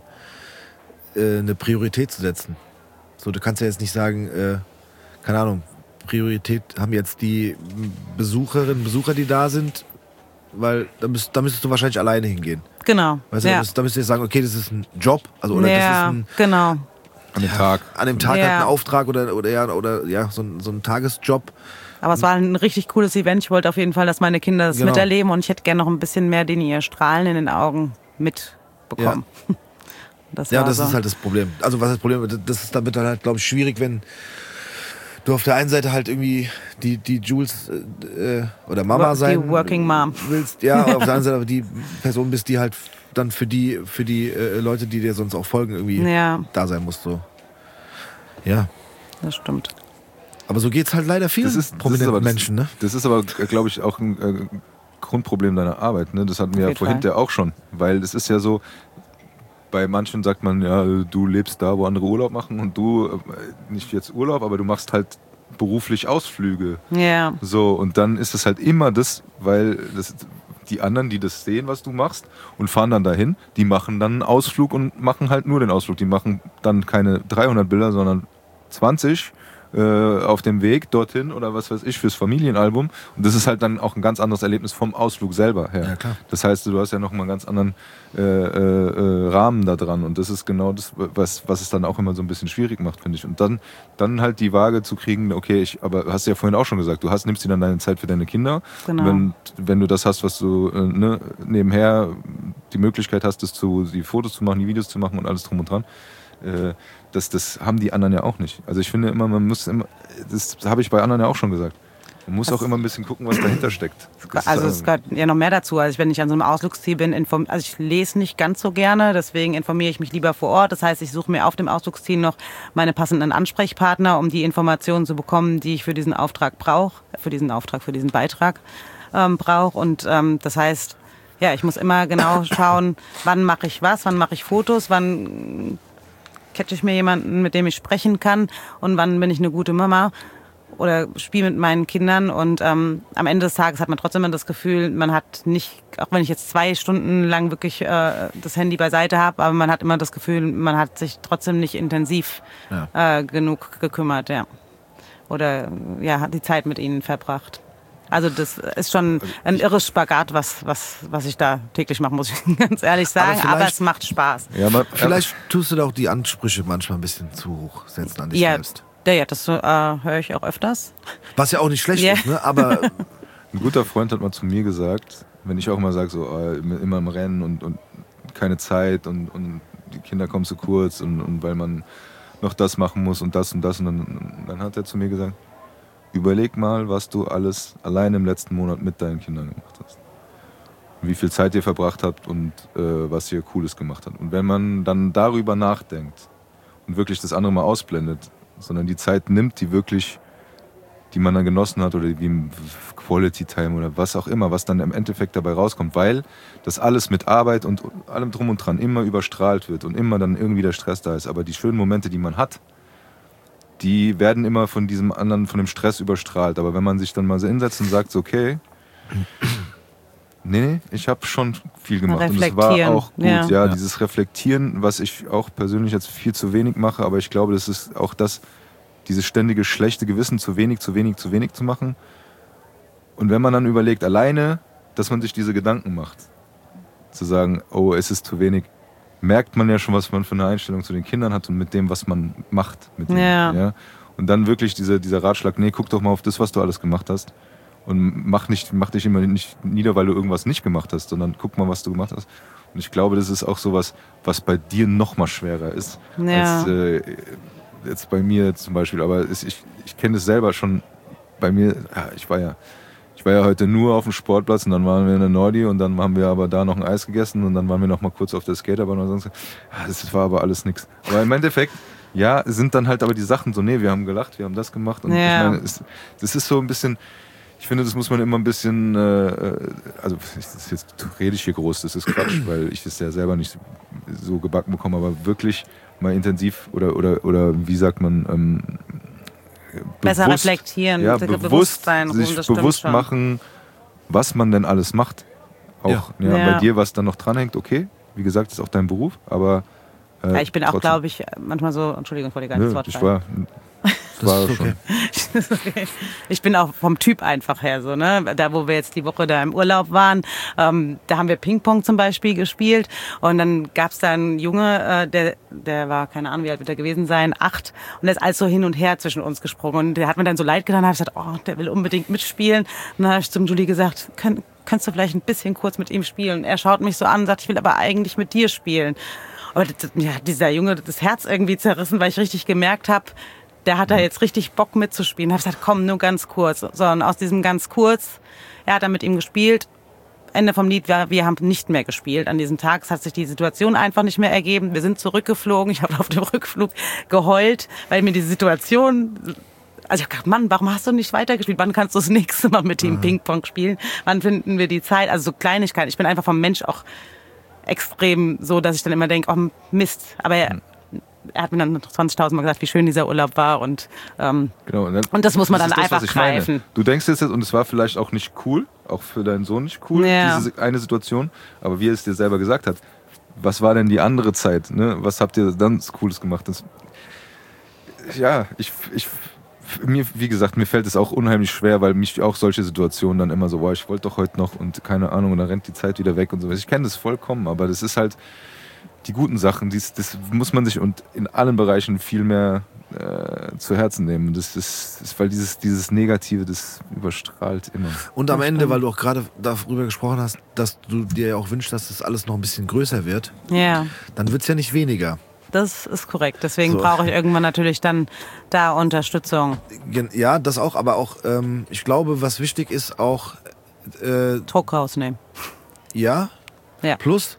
eine Priorität zu setzen. So, du kannst ja jetzt nicht sagen, keine Ahnung, Priorität haben jetzt die Besucherinnen und Besucher, die da sind, weil da müsstest du wahrscheinlich alleine hingehen. Genau. Weißt du, ja. da müsstest du jetzt sagen, okay, das ist ein Job, also oder das ist Ja, ein, genau. An dem Tag. an dem Tag Ja. halt ein Auftrag oder so ein Tagesjob. Aber es war ein richtig cooles Event. Ich wollte auf jeden Fall, dass meine Kinder das Genau. miterleben und ich hätte gerne noch ein bisschen mehr den ihr Strahlen in den Augen mitbekommen. Ja, war das so. ist halt das Problem. Also was das Problem ist, das ist damit dann halt, glaube ich, schwierig, wenn du auf der einen Seite halt irgendwie die Jules oder Mama Die sein Working Mom. willst. Ja, auf der anderen Seite aber die Person bist, die halt dann für die Leute, die dir sonst auch folgen, irgendwie Ja, da sein muss. So. Ja, das stimmt. aber so geht's halt leider vielen prominenten aber Menschen, ne? Das ist aber, glaube ich, auch ein Grundproblem deiner Arbeit. Ne? Das hatten wir ja jeden vorhin Fall. ja auch schon. Weil es ist ja so, bei manchen sagt man, ja, du lebst da, wo andere Urlaub machen und du, nicht jetzt Urlaub, aber du machst halt beruflich Ausflüge. Ja, So, und dann ist es halt immer das, weil die anderen, die das sehen, was du machst und fahren dann dahin, die machen dann einen Ausflug und machen halt nur den Ausflug. Die machen dann keine 300 Bilder, sondern 20 auf dem Weg dorthin oder was weiß ich fürs Familienalbum. Und das ist halt dann auch ein ganz anderes Erlebnis vom Ausflug selber her. Ja, klar. Das heißt, du hast ja noch mal einen ganz anderen Rahmen da dran. Und das ist genau das, was es dann auch immer so ein bisschen schwierig macht, finde ich. Und dann halt die Waage zu kriegen, okay, aber hast du ja vorhin auch schon gesagt, nimmst dir dann deine Zeit für deine Kinder. Genau. Wenn du das hast, was du nebenher die Möglichkeit hast, die Fotos zu machen, die Videos zu machen und alles drum und dran, das haben die anderen ja auch nicht. Also ich finde immer, das habe ich bei anderen ja auch schon gesagt, man muss auch immer ein bisschen gucken, was dahinter steckt. Also es gehört ja noch mehr dazu. Also wenn ich an so einem Ausflugsziel bin, also ich lese nicht ganz so gerne, deswegen informiere ich mich lieber vor Ort. Das heißt, ich suche mir auf dem Ausflugsziel noch meine passenden Ansprechpartner, um die Informationen zu bekommen, die ich für diesen Auftrag brauche, für diesen Beitrag brauche. Und das heißt, ja, ich muss immer genau schauen, wann mache ich was, wann mache ich Fotos, wann catche ich mir jemanden, mit dem ich sprechen kann und wann bin ich eine gute Mama oder spiele mit meinen Kindern. Und am Ende des Tages hat man trotzdem immer das Gefühl, man hat nicht, auch wenn ich jetzt 2 Stunden lang wirklich das Handy beiseite habe, aber man hat immer das Gefühl, man hat sich trotzdem nicht intensiv genug gekümmert, ja. Oder ja, hat die Zeit mit ihnen verbracht. Also das ist schon ein irres Spagat, was ich da täglich mache, muss ich ganz ehrlich sagen. Aber es macht Spaß. Ja, Vielleicht tust du da auch die Ansprüche manchmal ein bisschen zu hoch setzen an dich selbst. Ja, das höre ich auch öfters. Was ja auch nicht schlecht ist, ne? Aber ein guter Freund hat mal zu mir gesagt, wenn ich auch mal sage, so immer im Rennen und keine Zeit und die Kinder kommen zu kurz und weil man noch das machen muss und das und das. Und dann hat er zu mir gesagt, überleg mal, was du alles allein im letzten Monat mit deinen Kindern gemacht hast. Wie viel Zeit ihr verbracht habt und was ihr Cooles gemacht habt. Und wenn man dann darüber nachdenkt und wirklich das andere mal ausblendet, sondern die Zeit nimmt, die man dann genossen hat oder wie Quality Time oder was auch immer, was dann im Endeffekt dabei rauskommt, weil das alles mit Arbeit und allem drum und dran immer überstrahlt wird und immer dann irgendwie der Stress da ist. Aber die schönen Momente, die man hat, die werden immer von diesem anderen, von dem Stress überstrahlt. Aber wenn man sich dann mal so hinsetzt und sagt, so, okay, nee, ich habe schon viel gemacht und es war auch gut. Ja, dieses Reflektieren, was ich auch persönlich jetzt viel zu wenig mache, aber ich glaube, das ist auch dieses ständige schlechte Gewissen, zu wenig zu machen. Und wenn man dann überlegt, alleine, dass man sich diese Gedanken macht, zu sagen, oh, es ist zu wenig, merkt man ja schon, was man für eine Einstellung zu den Kindern hat und mit dem, was man macht mit denen. Ja. Und dann wirklich dieser Ratschlag, nee, guck doch mal auf das, was du alles gemacht hast. Und mach dich immer nicht nieder, weil du irgendwas nicht gemacht hast, sondern guck mal, was du gemacht hast. Und ich glaube, das ist auch sowas, was bei dir noch mal schwerer ist, als jetzt bei mir zum Beispiel. Aber ich kenne es selber schon bei mir. Ja, ich war ja heute nur auf dem Sportplatz und dann waren wir in der Nordi und dann haben wir aber da noch ein Eis gegessen und dann waren wir noch mal kurz auf der Skaterbahn und sonst. Ja, das war aber alles nichts. Aber im Endeffekt, ja, sind dann halt aber die Sachen so, nee, wir haben gelacht, wir haben das gemacht. Und ich meine, das ist so ein bisschen, ich finde, das muss man immer ein bisschen, also jetzt rede ich hier groß, das ist Quatsch, weil ich das ja selber nicht so gebacken bekomme, aber wirklich mal intensiv oder wie sagt man, besser reflektieren, ja, Bewusstsein, sich bewusst machen, was man denn alles macht. Auch bei dir, was dann noch dranhängt, okay, wie gesagt, ist auch dein Beruf, aber ich bin auch, glaube ich, manchmal so, Entschuldigung, vor dir gar nicht das Wort war schon. Okay. Ich bin auch vom Typ einfach her so, ne? Da, wo wir jetzt die Woche da im Urlaub waren, da haben wir Ping-Pong zum Beispiel gespielt und dann gab's da einen Junge, der war, keine Ahnung, wie alt wird er gewesen sein, 8 und der ist alles so hin und her zwischen uns gesprungen und der hat mir dann so leid getan, da habe ich gesagt, oh, der will unbedingt mitspielen und dann habe ich zum Julie gesagt, kannst du vielleicht ein bisschen kurz mit ihm spielen? Und er schaut mich so an und sagt, ich will aber eigentlich mit dir spielen. Aber dieser Junge, das Herz irgendwie zerrissen, weil ich richtig gemerkt habe, der hat da jetzt richtig Bock mitzuspielen. Da habe ich gesagt, komm, nur ganz kurz. So, und aus diesem ganz kurz, er hat dann mit ihm gespielt. Ende vom Lied, wir haben nicht mehr gespielt an diesem Tag. Es hat sich die Situation einfach nicht mehr ergeben. Wir sind zurückgeflogen. Ich habe auf dem Rückflug geheult, weil mir die Situation... Also ich habe gedacht, Mann, warum hast du nicht weitergespielt? Wann kannst du das nächste Mal mit ihm Ping-Pong spielen? Wann finden wir die Zeit? Also so Kleinigkeiten. Ich bin einfach vom Mensch auch extrem so, dass ich dann immer denke, oh Mist. Aber er hat mir dann 20.000 Mal gesagt, wie schön dieser Urlaub war und genau, und das muss man dann einfach greifen. Meine. Du denkst jetzt, und es war vielleicht auch nicht cool, auch für deinen Sohn nicht cool, diese eine Situation, aber wie er es dir selber gesagt hat, was war denn die andere Zeit? Ne? Was habt ihr dann Cooles gemacht? Ich mir, wie gesagt, mir fällt es auch unheimlich schwer, weil mich auch solche Situationen dann immer so, boah, ich wollte doch heute noch und keine Ahnung, und dann rennt die Zeit wieder weg und so. Ich kenne das vollkommen, aber das ist halt die guten Sachen, das muss man sich und in allen Bereichen viel mehr zu Herzen nehmen. Das ist, weil dieses Negative, das überstrahlt immer. Und am Ende, weil du auch gerade darüber gesprochen hast, dass du dir ja auch wünschst, dass das alles noch ein bisschen größer wird, Ja, dann wird es ja nicht weniger. das ist korrekt. Deswegen So. brauche ich irgendwann natürlich dann da Unterstützung. Ja, das auch, aber auch, ich glaube, was wichtig ist, auch, Druck rausnehmen. ja, Ja. plus,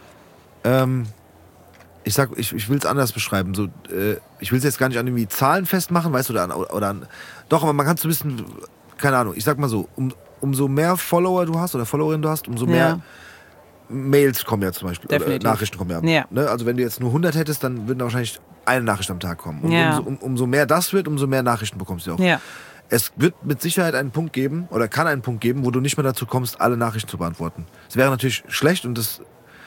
ich will es anders beschreiben. So, ich will es jetzt gar nicht an irgendwie Zahlen festmachen, weißt du, doch, aber man kann es ein bisschen, keine Ahnung, ich sag mal so, umso mehr Follower du hast oder Followerinnen du hast, umso mehr Mails kommen ja zum Beispiel, oder Definitiv. Nachrichten kommen ja. Ja. Ne? Also wenn du jetzt nur 100 hättest, dann würden da wahrscheinlich eine Nachricht am Tag kommen. Und Ja. umso mehr das wird, umso mehr Nachrichten bekommst du auch. Ja. Es wird mit Sicherheit einen Punkt geben, oder kann einen Punkt geben, wo du nicht mehr dazu kommst, alle Nachrichten zu beantworten. Das wäre natürlich schlecht und das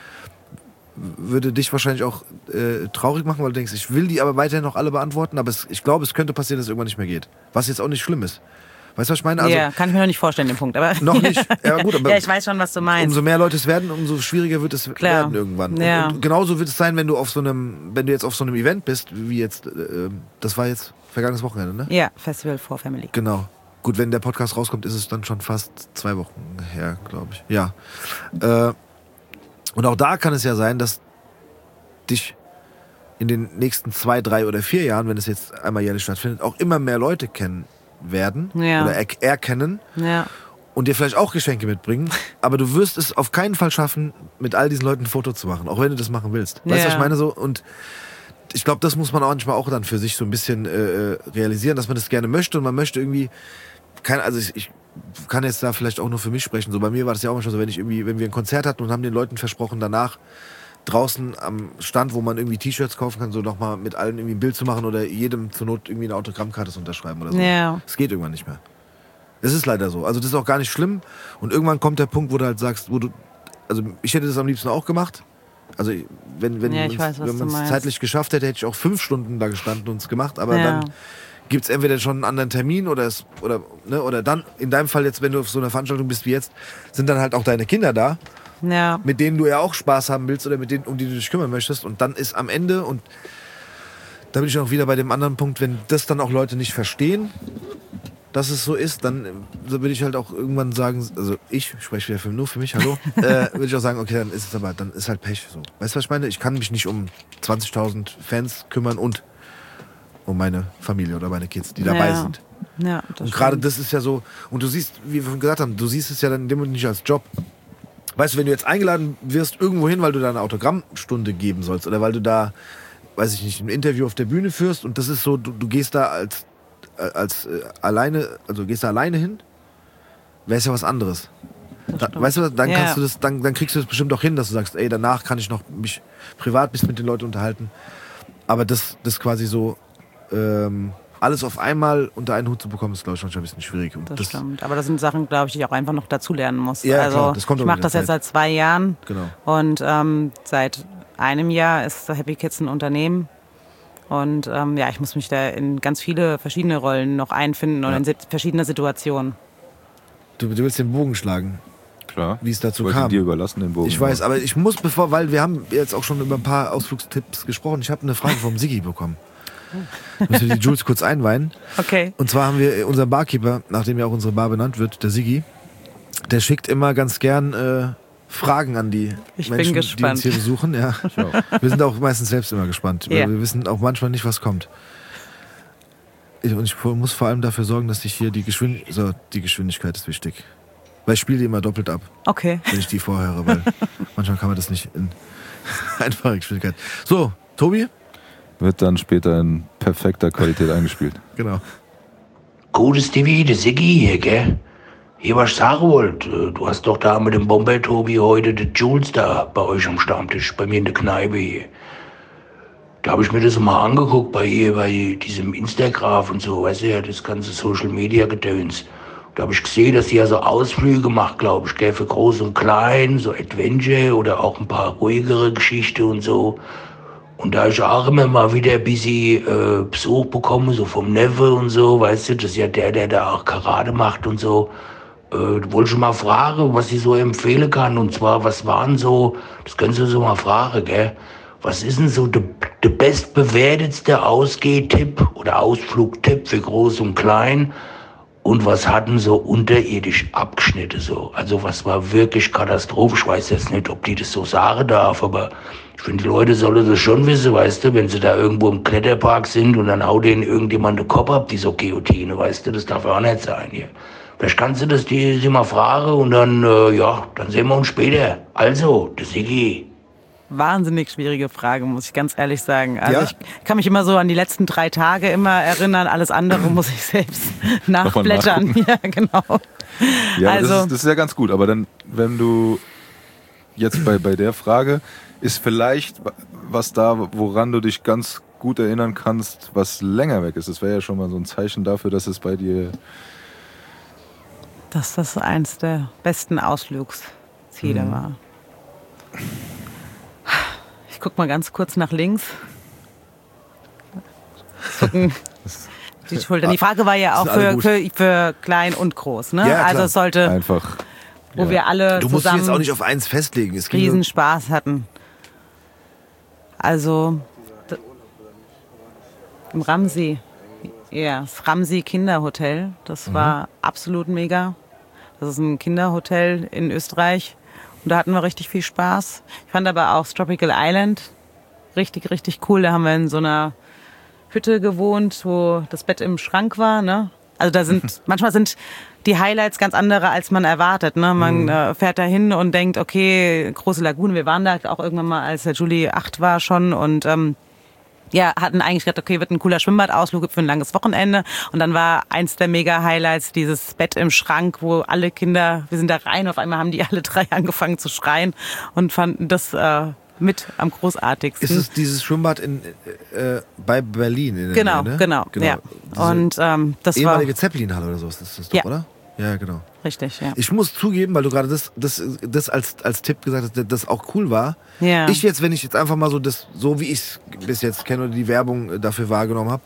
würde dich wahrscheinlich auch traurig machen, weil du denkst, ich will die aber weiterhin noch alle beantworten, aber ich glaube, es könnte passieren, dass es irgendwann nicht mehr geht. Was jetzt auch nicht schlimm ist. Weißt du, was ich meine? Also, Ja, kann ich mir noch nicht vorstellen, den Punkt. Aber noch nicht. Ja, gut, aber ja, ich weiß schon, was du meinst. umso mehr Leute es werden, umso schwieriger wird es Klar. werden irgendwann. Ja. Und genauso wird es sein, wenn du jetzt auf so einem Event bist, wie jetzt, das war jetzt vergangenes Wochenende, ne? Ja, Festival for Family. Genau. Gut, wenn der Podcast rauskommt, ist es dann schon fast 2 Wochen her, glaube ich. Ja. Und auch da kann es ja sein, dass dich in den nächsten 2, 3 oder 4 Jahren, wenn es jetzt einmal jährlich stattfindet, auch immer mehr Leute kennen werden Ja. oder erkennen Ja. und dir vielleicht auch Geschenke mitbringen, aber du wirst es auf keinen Fall schaffen, mit all diesen Leuten ein Foto zu machen, auch wenn du das machen willst. Weißt du, Ja. was ich meine? So, und ich glaube, das muss man auch manchmal auch dann für sich so ein bisschen realisieren, dass man das gerne möchte und man möchte irgendwie, ich kann jetzt da vielleicht auch nur für mich sprechen. So bei mir war das ja auch immer schon so, wenn wir ein Konzert hatten und haben den Leuten versprochen, danach draußen am Stand, wo man irgendwie T-Shirts kaufen kann, so nochmal mit allen irgendwie ein Bild zu machen oder jedem zur Not irgendwie eine Autogrammkarte zu unterschreiben oder so. Ja. Es geht irgendwann nicht mehr. Es ist leider so. Also das ist auch gar nicht schlimm. Und irgendwann kommt der Punkt, wo du halt sagst, also ich hätte das am liebsten auch gemacht. Also wenn Ja, ich weiß, was du man es meinst. zeitlich geschafft hätte, hätte ich auch 5 Stunden da gestanden und es gemacht. Aber Ja. dann gibt es entweder schon einen anderen Termin oder dann, in deinem Fall jetzt, wenn du auf so einer Veranstaltung bist wie jetzt, sind dann halt auch deine Kinder da, Ja. mit denen du ja auch Spaß haben willst oder mit denen, um die du dich kümmern möchtest. Und dann ist am Ende, und da bin ich auch wieder bei dem anderen Punkt, wenn das dann auch Leute nicht verstehen, dass es so ist, dann würde ich halt auch irgendwann sagen, also ich spreche wieder nur für mich, hallo, würde ich auch sagen, okay, dann ist halt Pech. So. Weißt du, was ich meine? Ich kann mich nicht um 20.000 Fans kümmern und um meine Familie oder meine Kids, die dabei Ja. sind. Ja, das Und gerade stimmt. das ist ja so, und du siehst, wie wir vorhin gesagt haben, du siehst es ja dann in dem Moment nicht als Job. Weißt du, wenn du jetzt eingeladen wirst irgendwo hin, weil du da eine Autogrammstunde geben sollst oder weil du da, weiß ich nicht, ein Interview auf der Bühne führst und das ist so, du gehst da alleine, also gehst da alleine hin, wäre es ja was anderes. Weißt du, dann Ja. kannst du das, dann kriegst du das bestimmt auch hin, dass du sagst, ey, danach kann ich noch mich privat ein bisschen mit den Leuten unterhalten. Aber das quasi so alles auf einmal unter einen Hut zu bekommen, ist, glaube ich, manchmal ein bisschen schwierig. Und Das stimmt. Aber das sind Sachen, glaube ich, die ich auch einfach noch dazu lernen muss. Ja, also klar, das kommt ich auch mache mit das der jetzt Zeit. seit 2 Jahren. Genau. Und seit einem Jahr ist Happy Kids ein Unternehmen. Und ich muss mich da in ganz viele verschiedene Rollen noch einfinden und in verschiedene Situationen. Du willst den Bogen schlagen, Klar. wie es dazu Ich wollte kam. dir überlassen, den Bogen. Ich weiß, aber ich muss, weil wir haben jetzt auch schon über ein paar Ausflugstipps gesprochen. Ich habe eine Frage vom Siggi bekommen. Müssen wir die Jules kurz einweihen. Okay. Und zwar haben wir unseren Barkeeper, nachdem ja auch unsere Bar benannt wird, der Siggi, der schickt immer ganz gern Fragen an die Ich bin Menschen, die gespannt. uns hier besuchen. Ja. Wir sind auch meistens selbst immer gespannt, weil Ja. wir wissen auch manchmal nicht, was kommt. Ich muss vor allem dafür sorgen, dass ich hier die Geschwindigkeit ist wichtig. Weil ich spiele die immer doppelt ab, Okay. wenn ich die vorhöre, weil manchmal kann man das nicht in einfacher Geschwindigkeit. So, Tobi? Wird dann später in perfekter Qualität eingespielt. Genau. Gutes Stevie, der Siggi hier, gell? Hier, was ich sagen wollte, du hast doch da mit dem Bombay-Tobi heute den Jules da bei euch am Stammtisch, bei mir in der Kneipe hier. Da habe ich mir das mal angeguckt bei diesem Instagram und so, weißt du ja, das ganze Social-Media-Gedöns. Da habe ich gesehen, dass sie ja so Ausflüge macht, glaube ich, gell, für Groß und Klein, so Adventure oder auch ein paar ruhigere Geschichten und so. Und da ich auch immer mal wieder ein bisschen Besuch bekomme, so vom Neffe und so, weißt du, das ist ja der da auch Karate macht und so, wollte ich mal fragen, was ich so empfehlen kann. Und zwar, was waren so, das können Sie so mal fragen, gell? Was ist denn so der bestbewertetste Ausgehtipp oder Ausflugtipp für Groß und Klein? Und was hatten so unterirdisch Abgeschnitte so? Also was war wirklich Katastrophe? Ich weiß jetzt nicht, ob die das so sagen darf, aber ich finde, die Leute sollen das schon wissen, weißt du, wenn sie da irgendwo im Kletterpark sind und dann haut denen irgendjemand den Kopf ab, die so Guillotine, weißt du, das darf ja auch nicht sein hier. Vielleicht kannst du das die sie mal fragen und dann, dann sehen wir uns später. Also, der Siggi. Wahnsinnig schwierige Frage, muss ich ganz ehrlich sagen. Also Ja? ich kann mich immer so an die letzten 3 Tage immer erinnern. Alles andere muss ich selbst nachblättern. Ja, genau. Ja, Also- das ist ja ganz gut. Aber dann, wenn du jetzt bei der Frage, ist vielleicht was da, woran du dich ganz gut erinnern kannst, was länger weg ist. Das wäre ja schon mal so ein Zeichen dafür, dass es bei dir... Dass das eins der besten Ausflugsziele war. Ich guck mal ganz kurz nach links. Gucken. Die Schultern. Die Frage war ja auch Sind alle für klein und groß. Ne? Ja, klar. Also es sollte, Einfach... wo wir alle Du musst dich jetzt auch zusammen nicht auf eins festlegen. Es ging nur- riesen Spaß hatten. Also im Ramsey. Ja, das Ramsey Kinderhotel. Das war absolut mega. Das ist ein Kinderhotel in Österreich. Und da hatten wir richtig viel Spaß. Ich fand aber auch Tropical Island richtig, richtig cool. Da haben wir in so einer Hütte gewohnt, wo das Bett im Schrank war. Ne? Also da sind, manchmal sind die Highlights ganz andere, als man erwartet. Ne? Man fährt da hin und denkt, okay, große Lagune. Wir waren da auch irgendwann mal, als der Julie 8 war schon und hatten eigentlich gedacht, okay, wird ein cooler Schwimmbadausflug für ein langes Wochenende. Und dann war eins der Mega-Highlights dieses Bett im Schrank, wo alle Kinder, wir sind da rein, auf einmal haben die alle 3 angefangen zu schreien und fanden das mit am großartigsten. Ist es dieses Schwimmbad bei Berlin? In der Genau, Nähe, ne? genau. Ja. Diese Und das war ehemalige Zeppelin-Halle oder so ist das doch, Ja. oder? Ja, genau. richtig, ja. Ich muss zugeben, weil du gerade das als Tipp gesagt hast, das auch cool war. Ja. Wenn ich jetzt einfach mal so wie ich es bis jetzt kenne oder die Werbung dafür wahrgenommen habe,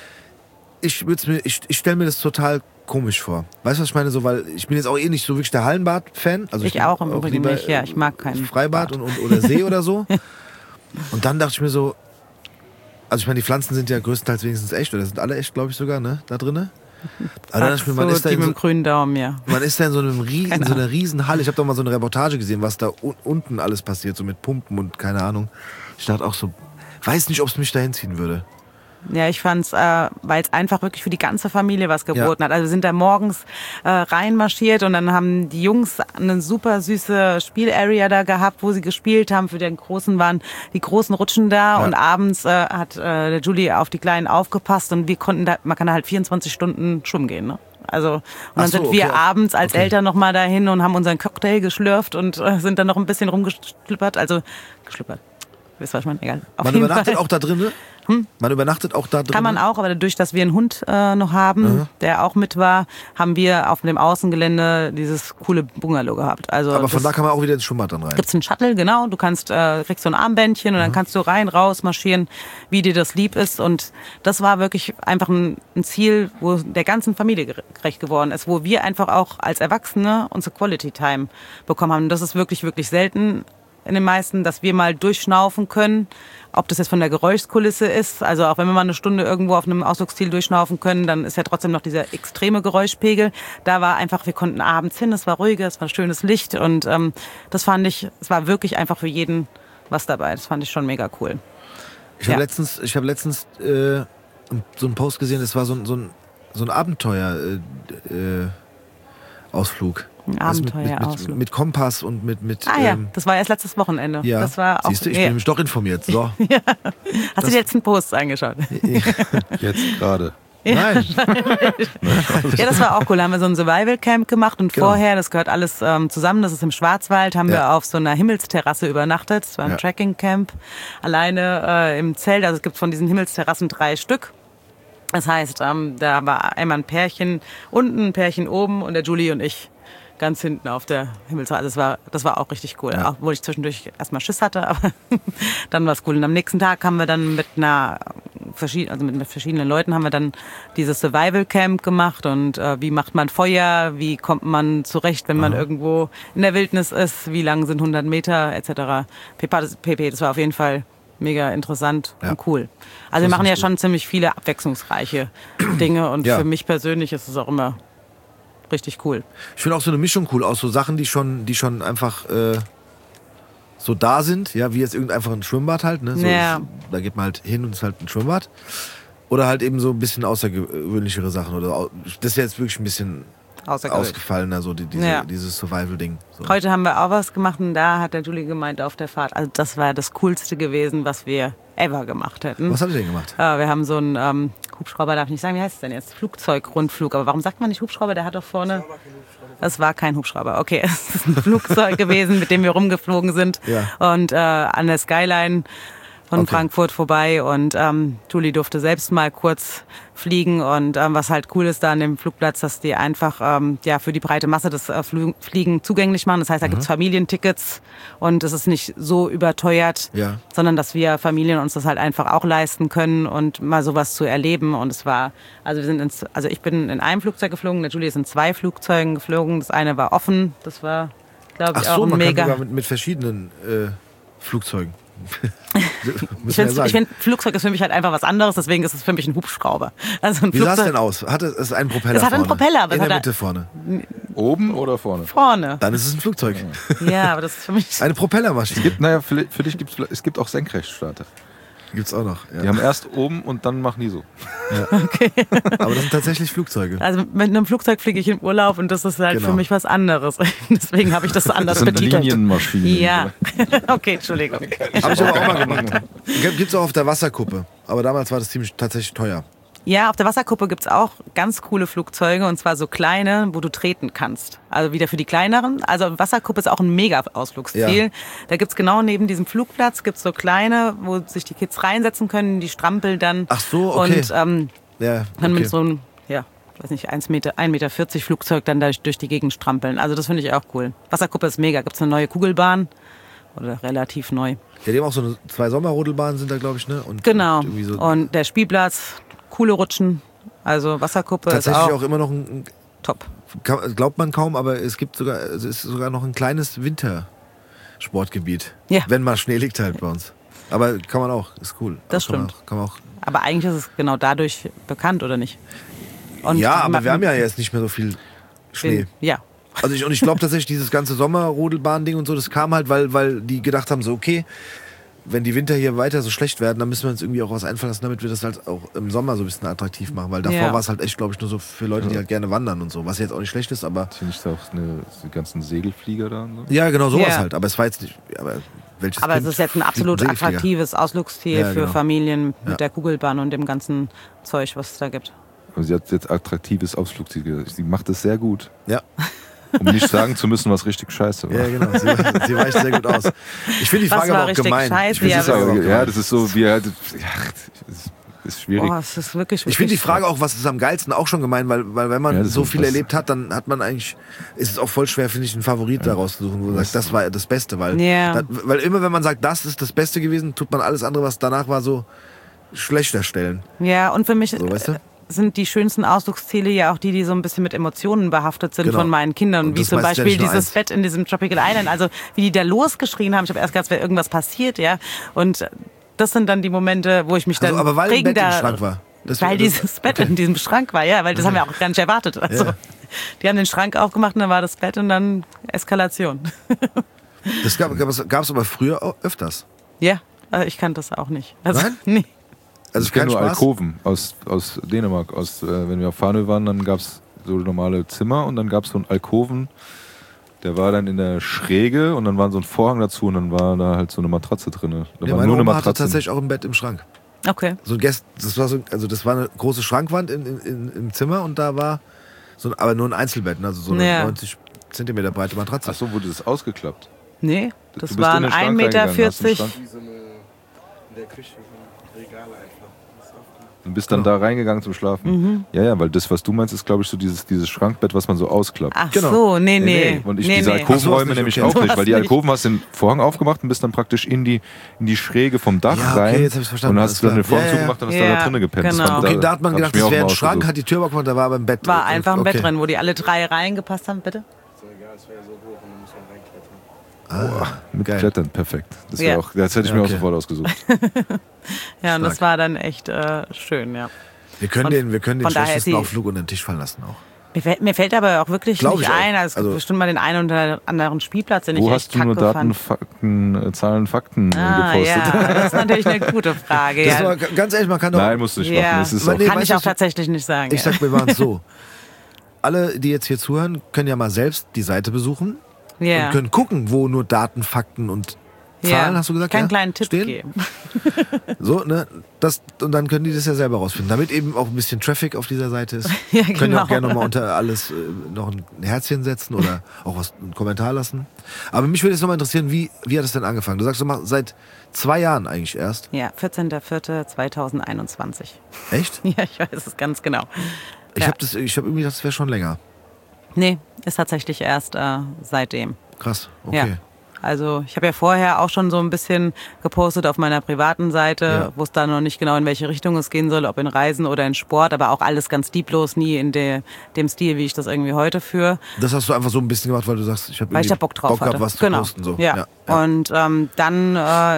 ich stelle mir das total komisch vor. Weißt du, was ich meine? So, weil ich bin jetzt auch nicht so wirklich der Hallenbad-Fan. Also Ich auch im Übrigen lieber, nicht, ja. Ich mag kein Freibad Bad. oder See oder so. Und dann dachte ich mir so, also ich meine, die Pflanzen sind ja größtenteils wenigstens echt, oder sind alle echt, glaube ich sogar, ne, da drinnen. Aber dann dachte ich mir, man ist da die in mit so, dem grünen Daumen, ja. man ist da in so einer riesen Halle. Ich habe doch mal so eine Reportage gesehen, was da unten alles passiert, so mit Pumpen und keine Ahnung. Ich dachte auch so, weiß nicht, ob es mich da hinziehen würde. Ja, ich fand's, weil es einfach wirklich für die ganze Familie was geboten hat. Also wir sind da morgens reinmarschiert und dann haben die Jungs eine super süße Spielarea da gehabt, wo sie gespielt haben. Für den Großen waren die großen Rutschen da und abends hat der Julie auf die Kleinen aufgepasst und wir konnten da, man kann da halt 24 Stunden schwimmen gehen, ne? Also und dann sind wir abends als Eltern noch mal dahin und haben unseren Cocktail geschlürft und sind dann noch ein bisschen rumgeschlüppert. Wisst ihr, was ich meine? Egal. Auf Man jeden übernachtet Fall. auch da drin, ne? Man übernachtet auch da drin. Kann man auch, aber dadurch, dass wir einen Hund noch haben, der auch mit war, haben wir auf dem Außengelände dieses coole Bungalow gehabt. Also Aber von da kann man auch wieder ins Schwimmbad dann rein. gibt's einen Shuttle, genau. Du kriegst so ein Armbändchen und dann kannst du rein, raus marschieren, wie dir das lieb ist. Und das war wirklich einfach ein Ziel, wo der ganzen Familie gerecht geworden ist, wo wir einfach auch als Erwachsene unsere Quality Time bekommen haben. Und das ist wirklich, wirklich selten in den meisten, dass wir mal durchschnaufen können, ob das jetzt von der Geräuschkulisse ist, also auch wenn wir mal eine Stunde irgendwo auf einem Ausflugsziel durchschnaufen können, dann ist ja trotzdem noch dieser extreme Geräuschpegel. Da war einfach, wir konnten abends hin, es war ruhiger, es war schönes Licht und das fand ich, es war wirklich einfach für jeden was dabei. Das fand ich schon mega cool. Ich habe letztens so einen Post gesehen, das war so ein Abenteuer Ausflug. Ein Also Abenteuerausflug. mit Kompass und mit Das war erst letztes Wochenende. ja. Das war auch, Siehst du, ich bin nämlich doch informiert. So. Hast du die letzten Posts angeschaut? Jetzt gerade. Nein. Ja, das war auch cool. Da haben wir so ein Survival-Camp gemacht und Genau. vorher, das gehört alles zusammen, das ist im Schwarzwald, haben wir auf so einer Himmelsterrasse übernachtet. Das war ein Ja. Trekking-Camp. Alleine im Zelt, also es gibt von diesen Himmelsterrassen 3 Stück. Das heißt, da war einmal ein Pärchen unten, ein Pärchen oben und der Julie und ich ganz hinten auf der Himmelsrad. Also das war auch richtig cool. Ja. Obwohl ich zwischendurch erstmal Schiss hatte, aber dann war es cool. Und am nächsten Tag haben wir dann mit verschiedenen Leuten haben wir dann dieses Survival Camp gemacht und wie macht man Feuer, wie kommt man zurecht, wenn man irgendwo in der Wildnis ist, wie lang sind 100 Meter etc. pp. Das war auf jeden Fall mega interessant und cool. Also wir machen ja schon ziemlich viele abwechslungsreiche Dinge und für mich persönlich ist es auch immer richtig cool. Ich finde auch so eine Mischung cool aus so Sachen, die schon einfach so da sind, ja, wie jetzt einfach ein Schwimmbad halt, ne? So da geht man halt hin und ist halt ein Schwimmbad. Oder halt eben so ein bisschen außergewöhnlichere Sachen. Oder das ist jetzt wirklich ein bisschen ausgefallener, so dieses Survival-Ding. So. Heute haben wir auch was gemacht und da hat der Julie gemeint auf der Fahrt, also das war das Coolste gewesen, was wir ever gemacht hätten. Was habt ihr denn gemacht? Wir haben so einen Hubschrauber, darf ich nicht sagen, wie heißt es denn jetzt? Flugzeugrundflug. Aber warum sagt man nicht Hubschrauber? Der hat doch vorne... Das war kein Hubschrauber. Okay, es ist ein Flugzeug gewesen, mit dem wir rumgeflogen sind. Ja. Und an der Skyline von Frankfurt vorbei. Und Julie durfte selbst mal kurz fliegen. Und was halt cool ist da an dem Flugplatz, dass die einfach für die breite Masse das Fliegen zugänglich machen. Das heißt, da gibt's Familientickets und es ist nicht so überteuert, sondern dass wir Familien uns das halt einfach auch leisten können und mal sowas zu erleben. Und es war, ich bin in einem Flugzeug geflogen, der Julie ist in 2 Flugzeugen geflogen. Das eine war offen, das war, glaube ich, auch ein mega. Kann sogar mit verschiedenen Flugzeugen. Ich finde, Flugzeug ist für mich halt einfach was anderes, deswegen ist es für mich ein Hubschrauber. Also ein Wie sah es denn aus? Hatte es einen Propeller vorne? Es hat einen Propeller. Aber in der Mitte vorne? Oben oder vorne? Vorne. Dann ist es ein Flugzeug. Ja, aber das ist für mich... Eine Propellermaschine. Für dich es gibt auch Senkrechtstarter. Gibt's auch noch. Ja. Die haben erst oben und dann machen die so. Ja. Okay. Aber das sind tatsächlich Flugzeuge. Also mit einem Flugzeug fliege ich in Urlaub und das ist halt für mich was anderes. Deswegen habe ich das anders betitelt. betitelt. Das sind Linienmaschinen. Ja. Okay, Entschuldigung. Habe ich aber auch mal gemacht. Gibt's auch auf der Wasserkuppe. Aber damals war das tatsächlich teuer. Ja, auf der Wasserkuppe gibt's auch ganz coole Flugzeuge und zwar so kleine, wo du treten kannst. Also wieder für die kleineren. Also Wasserkuppe ist auch ein mega Ausflugsziel. Ja. Da gibt's genau neben diesem Flugplatz gibt's so kleine, wo sich die Kids reinsetzen können, die strampeln dann. Ach so, okay. Und dann mit so einem, weiß nicht, 1,40 Meter Flugzeug dann durch die Gegend strampeln. Also das finde ich auch cool. Wasserkuppe ist mega. Gibt's eine neue Kugelbahn oder relativ neu. Ja, die haben auch so 2 Sommerrodelbahnen sind da, glaube ich, ne? Und genau. So und der Spielplatz, coole Rutschen, also Wasserkuppe tatsächlich ist auch immer noch ein top. Glaubt man kaum, aber es ist sogar noch ein kleines Wintersportgebiet. Ja. Wenn mal Schnee liegt halt bei uns. Aber kann man auch, ist cool. Das stimmt. Kann man auch. Aber eigentlich ist es genau dadurch bekannt, oder nicht? Und ja, aber wir haben ja jetzt nicht mehr so viel Schnee. Ja. Also ich glaube tatsächlich, dieses ganze Sommerrodelbahn-Ding und so, das kam halt, weil die gedacht haben, so okay, wenn die Winter hier weiter so schlecht werden, dann müssen wir uns irgendwie auch was einfallen lassen, damit wir das halt auch im Sommer so ein bisschen attraktiv machen. Weil davor war es halt echt, glaube ich, nur so für Leute, die halt gerne wandern und so. Was jetzt auch nicht schlecht ist, aber... Finde ich da auch die ganzen Segelflieger da und so? Ja, genau, sowas halt. Aber es war jetzt nicht... Aber es ist jetzt ein absolut attraktives Ausflugsziel für Familien mit der Kugelbahn und dem ganzen Zeug, was es da gibt. Aber sie hat jetzt attraktives Ausflugsziel. Sie macht es sehr gut. Ja. Um nicht sagen zu müssen, was richtig scheiße war. Ja, genau. Sie weicht sehr gut aus. Ich finde die Frage aber auch gemein. Das ist so wie das ist schwierig. Oh, es ist wirklich ich finde die Frage auch, was ist am geilsten, auch schon gemein, weil wenn man so viel erlebt hat, dann hat man eigentlich, ist es auch voll schwer, finde ich, einen Favorit daraus zu suchen, wo du sagst, das war das Beste, weil immer wenn man sagt, das ist das Beste gewesen, tut man alles andere, was danach war, so schlechter stellen. Ja, und für mich so, weißt du? Sind die schönsten Ausflugsziele ja auch die so ein bisschen mit Emotionen behaftet sind von meinen Kindern. Wie zum Beispiel dieses Bett in diesem Tropical Island. Also wie die da losgeschrien haben. Ich habe erst gedacht, es wäre irgendwas passiert, ja. Und das sind dann die Momente, wo ich mich dann aber weil ein Bett im Schrank war. Weil dieses Bett in diesem Schrank war, ja. Weil das haben wir auch gar nicht erwartet. Also die haben den Schrank aufgemacht und dann war das Bett und dann Eskalation. Das gab es aber früher auch öfters. Ja, ich kannte das auch nicht. Also, nein? Nee. Also ich kenne nur Alkoven aus Dänemark. Wenn wir auf Farnö waren, dann gab es so normale Zimmer und dann gab es so einen Alkoven, der war dann in der Schräge und dann war so ein Vorhang dazu und dann war da halt so eine Matratze drin. Meine Oma hatte tatsächlich auch ein Bett im Schrank. Okay. Das war eine große Schrankwand im Zimmer und da war aber nur ein Einzelbett, also so eine 90 Zentimeter breite Matratze. Ach so, wurde das ausgeklappt? Nee, das waren 1,40 Meter. Wie so eine in der Küche, so ein Regal einfach. Und bist dann da reingegangen zum Schlafen. Ja, weil das, was du meinst, ist, glaube ich, so dieses Schrankbett, was man so ausklappt. Ach Genau. so, nee. Und nee, diese Alkovenräume nee. nämlich Okay. auch nicht, weil die Sowas nicht. Alkoven hast den Vorhang aufgemacht und bist dann praktisch in die Schräge vom Dach Ja, okay, rein. jetzt hab ich's verstanden, Und alles hast dann den klar. Vorhang Ja, ja, zugemacht und hast ja. da drinnen gepennt. Das Genau. fand- Okay, da hat man hab gedacht, ich mir das auch wäre ein mal Schrank, ausgesucht. hat die Tür aufgemacht, da war aber ein Bett. War einfach ein Bett Okay. drin, wo die alle 3 reingepasst haben, bitte. Mit Geil. Klettern, perfekt. Das, Ja. das hätte ich mir auch Okay. sofort ausgesucht. Ja, und Stark. das war dann echt schön, ja. Wir können Und den von daher schlechtesten ist die- Aufflug unter den Tisch fallen lassen auch. Mir fällt aber auch wirklich Glaub nicht ich auch. ein. Also es gibt Also- bestimmt mal den einen oder anderen Spielplatz, den Wo ich hast echt du nur kacke Daten, fand. Fakten, Zahlen, Fakten gepostet? Ja, das ist natürlich eine gute Frage. Das Ja. war ganz ehrlich, man kann doch. Nein, musst du nicht machen. Ja. Das ist Aber auch, nee, Kann weißt ich du, auch was- tatsächlich nicht sagen. Ich ja. sag, wir waren es so. Alle, die jetzt hier zuhören, können ja mal selbst die Seite besuchen Ja. und können gucken, wo nur Daten, Fakten und Zahlen, Ja. hast du gesagt? Keinen ja? kleinen Tipp stehen? geben. So, ne? Und dann können die das ja selber rausfinden. Damit eben auch ein bisschen Traffic auf dieser Seite ist. Ja, Können genau. auch gerne nochmal unter alles noch ein Herzchen setzen oder auch einen Kommentar lassen. Aber mich würde jetzt nochmal interessieren, wie hat es denn angefangen? Du sagst, du machst seit 2 Jahren eigentlich erst. Ja, 14.04.2021. Echt? Ja, ich weiß es ganz genau. Ich Ja. habe irgendwie gedacht, das wäre schon länger. Nee, ist tatsächlich erst seitdem. Krass, Ja. okay. Also ich habe ja vorher auch schon so ein bisschen gepostet auf meiner privaten Seite, Ja. wo es da noch nicht genau in welche Richtung es gehen soll, ob in Reisen oder in Sport, aber auch alles ganz lieblos, nie in dem Stil, wie ich das irgendwie heute führe. Das hast du einfach so ein bisschen gemacht, weil du sagst, ich habe Weil ich da Bock drauf hatte. gehabt, was zu posten. So. Ja. Und dann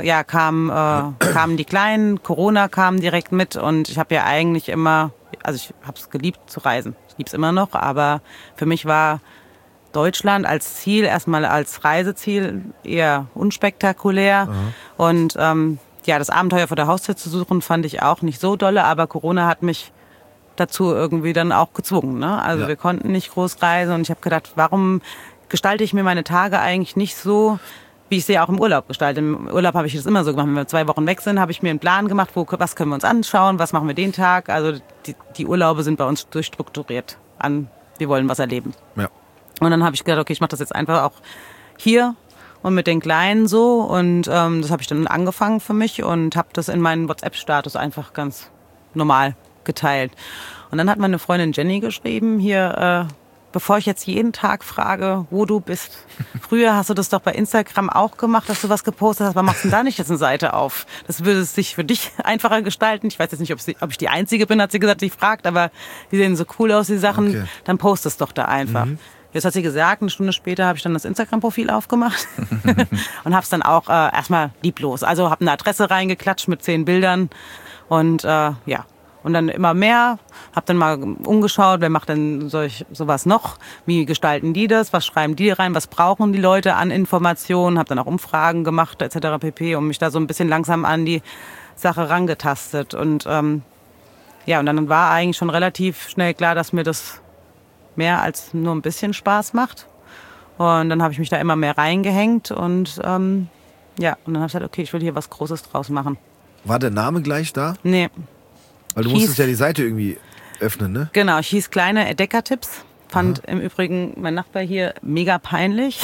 kamen die Kleinen, Corona kam direkt mit und ich habe ja eigentlich immer, also ich habe es geliebt zu reisen. Ich liebe es immer noch, aber für mich war Deutschland als Ziel, erstmal als Reiseziel eher unspektakulär. Und das Abenteuer vor der Haustür zu suchen, fand ich auch nicht so dolle, aber Corona hat mich dazu irgendwie dann auch gezwungen. Ne? Also Ja. wir konnten nicht groß reisen und ich habe gedacht, warum gestalte ich mir meine Tage eigentlich nicht so, wie ich sie auch im Urlaub gestalte. Im Urlaub habe ich das immer so gemacht. Wenn wir 2 Wochen weg sind, habe ich mir einen Plan gemacht, was können wir uns anschauen, was machen wir den Tag. Also die Urlaube sind bei uns durchstrukturiert an, wir wollen was erleben. Ja. Und dann habe ich gedacht, okay, ich mache das jetzt einfach auch hier und mit den Kleinen so. Und das habe ich dann angefangen für mich und habe das in meinen WhatsApp-Status einfach ganz normal geteilt. Und dann hat meine Freundin Jenny geschrieben, hier, bevor ich jetzt jeden Tag frage, wo du bist. Früher hast du das doch bei Instagram auch gemacht, dass du was gepostet hast. Warum machst du denn da nicht jetzt eine Seite auf? Das würde es sich für dich einfacher gestalten. Ich weiß jetzt nicht, ob ich die Einzige bin, hat sie gesagt, die fragt, aber die sehen so cool aus, die Sachen. Okay. Dann postest doch da einfach. Jetzt hat sie gesagt, eine Stunde später habe ich dann das Instagram-Profil aufgemacht und habe es dann auch erstmal lieblos. Also habe eine Adresse reingeklatscht mit 10 Bildern und und dann immer mehr. Habe dann mal umgeschaut, wer macht denn sowas noch? Wie gestalten die das? Was schreiben die rein? Was brauchen die Leute an Informationen? Habe dann auch Umfragen gemacht etc. pp. Und mich da so ein bisschen langsam an die Sache rangetastet. Und und dann war eigentlich schon relativ schnell klar, dass mir das mehr als nur ein bisschen Spaß macht. Und dann habe ich mich da immer mehr reingehängt und und dann habe ich gesagt, okay, ich will hier was Großes draus machen. War der Name gleich da? Nee, Weil du Hieß- musstest ja die Seite irgendwie öffnen, ne? genau, ich hieß Kleine Entdeckertipps. Fand im Übrigen mein Nachbar hier mega peinlich.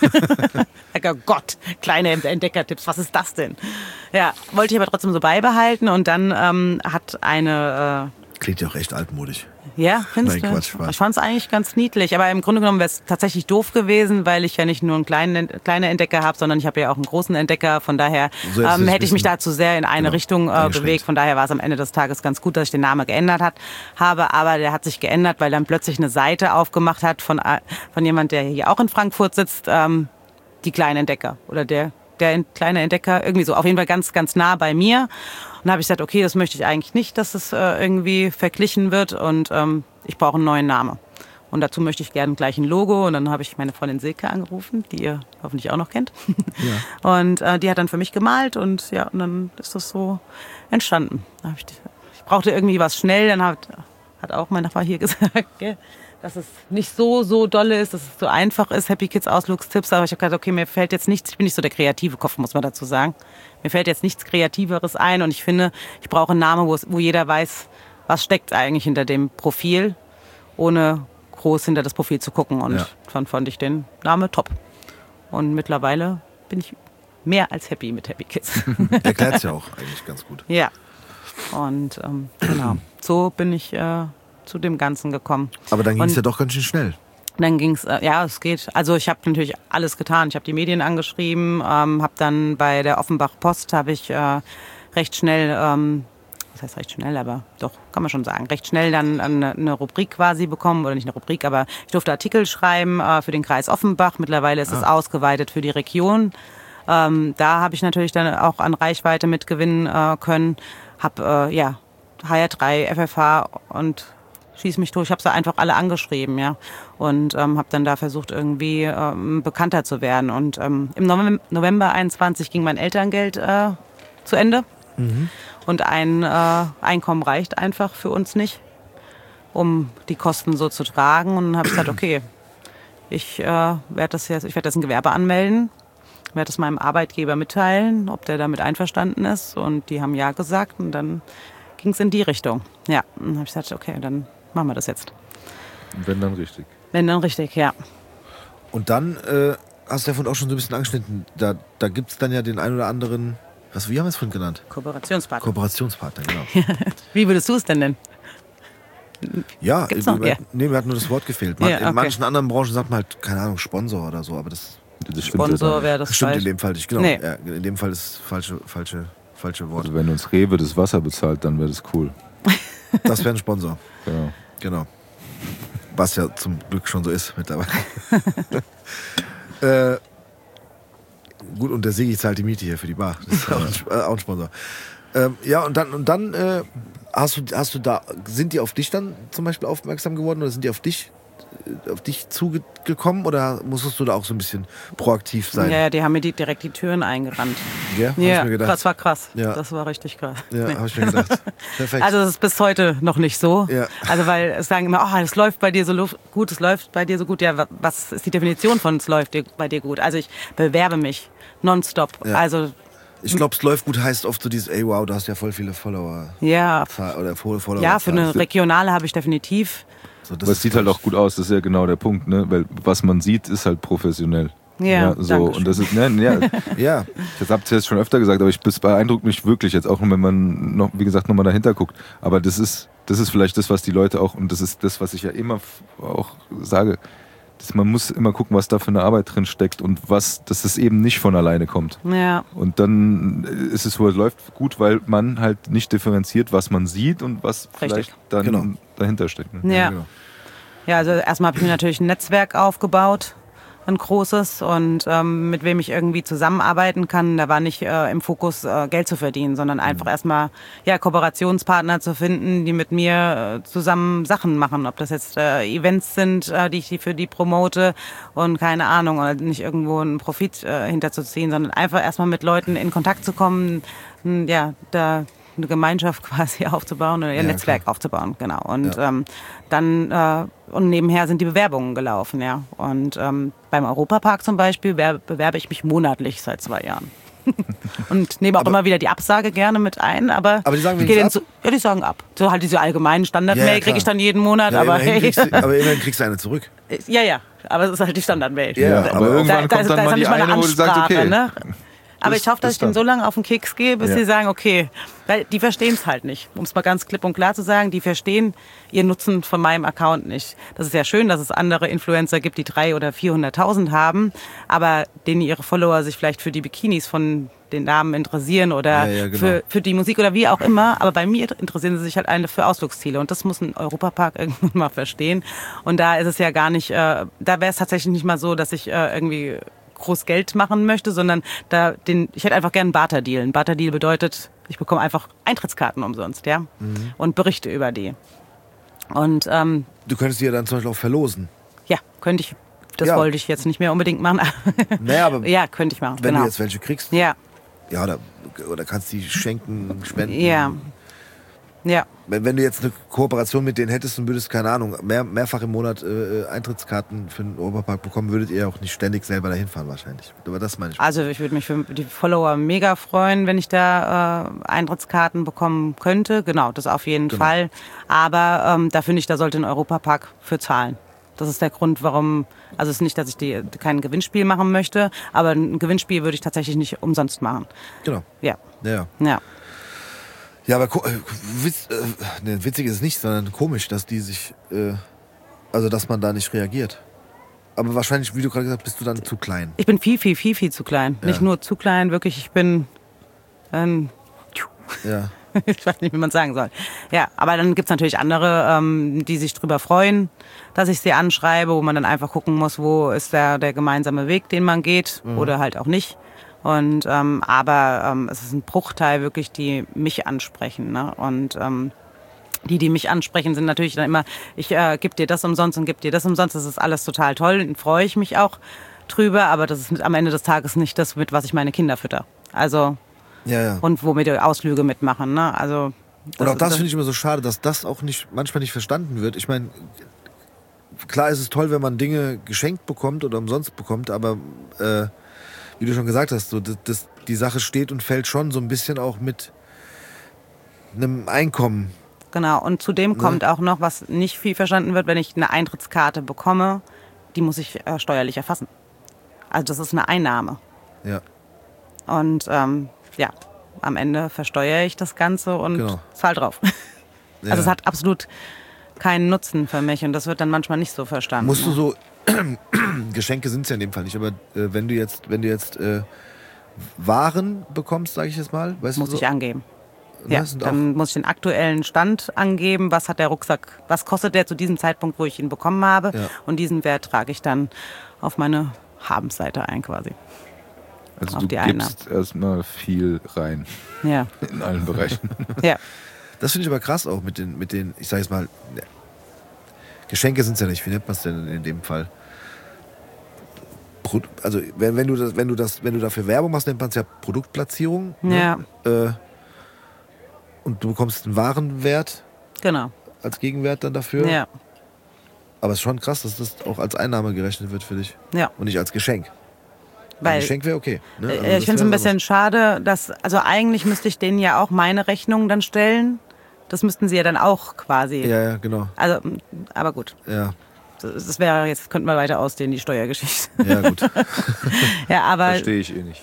Oh Gott, kleine Entdeckertipps, was ist das denn? Ja, wollte ich aber trotzdem so beibehalten und dann hat eine Klingt ja auch echt altmodisch. ja, findest Nein, du? Quatsch, Spaß. Ich fand es eigentlich ganz niedlich, aber im Grunde genommen wäre es tatsächlich doof gewesen, weil ich ja nicht nur einen kleinen Entdecker habe, sondern ich habe ja auch einen großen Entdecker. Von daher So hättest du es hätte ich mich bisschen- da zu sehr in eine genau, Richtung eingeschränkt. bewegt. Von daher war es am Ende des Tages ganz gut, dass ich den Namen geändert habe. Aber der hat sich geändert, weil dann plötzlich eine Seite aufgemacht hat von jemand, der hier auch in Frankfurt sitzt, die kleinen Entdecker oder der kleine Entdecker, irgendwie so, auf jeden Fall ganz, ganz nah bei mir. Und da habe ich gesagt, okay, das möchte ich eigentlich nicht, dass es irgendwie verglichen wird und ich brauche einen neuen Namen. Und dazu möchte ich gerne gleich ein Logo. Und dann habe ich meine Freundin Silke angerufen, die ihr hoffentlich auch noch kennt. Ja. Und die hat dann für mich gemalt und und dann ist das so entstanden. Ich brauchte irgendwie was schnell, dann hat auch mein Nachbar hier gesagt, gell, dass es nicht so dolle ist, dass es so einfach ist, Happy Kids Ausflugstipps. Aber ich habe gesagt, okay, mir fällt jetzt nichts, ich bin nicht so der kreative Kopf, muss man dazu sagen. Mir fällt jetzt nichts Kreativeres ein und ich finde, ich brauche einen Namen, wo jeder weiß, was steckt eigentlich hinter dem Profil, ohne groß hinter das Profil zu gucken. Und dann fand ich den Namen top. Und mittlerweile bin ich mehr als happy mit Happy Kids. Erklärt's ja auch eigentlich ganz gut. Ja. Und genau, so bin ich zu dem Ganzen gekommen. Aber dann ging es Und ja doch ganz schön schnell. Dann ging's, ja, es geht. Also ich habe natürlich alles getan. Ich habe die Medien angeschrieben, habe dann bei der Offenbach Post habe ich recht schnell, was heißt recht schnell, aber doch, kann man schon sagen, recht schnell dann eine Rubrik quasi bekommen, oder nicht eine Rubrik, aber ich durfte Artikel schreiben für den Kreis Offenbach. Mittlerweile ist es ausgeweitet für die Region. Da habe ich natürlich dann auch an Reichweite mitgewinnen können. Habe, HR3, FFH und schieß mich durch. Ich habe sie einfach alle angeschrieben, ja, und habe dann da versucht, irgendwie bekannter zu werden. Und im November 21 ging mein Elterngeld zu Ende. Und ein Einkommen reicht einfach für uns nicht, um die Kosten so zu tragen. Und dann habe ich gesagt, okay, ich werde das ein Gewerbe anmelden, werde es meinem Arbeitgeber mitteilen, ob der damit einverstanden ist. Und die haben ja gesagt. Und dann ging es in die Richtung. Ja, und dann habe ich gesagt, okay, dann machen wir das jetzt. Wenn dann richtig. Wenn dann richtig, ja. Und dann hast du ja vorhin auch schon so ein bisschen angeschnitten, da gibt es dann ja den ein oder anderen, wie haben wir es vorhin genannt? Kooperationspartner. Kooperationspartner, genau. Wie würdest du es denn nennen? Ja, Gibt's noch? Ja. Nee, mir hat nur das Wort gefehlt. Ja, okay. In manchen anderen Branchen sagt man halt, keine Ahnung, Sponsor oder so, aber das Sponsor wäre das stimmt falsch. in dem Fall nicht. Genau. Nee. Ja, in dem Fall ist falsche Wort. Also wenn uns Rewe das Wasser bezahlt, dann wäre das cool. Das wäre ein Sponsor. Genau. Was ja zum Glück schon so ist mittlerweile. Gut, und der Sigi zahlt die Miete hier für die Bar. Das ist auch ein Sponsor. Ja, und dann hast du da, sind die auf dich dann zum Beispiel aufmerksam geworden oder sind die auf dich zugekommen oder musstest du da auch so ein bisschen proaktiv sein? Ja, die haben mir direkt die Türen eingerannt. Ja, hab ich mir gedacht. Das war krass. Ja. Das war richtig krass. Ja, Nee. habe ich mir gedacht. Perfekt. Also das ist bis heute noch nicht so. Ja. Also weil es sagen immer, oh, es läuft bei dir so gut, es läuft bei dir so gut. Ja, was ist die Definition von es läuft bei dir gut? Also ich bewerbe mich nonstop. Ja. Also Ich glaube, es läuft gut heißt oft so dieses, ey wow, du hast ja voll viele Follower. ja, Oder Follower. ja, für eine regionale habe ich definitiv. So, Aber es sieht halt auch gut aus, das ist ja genau der Punkt, ne? Weil was man sieht, ist halt professionell. Ja, so. Dankeschön. Und das ist, Ja, das habt ihr jetzt schon öfter gesagt, aber das beeindruckt mich wirklich jetzt auch, wenn man noch, wie gesagt, nochmal dahinter guckt. Aber das ist vielleicht das, was die Leute auch, und das ist das, was ich ja immer auch sage, dass man muss immer gucken, was da für eine Arbeit drin steckt und dass es eben nicht von alleine kommt. Ja. Und dann ist es so, es läuft gut, weil man halt nicht differenziert, was man sieht und was vielleicht dann dahinter steckt. Ne? Ja. genau. Ja, also erstmal habe ich mir natürlich ein Netzwerk aufgebaut, ein großes, und mit wem ich irgendwie zusammenarbeiten kann. Da war nicht im Fokus Geld zu verdienen, sondern einfach erstmal Kooperationspartner zu finden, die mit mir zusammen Sachen machen. Ob das jetzt Events sind, die ich für die promote und keine Ahnung, oder nicht irgendwo einen Profit hinterzuziehen, sondern einfach erstmal mit Leuten in Kontakt zu kommen, da eine Gemeinschaft quasi aufzubauen oder ein Netzwerk aufzubauen, genau. Und dann und nebenher sind die Bewerbungen gelaufen, ja. Und beim Europapark zum Beispiel bewerbe ich mich monatlich seit 2 Jahren. Und nehme auch immer wieder die Absage gerne mit ein, aber die sagen ich gehe die sagen ab. So halt diese allgemeinen Standardmail kriege ich dann jeden Monat, Ja, aber immerhin kriegst du eine zurück. ja, aber es ist halt die Standardmail. Ja, aber irgendwann kommt dann mal die eine, wo du sagst, okay. Ne? Aber ich hoffe, dass ich denen so lange auf den Keks gehe, bis sie sagen, okay, weil die verstehen es halt nicht. Um es mal ganz klipp und klar zu sagen, die verstehen ihren Nutzen von meinem Account nicht. Das ist ja schön, dass es andere Influencer gibt, die 300.000 oder 400.000 haben, aber denen ihre Follower sich vielleicht für die Bikinis von den Damen interessieren oder genau. für die Musik oder wie auch immer. Aber bei mir interessieren sie sich halt für Ausflugsziele. Und das muss ein Europapark irgendwann mal verstehen. Und da ist es ja gar nicht, da wäre es tatsächlich nicht mal so, dass ich irgendwie groß Geld machen möchte, sondern ich hätte einfach gerne einen Barter-Deal. Ein Barter-Deal bedeutet, ich bekomme einfach Eintrittskarten umsonst, ja, und Berichte über die. Und Du könntest die ja dann zum Beispiel auch verlosen. ja, könnte ich. Das wollte ich jetzt nicht mehr unbedingt machen. Naja, aber ja, könnte ich machen. wenn genau. du jetzt welche kriegst, ja, oder kannst die schenken, spenden. ja. Wenn du jetzt eine Kooperation mit denen hättest und würdest, keine Ahnung, mehrfach im Monat Eintrittskarten für den Europapark bekommen, würdet ihr auch nicht ständig selber dahin fahren wahrscheinlich. Aber das meine ich. Also ich würde mich für die Follower mega freuen, wenn ich da Eintrittskarten bekommen könnte. Genau, das auf jeden Fall. Aber da finde ich, da sollte ein Europapark für zahlen. Das ist der Grund, warum, also es ist nicht, dass ich kein Gewinnspiel machen möchte, aber ein Gewinnspiel würde ich tatsächlich nicht umsonst machen. Genau. Ja. Ja. Ja. Ja, aber witzig ist es nicht, sondern komisch, dass die sich, also dass man da nicht reagiert. Aber wahrscheinlich, wie du gerade gesagt hast, bist du dann zu klein. Ich bin viel zu klein. Ja. Nicht nur zu klein, wirklich, ich bin, Ja. ich weiß nicht, wie man es sagen soll. Ja, aber dann gibt's natürlich andere, die sich drüber freuen, dass ich sie anschreibe, wo man dann einfach gucken muss, wo ist der gemeinsame Weg, den man geht oder halt auch nicht. Und aber es ist ein Bruchteil wirklich, die mich ansprechen. Ne? Und die mich ansprechen, sind natürlich dann immer, ich gebe dir das umsonst und gebe dir das umsonst. Das ist alles total toll, dann freue ich mich auch drüber. Aber das ist am Ende des Tages nicht das, mit was ich meine Kinder fütter. Also Ja. und womit die Ausflüge mitmachen. Ne? Also Und auch das finde ich immer so schade, dass das auch manchmal nicht verstanden wird. Ich meine, klar ist es toll, wenn man Dinge geschenkt bekommt oder umsonst bekommt, aber wie du schon gesagt hast, so, die Sache steht und fällt schon so ein bisschen auch mit einem Einkommen. Genau, und zudem kommt auch noch, was nicht viel verstanden wird, wenn ich eine Eintrittskarte bekomme, die muss ich steuerlich erfassen. Also das ist eine Einnahme. Ja. Und ja, am Ende versteuere ich das Ganze und zahle drauf. Ja. Also es hat absolut keinen Nutzen für mich und das wird dann manchmal nicht so verstanden. Musst du so, Geschenke sind es ja in dem Fall nicht, aber wenn du jetzt Waren bekommst, sage ich jetzt mal, weißt muss du so? ich angeben. Ne, Ja, sind dann muss ich den aktuellen Stand angeben, was hat der Rucksack, was kostet der zu diesem Zeitpunkt, wo ich ihn bekommen habe. Ja. Und diesen Wert trage ich dann auf meine Habensseite ein quasi. Also auf du die Einnahmen. gibst erstmal viel rein Ja, in allen Bereichen. ja. Das finde ich aber krass auch mit den, ich sage jetzt mal, Geschenke sind es ja nicht, wie nennt man es denn in dem Fall? Also wenn du dafür Werbung machst, nennt man es ja Produktplatzierung. Ja. Ne? Und du bekommst einen Warenwert Genau. als Gegenwert dann dafür. Ja. Aber es ist schon krass, dass das auch als Einnahme gerechnet wird für dich. Ja. Und nicht als Geschenk. Ein Weil Geschenk wäre okay. Ne? Also ich das finde es ein wär bisschen schade, dass, also eigentlich müsste ich denen ja auch meine Rechnung dann stellen. Das müssten sie ja dann auch quasi. sowas. Ja, genau. Also, aber gut. Ja, Das wäre, jetzt könnten wir weiter ausdehnen, die Steuergeschichte. ja gut. Ja, aber Verstehe ich eh nicht.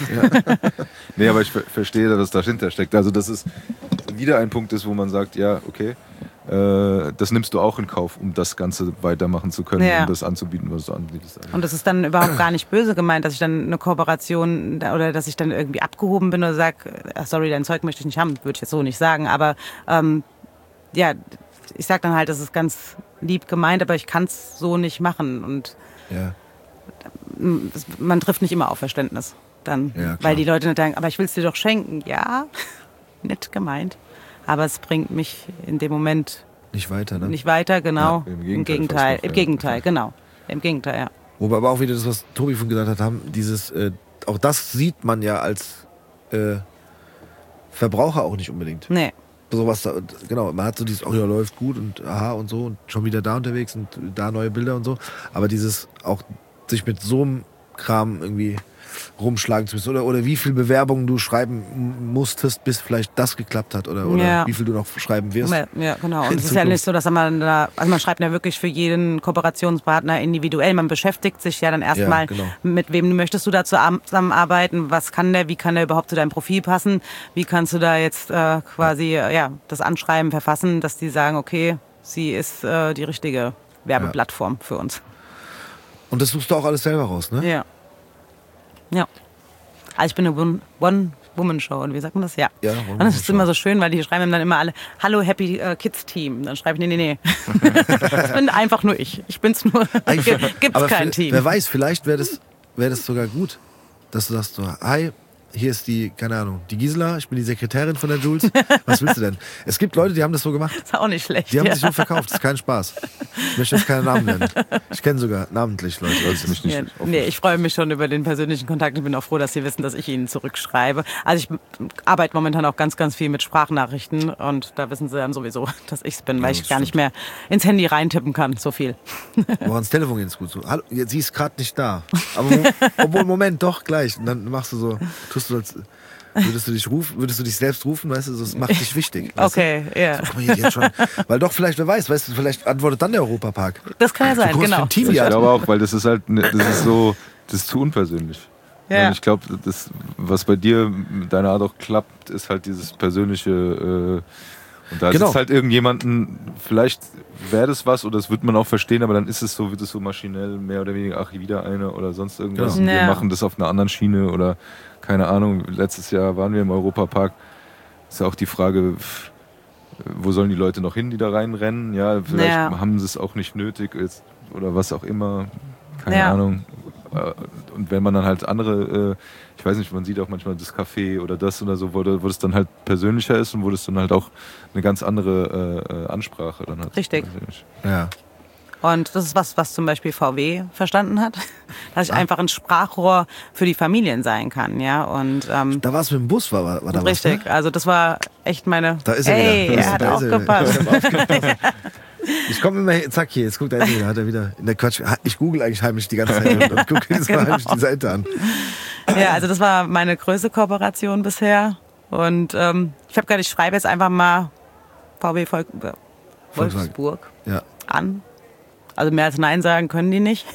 Nee, aber ich verstehe, dass dahinter steckt. Also dass es wieder ein Punkt ist, wo man sagt, ja, okay, das nimmst du auch in Kauf, um das Ganze weitermachen zu können, Ja. um das anzubieten, was du anbietest. und das ist dann überhaupt gar nicht böse gemeint, dass ich dann eine Kooperation oder dass ich dann irgendwie abgehoben bin oder sage, sorry, dein Zeug möchte ich nicht haben, würde ich jetzt so nicht sagen. Aber ja, ich sage dann halt, das ist ganz lieb gemeint, aber ich kann es so nicht machen. Und Ja. man trifft nicht immer auf Verständnis dann, Ja, klar. weil die Leute nicht denken, aber ich will es dir doch schenken. Ja, nett gemeint. Aber es bringt mich in dem Moment Nicht weiter, ne? nicht weiter, genau. Ja, im Im Gegenteil Gegenteil, fast noch, im ja. Gegenteil, genau. Im Gegenteil, ja. Wobei aber auch wieder das, was Tobi von gesagt hat, haben dieses, auch das sieht man ja als Verbraucher auch nicht unbedingt. Nee. Sowas, genau, man hat so dieses, oh ja, läuft gut und aha und so und schon wieder da unterwegs und da neue Bilder und so. Aber dieses auch sich mit so einem Kram irgendwie rumschlagen zu müssen oder wie viel Bewerbungen du schreiben musstest, bis vielleicht das geklappt hat oder Ja. wie viel du noch schreiben wirst. Ja, genau. Und In es ist ja Zukunft. nicht so, dass man da, also man schreibt ja wirklich für jeden Kooperationspartner individuell. Man beschäftigt sich ja dann erstmal, genau. mit wem möchtest du da zusammenarbeiten, was kann der, wie kann der überhaupt zu deinem Profil passen, wie kannst du da jetzt quasi das Anschreiben verfassen, dass die sagen, okay, sie ist die richtige Werbeplattform für uns. Und das suchst du auch alles selber raus, ne? Ja. Ja. Also ich bin eine One-Woman-Show und wie sagt man das? Ja. Ja, Und das ist One-Woman-Show. immer so schön, weil die schreiben dann immer alle, hallo Happy Kids Team. Dann schreibe ich, nee. Das bin einfach nur ich. Ich bin's nur. Gibt's Aber kein Team. Wer weiß, vielleicht wäre das sogar gut, dass du sagst so, hi, hier ist die, keine Ahnung, die Gisela, ich bin die Sekretärin von der Jules. Was willst du denn? Es gibt Leute, die haben das so gemacht. ist auch nicht schlecht. Die haben ja. sich so verkauft, das ist kein Spaß. Ich möchte jetzt keinen Namen nennen. Ich kenne sogar namentlich Leute. Sollst mich nicht Ja, offen- nee, ich freue mich schon über den persönlichen Kontakt und bin auch froh, dass Sie wissen, dass ich Ihnen zurückschreibe. Also ich arbeite momentan auch ganz, ganz viel mit Sprachnachrichten und da wissen Sie dann sowieso, dass ich es bin, weil das ich gar nicht mehr ins Handy reintippen kann, so viel. Woran ans Telefon geht es gut so. Hallo, sie ist gerade nicht da. Aber obwohl, Moment, doch gleich. Und dann machst du so, tust du als, würdest du dich selbst rufen, weißt du, das macht dich wichtig. Weißt Okay, ja. du? Guck mal, hier, die hat schon, weil doch vielleicht, wer weiß, weißt du, vielleicht antwortet dann der Europapark. Das kann ja sein, groß für genau. ein Team Ich hier hat. glaube auch, weil das ist halt, das ist so, das ist zu unpersönlich. Ja. Und ich glaube, was bei dir mit deiner Art auch klappt, ist halt dieses persönliche. Und da Genau. sitzt halt irgendjemanden, vielleicht wäre das was oder das wird man auch verstehen, aber dann ist es so, wird es so maschinell mehr oder weniger, ach, wieder eine oder sonst irgendwas. Genau. Und wir Ja. machen das auf einer anderen Schiene oder keine Ahnung. Letztes Jahr waren wir im Europapark. Ist ja auch die Frage, wo sollen die Leute noch hin, die da reinrennen? Ja, vielleicht haben sie es auch nicht nötig jetzt, oder was auch immer. Keine Ahnung. Und wenn man dann halt andere, ich weiß nicht, man sieht auch manchmal das Café oder das oder so, wo das dann halt persönlicher ist und wo das dann halt auch eine ganz andere Ansprache dann hat. Richtig. Weiß ich nicht. Ja. Und das ist was zum Beispiel VW verstanden hat, dass ich einfach ein Sprachrohr für die Familien sein kann, ja. Und Da war es mit dem Bus, war da richtig, was, ne? also das war echt meine. Da ist er ey, wieder. er hat Da ist er aufgepasst. Ich komme immer hin, zack, hier, jetzt guckt er wieder, hat er wieder. In der Quatsch, ich google eigentlich heimlich die ganze Zeit und gucke jedes Mal heimlich die Seite an. Ja, also das war meine größte Kooperation bisher. Und ich habe gedacht, ich schreibe jetzt einfach mal VW Wolfsburg Ja. an. Also mehr als Nein sagen können die nicht.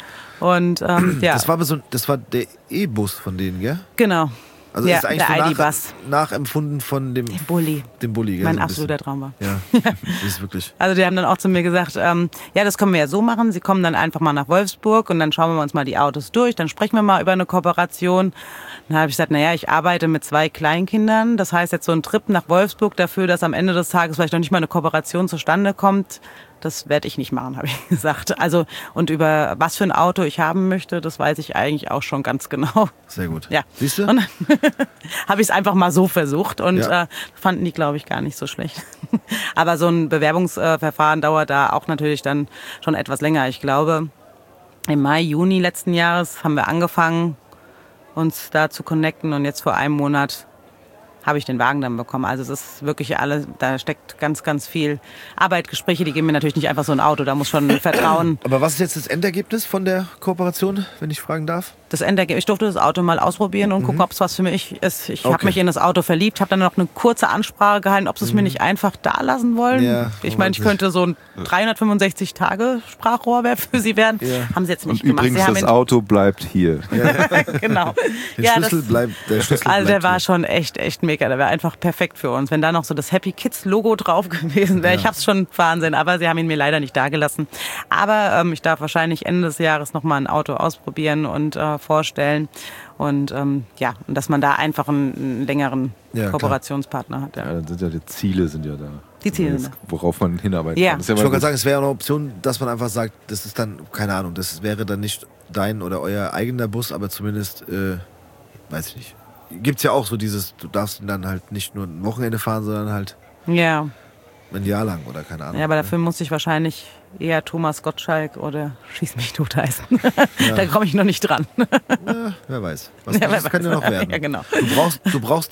Und ja, Das war der E-Bus von denen, gell? genau. Also Ja, ist eigentlich der so ID-Bus. nachempfunden von dem Bulli. Bulli, gell? Mein so ein absoluter Traum war. bisschen. Ja, das ist wirklich. Also die haben dann auch zu mir gesagt, ja, das können wir ja so machen. Sie kommen dann einfach mal nach Wolfsburg und dann schauen wir uns mal die Autos durch. Dann sprechen wir mal über eine Kooperation. Dann habe ich gesagt, naja, ich arbeite mit 2 Kleinkindern. Das heißt jetzt so ein Trip nach Wolfsburg dafür, dass am Ende des Tages vielleicht noch nicht mal eine Kooperation zustande kommt. Das werde ich nicht machen, habe ich gesagt. Also und über was für ein Auto ich haben möchte, das weiß ich eigentlich auch schon ganz genau. Sehr gut. Ja. Siehst du? Und dann habe ich es einfach mal so versucht und Ja. fanden die, glaube ich, gar nicht so schlecht. Aber so ein Bewerbungsverfahren dauert da auch natürlich dann schon etwas länger. Ich glaube, im Mai, Juni letzten Jahres haben wir angefangen, uns da zu connecten und jetzt vor einem Monat habe ich den Wagen dann bekommen. Also es ist wirklich alles, da steckt ganz, ganz viel Arbeit, Gespräche, die geben mir natürlich nicht einfach so ein Auto, da muss schon Vertrauen. Aber was ist jetzt das Endergebnis von der Kooperation, wenn ich fragen darf? Das Endergebnis, ich durfte das Auto mal ausprobieren und gucken, ob es was für mich ist. Ich habe Okay. mich in das Auto verliebt, habe dann noch eine kurze Ansprache gehalten, ob sie es mir nicht einfach da lassen wollen. Ja, Ich meine, ich könnte so ein 365-Tage-Sprachrohr für sie werden. Ja. Haben sie jetzt Und nicht gemacht. übrigens, Sie haben das Auto bleibt hier. genau. Der Ja, Schlüssel das, bleibt. Der Schlüssel also der bleibt war hier. schon echt mega. Der war einfach perfekt für uns. Wenn da noch so das Happy Kids Logo drauf gewesen wäre, ich hab's schon Wahnsinn, aber sie haben ihn mir leider nicht dagelassen. Aber ich darf wahrscheinlich Ende des Jahres noch mal ein Auto ausprobieren und vorstellen. Und ja, und dass man da einfach einen längeren Ja, klar. Kooperationspartner hat. Ja. Ja, dann sind ja die Ziele sind ja da. Die Ziele Also sind jetzt, worauf man hinarbeiten Ja. kann. Das ist ja Ich mal wollte gerade gut. sagen, es wäre eine Option, dass man einfach sagt, das ist dann, keine Ahnung, das wäre dann nicht dein oder euer eigener Bus, aber zumindest, weiß ich nicht. Gibt's ja auch so dieses, du darfst ihn dann halt nicht nur ein Wochenende fahren, sondern halt Ja. ein Jahr lang oder keine Ahnung. Ja, aber dafür muss ich wahrscheinlich eher Thomas Gottschalk oder Schieß mich tot heißen. Da komme ich noch nicht dran. Ja, wer weiß. Was Ja, wer das kann ja noch weiß. werden. Ja, genau. Du brauchst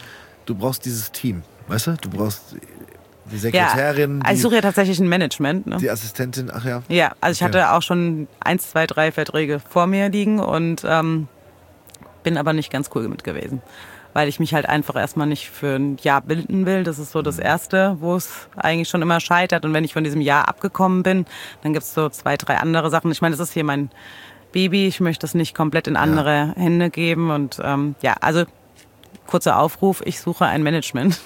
dieses Team, weißt du? Du brauchst die Sekretärin, Ja, ich suche ja tatsächlich ein Management. Ne? die Assistentin, ach ja. Ja, also ich hatte auch schon 1, 2, 3 Verträge vor mir liegen und bin aber nicht ganz cool mit gewesen. Weil ich mich halt einfach erstmal nicht für ein Jahr bilden will. Das ist so das Erste, wo es eigentlich schon immer scheitert. Und wenn ich von diesem Jahr abgekommen bin, dann gibt es so 2, 3 andere Sachen. Ich meine, das ist hier mein Baby. Ich möchte das nicht komplett in andere Hände geben. Und ja, also kurzer Aufruf, ich suche ein Management.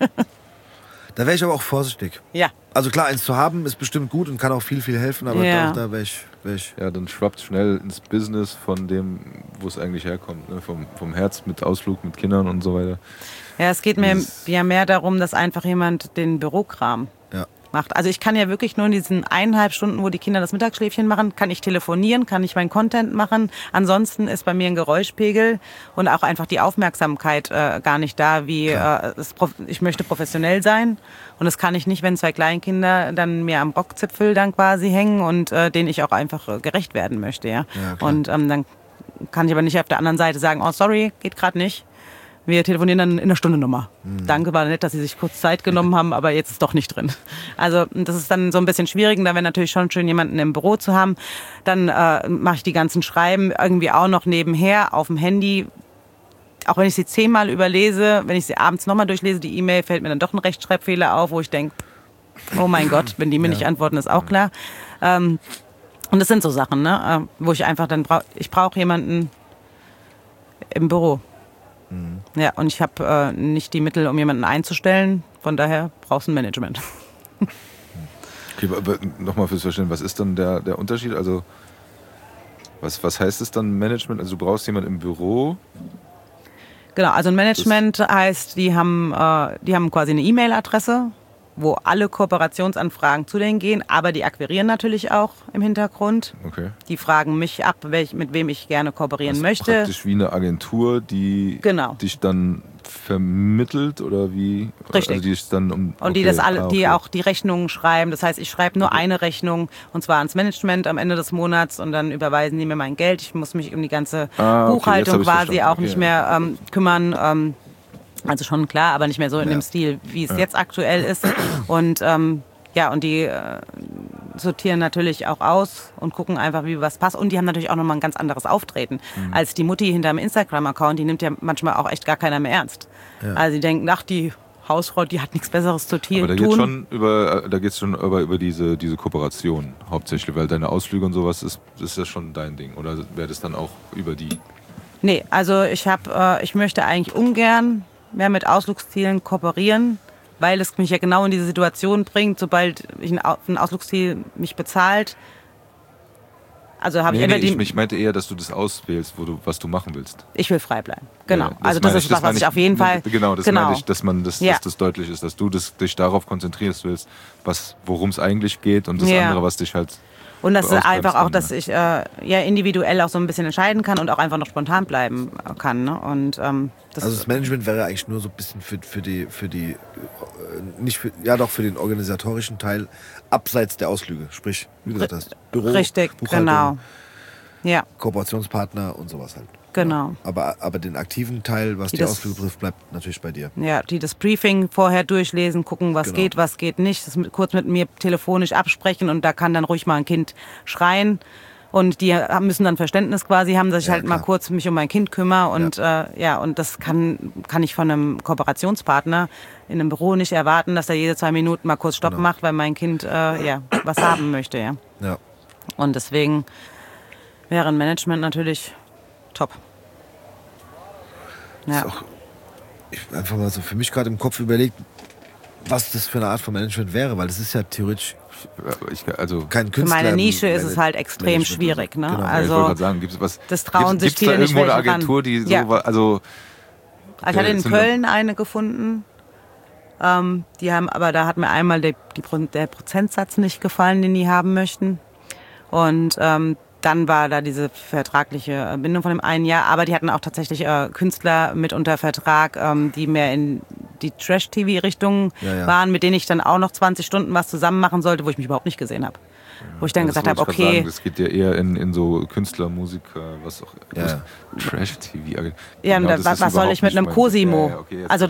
Da wäre ich aber auch vorsichtig. Ja, Also klar, eins zu haben ist bestimmt gut und kann auch viel helfen, aber Ja. da wäre ich. Ja, dann schwappt schnell ins Business von dem, wo es eigentlich herkommt. Ne? Vom Herz mit Ausflug, mit Kindern und so weiter. ja, es geht mir ja mehr darum, dass einfach jemand den Bürokram Ja. macht. Also ich kann ja wirklich nur in diesen 1,5 Stunden, wo die Kinder das Mittagsschläfchen machen, kann ich telefonieren, kann ich meinen Content machen. Ansonsten ist bei mir ein Geräuschpegel und auch einfach die Aufmerksamkeit gar nicht da, wie ich möchte professionell sein. Und das kann ich nicht, wenn 2 Kleinkinder dann mir am Rockzipfel dann quasi hängen und denen ich auch einfach gerecht werden möchte. Ja? Ja, klar. Und dann kann ich aber nicht auf der anderen Seite sagen, oh sorry, geht gerade nicht. Wir telefonieren dann in einer Stunde nochmal. Danke, war nett, dass Sie sich kurz Zeit genommen haben, aber jetzt ist doch nicht drin. Also das ist dann so ein bisschen schwierig. Da wäre natürlich schon schön, jemanden im Büro zu haben. Dann mache ich die ganzen Schreiben irgendwie auch noch nebenher auf dem Handy. Auch wenn ich sie 10-mal überlese, wenn ich sie abends nochmal durchlese, die E-Mail, fällt mir dann doch ein Rechtschreibfehler auf, wo ich denke, oh mein Gott, wenn die mir nicht antworten, ist auch klar. Und das sind so Sachen, ne, wo ich einfach dann ich brauche jemanden, Im Büro. Ja, und ich habe nicht die Mittel, um jemanden einzustellen. Von daher brauchst du ein Management. Okay, aber nochmal fürs Verstehen, was ist dann der Unterschied? Also was heißt es dann Management? Also du brauchst jemanden im Büro. Genau, also ein Management heißt, die haben quasi eine E-Mail-Adresse, wo alle Kooperationsanfragen zu denen gehen, aber die akquirieren natürlich auch im Hintergrund. Okay. Die fragen mich ab, mit wem ich gerne kooperieren Das ist möchte. praktisch wie eine Agentur, die Genau. dich dann vermittelt oder wie? Richtig. Also die ist dann Und die die auch die Rechnungen schreiben. Das heißt, ich schreibe nur eine Rechnung und zwar ans Management am Ende des Monats und dann überweisen die mir mein Geld. Ich muss mich um die ganze Buchhaltung jetzt hab quasi ich's auch verstanden. nicht mehr kümmern. Also schon klar, aber nicht mehr so in dem Stil, wie es jetzt aktuell ist. Und und die sortieren natürlich auch aus und gucken einfach, wie was passt. Und die haben natürlich auch nochmal ein ganz anderes Auftreten als die Mutti hinterm Instagram-Account. Die nimmt ja manchmal auch echt gar keiner mehr ernst. Ja. Also die denken, ach, die Hausfrau, die hat nichts Besseres zu tun. Aber da geht's schon über diese Kooperation hauptsächlich, weil deine Ausflüge und sowas ist ja schon dein Ding. Oder wäre das dann auch über die? Nee, also ich möchte eigentlich ungern mehr mit Ausflugszielen kooperieren, weil es mich ja genau in diese Situation bringt, sobald ein Ausflugsziel mich bezahlt. Also habe ich meinte eher, dass du das auswählst, was du machen willst. Ich will frei bleiben. Genau. Ja, also das ist was ich auf jeden Fall. Genau, das meine ich, dass das deutlich ist, dass du dich darauf konzentrierst willst, worum es eigentlich geht und das andere, was dich halt. Und das ist einfach auch, dass ich individuell auch so ein bisschen entscheiden kann und auch einfach noch spontan bleiben kann. Ne? Und das Management wäre eigentlich nur so ein bisschen für den organisatorischen Teil abseits der Ausflüge. Sprich, wie gesagt hast, Büro, richtig, Buchhaltung, genau. Ja. Kooperationspartner und sowas halt. Genau. Aber den aktiven Teil, was die Ausflüge betrifft, bleibt natürlich bei dir. Ja, die das Briefing vorher durchlesen, gucken, was geht, was geht nicht. Das kurz mit mir telefonisch absprechen und da kann dann ruhig mal ein Kind schreien. Und die müssen dann Verständnis quasi haben, dass ich halt mal kurz mich um mein Kind kümmere. Und und das kann ich von einem Kooperationspartner in einem Büro nicht erwarten, dass er jede 2 Minuten mal kurz Stopp macht, weil mein Kind was haben möchte. Ja. Und deswegen wäre ein Management natürlich top. Ja. Ist auch, ich einfach mal so für mich gerade im Kopf überlegt, was das für eine Art von Management wäre, weil das ist ja theoretisch kein Künstler. Für meine Nische ist es halt extrem schwierig. Ne? Genau. Also, ich wollte gerade sagen, das trauen sich viele nicht. Gibt es da irgendwo eine Agentur, die so also ich hatte in Köln eine gefunden. Da hat mir einmal der Prozentsatz nicht gefallen, den die haben möchten. Und dann war da diese vertragliche Bindung von dem einen Jahr. Aber die hatten auch tatsächlich Künstler mit unter Vertrag, die mehr in die Trash-TV-Richtung waren, mit denen ich dann auch noch 20 Stunden was zusammen machen sollte, wo ich mich überhaupt nicht gesehen habe. Wo ich dann gesagt habe, okay. Sagen, das geht ja eher in so Künstler, Musiker, was auch immer. Trash-TV. Ja, genau, was soll ich mit einem Cosimo? Das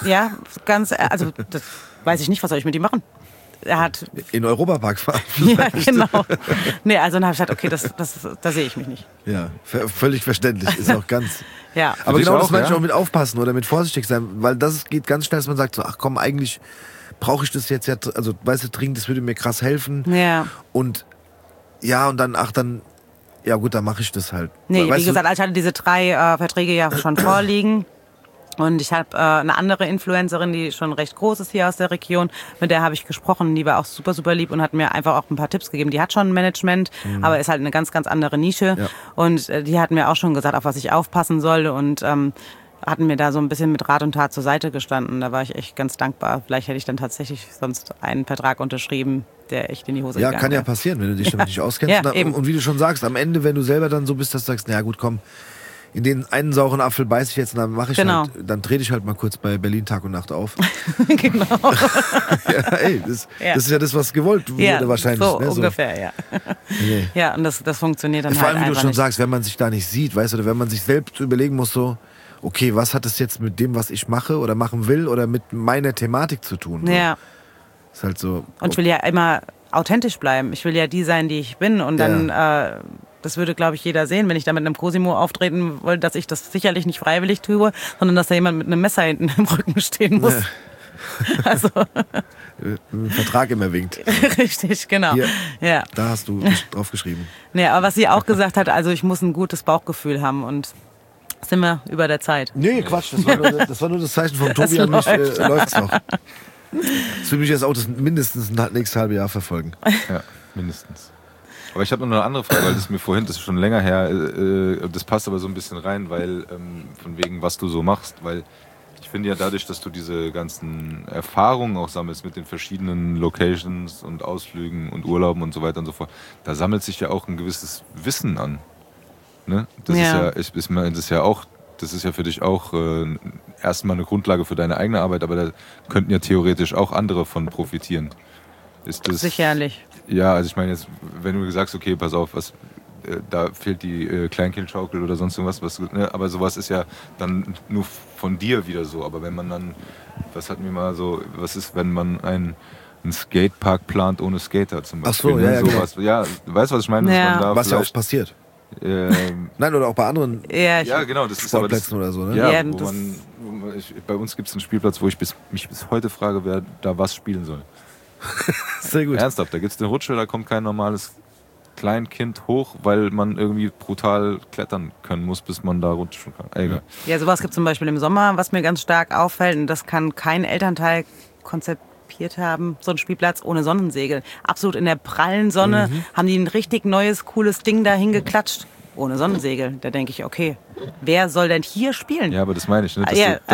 weiß ich nicht, was soll ich mit ihm machen? Er hat in Europapark fahren. Ja, genau. Nee, also dann habe ich gesagt, okay, da sehe ich mich nicht. Ja, völlig verständlich. Ist auch ganz. Ja. Aber genau das manchmal auch mit aufpassen oder mit vorsichtig sein, weil das geht ganz schnell, dass man sagt so, ach komm, eigentlich brauche ich das jetzt ja, also weißt du, dringend, das würde mir krass helfen. Ja. Und dann ja gut, dann mache ich das halt. Nee, wie gesagt, ich hatte diese 3 Verträge ja schon vorliegen. Und ich habe eine andere Influencerin, die schon recht groß ist hier aus der Region, mit der habe ich gesprochen. Die war auch super, super lieb und hat mir einfach auch ein paar Tipps gegeben. Die hat schon ein Management, aber ist halt eine ganz, ganz andere Nische. Ja. Und die hat mir auch schon gesagt, auf was ich aufpassen soll und hatten mir da so ein bisschen mit Rat und Tat zur Seite gestanden. Da war ich echt ganz dankbar. Vielleicht hätte ich dann tatsächlich sonst einen Vertrag unterschrieben, der echt in die Hose gegangen wäre. Ja, kann ja passieren, wenn du dich damit nicht auskennst. Ja, und wie du schon sagst, am Ende, wenn du selber dann so bist, dass du sagst, naja gut, komm, in den einen sauren Apfel beiße ich jetzt und dann mache ich dann trete ich halt mal kurz bei Berlin Tag und Nacht auf. Genau. Das ist ja das, was gewollt wurde wahrscheinlich. So ungefähr, ja. Nee. Ja, und das funktioniert dann vor halt allem, wie du schon nicht. sagst, wenn man sich da nicht sieht, weißt du, oder wenn man sich selbst überlegen muss, so, okay, was hat das jetzt mit dem, was ich mache oder machen will oder mit meiner Thematik zu tun? So. Ja. Ist halt so. Und ich will ja immer authentisch bleiben. Ich will ja die sein, die ich bin und dann das würde, glaube ich, jeder sehen, wenn ich da mit einem Cosimo auftreten wollte, dass ich das sicherlich nicht freiwillig tue, sondern dass da jemand mit einem Messer hinten im Rücken stehen muss. Ja. Also. Ein Vertrag immer winkt. Richtig, genau. Hier, ja. Da hast du drauf geschrieben. Ja, aber was sie auch gesagt hat, also ich muss ein gutes Bauchgefühl haben und Sind wir über der Zeit? Nee, Quatsch, das war nur das Zeichen von Tobi an mich, läuft's noch. Das will mich jetzt auch mindestens ein nächstes halbe Jahr verfolgen. Ja, mindestens. Aber ich habe noch eine andere Frage, weil das mir vorhin, das ist schon länger her, das passt aber so ein bisschen rein, weil von wegen, was du so machst, weil ich finde ja dadurch, dass du diese ganzen Erfahrungen auch sammelst mit den verschiedenen Locations und Ausflügen und Urlauben und so weiter und so fort, da sammelt sich ja auch ein gewisses Wissen an. Ne? Das ist ja für dich auch erstmal eine Grundlage für deine eigene Arbeit, aber da könnten ja theoretisch auch andere von profitieren. Ist das, Sicherlich. Ja, also ich meine jetzt, wenn du sagst, okay, pass auf, da fehlt die Kleinkindschaukel oder sonst irgendwas, ne? Aber sowas ist ja dann nur von dir wieder so. Aber wenn man dann, was ist, wenn man einen Skatepark plant ohne Skater zum Beispiel? Ach so, ja, sowas. genau. Ja, weißt du, was ich meine? Ja. Dass man da Was ja auch passiert. Nein, oder auch bei anderen ja, genau, das ist aber das, Sportplätzen oder so, ne? ja, Ja, bei uns gibt es einen Spielplatz, wo ich mich bis heute frage, wer da was spielen soll. Sehr gut. Ernsthaft, da gibt es eine Rutsche, da kommt kein normales Kleinkind hoch, weil man irgendwie brutal klettern können muss, bis man da rutschen kann. Egal. Ja, sowas gibt es zum Beispiel im Sommer, was mir ganz stark auffällt. Und das kann kein Elternteil konzipiert haben, so ein Spielplatz ohne Sonnensegel. Absolut in der prallen Sonne haben die ein richtig neues, cooles Ding da hingeklatscht. Ohne Sonnensegel. Da denke ich, okay, wer soll denn hier spielen? Ja, aber das meine ich. Ne?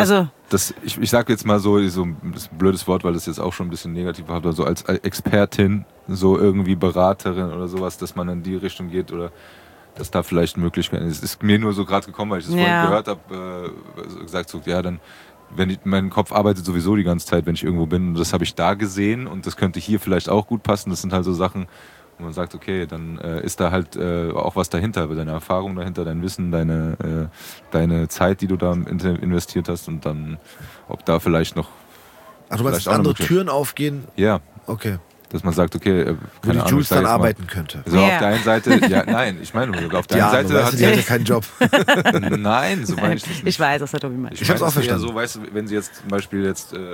Ich sage jetzt mal so, das ist ein blödes Wort, weil das jetzt auch schon ein bisschen negativ hat, aber so als Expertin, so irgendwie Beraterin oder sowas, dass man in die Richtung geht oder dass da vielleicht Möglichkeiten ist. Ist mir nur so gerade gekommen, weil ich das vorhin gehört habe, gesagt so, ja, dann, mein Kopf arbeitet sowieso die ganze Zeit, wenn ich irgendwo bin. Und das habe ich da gesehen und das könnte hier vielleicht auch gut passen. Das sind halt so Sachen, wo man sagt, okay, dann ist da halt auch was dahinter, deine Erfahrung dahinter, dein Wissen, deine Zeit, die du da investiert hast und dann, ob da vielleicht noch... Ach, du meinst, dass andere Türen aufgehen? Ja. Okay. Dass man sagt, okay, wo die Jules dann arbeiten könnte. Also auf der einen Seite, ja, nein, ich meine, auf der einen Seite hat sie keinen Job. Nein, so meine ich das nicht. Ich weiß, das hat Tobi meint. Ich hab's auch verstanden. So, weißt du, wenn sie jetzt zum Beispiel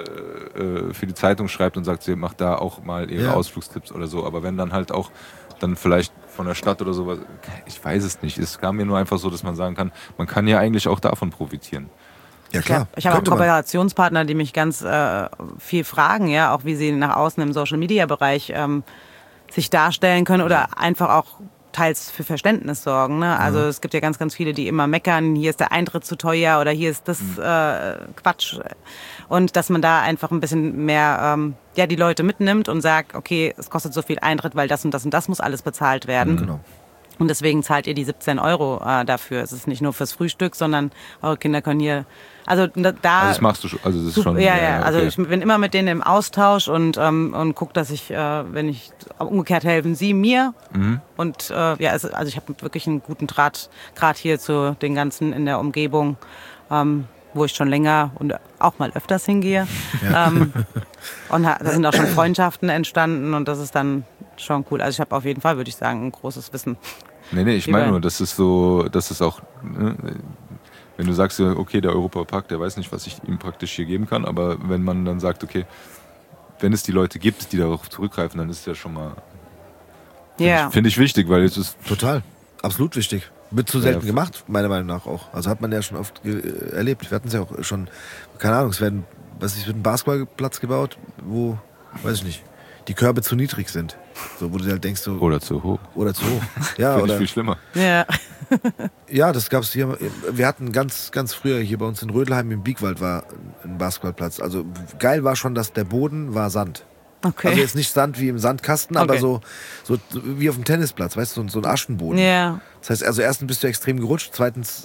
für die Zeitung schreibt und sagt, sie macht da auch mal ihre Ausflugstipps oder so, aber wenn dann halt auch dann vielleicht von der Stadt oder sowas, ich weiß es nicht. Es kam mir nur einfach so, dass man sagen kann, man kann ja eigentlich auch davon profitieren. Ja, klar. Ich habe auch Kooperationspartner, die mich ganz viel fragen, ja, auch wie sie nach außen im Social-Media-Bereich sich darstellen können oder einfach auch teils für Verständnis sorgen. Ne? Also es gibt ja ganz, ganz viele, die immer meckern, hier ist der Eintritt zu teuer oder hier ist das Quatsch. Und dass man da einfach ein bisschen mehr die Leute mitnimmt und sagt, okay, es kostet so viel Eintritt, weil das und das und das muss alles bezahlt werden. Genau. Und deswegen zahlt ihr die 17 € dafür. Es ist nicht nur fürs Frühstück, sondern eure Kinder können hier... Also das machst du schon. Also das ist schon. Ja. Okay. Also ich bin immer mit denen im Austausch und gucke, dass ich, wenn ich umgekehrt helfen sie mir. Und also ich habe wirklich einen guten Draht gerade hier zu den ganzen in der Umgebung, wo ich schon länger und auch mal öfters hingehe. Ja. Und da sind auch schon Freundschaften entstanden und das ist dann schon cool. Also ich habe auf jeden Fall, würde ich sagen, ein großes Wissen. Nee, ich meine nur, das ist auch, ne, wenn du sagst, okay, der Europapark, der weiß nicht, was ich ihm praktisch hier geben kann, aber wenn man dann sagt, okay, wenn es die Leute gibt, die darauf zurückgreifen, dann ist es ja schon mal, finde ich wichtig, weil es ist... Total, absolut wichtig. Wird zu selten gemacht, meiner Meinung nach auch. Also hat man ja schon oft erlebt. Wir hatten es ja auch schon, keine Ahnung, es wird ein Basketballplatz gebaut, wo, weiß ich nicht, die Körbe zu niedrig sind. So, wo du halt denkst so... Oder zu hoch. Ja, Finde ich viel schlimmer. Ja. Ja, das gab's hier. Wir hatten ganz, ganz früher hier bei uns in Rödelheim im Biegwald war ein Basketballplatz. Also geil war schon, dass der Boden war Sand. Okay. Also jetzt nicht Sand wie im Sandkasten, aber so wie auf dem Tennisplatz, weißt du, so ein Aschenboden. Ja. Das heißt, also erstens bist du extrem gerutscht, zweitens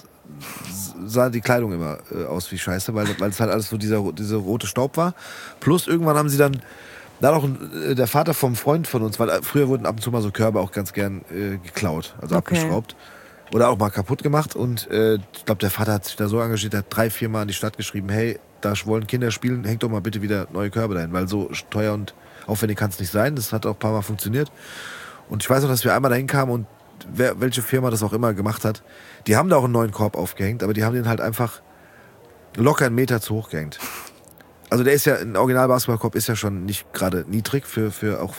sah die Kleidung immer aus wie Scheiße, weil es halt alles so dieser rote Staub war. Plus irgendwann haben sie dann auch der Vater vom Freund von uns, weil früher wurden ab und zu mal so Körbe auch ganz gern geklaut, also abgeschraubt. Oder auch mal kaputt gemacht. Und ich glaube, der Vater hat sich da so engagiert, der hat 3-4 Mal an die Stadt geschrieben, hey, da wollen Kinder spielen, hängt doch mal bitte wieder neue Körbe dahin, weil so teuer und aufwendig kann es nicht sein. Das hat auch ein paar Mal funktioniert. Und ich weiß noch, dass wir einmal dahin kamen und welche Firma das auch immer gemacht hat, die haben da auch einen neuen Korb aufgehängt, aber die haben den halt einfach locker 1 Meter zu hoch gehängt. Also der ist ja, ein Original-Basketballkorb ist ja schon nicht gerade niedrig, für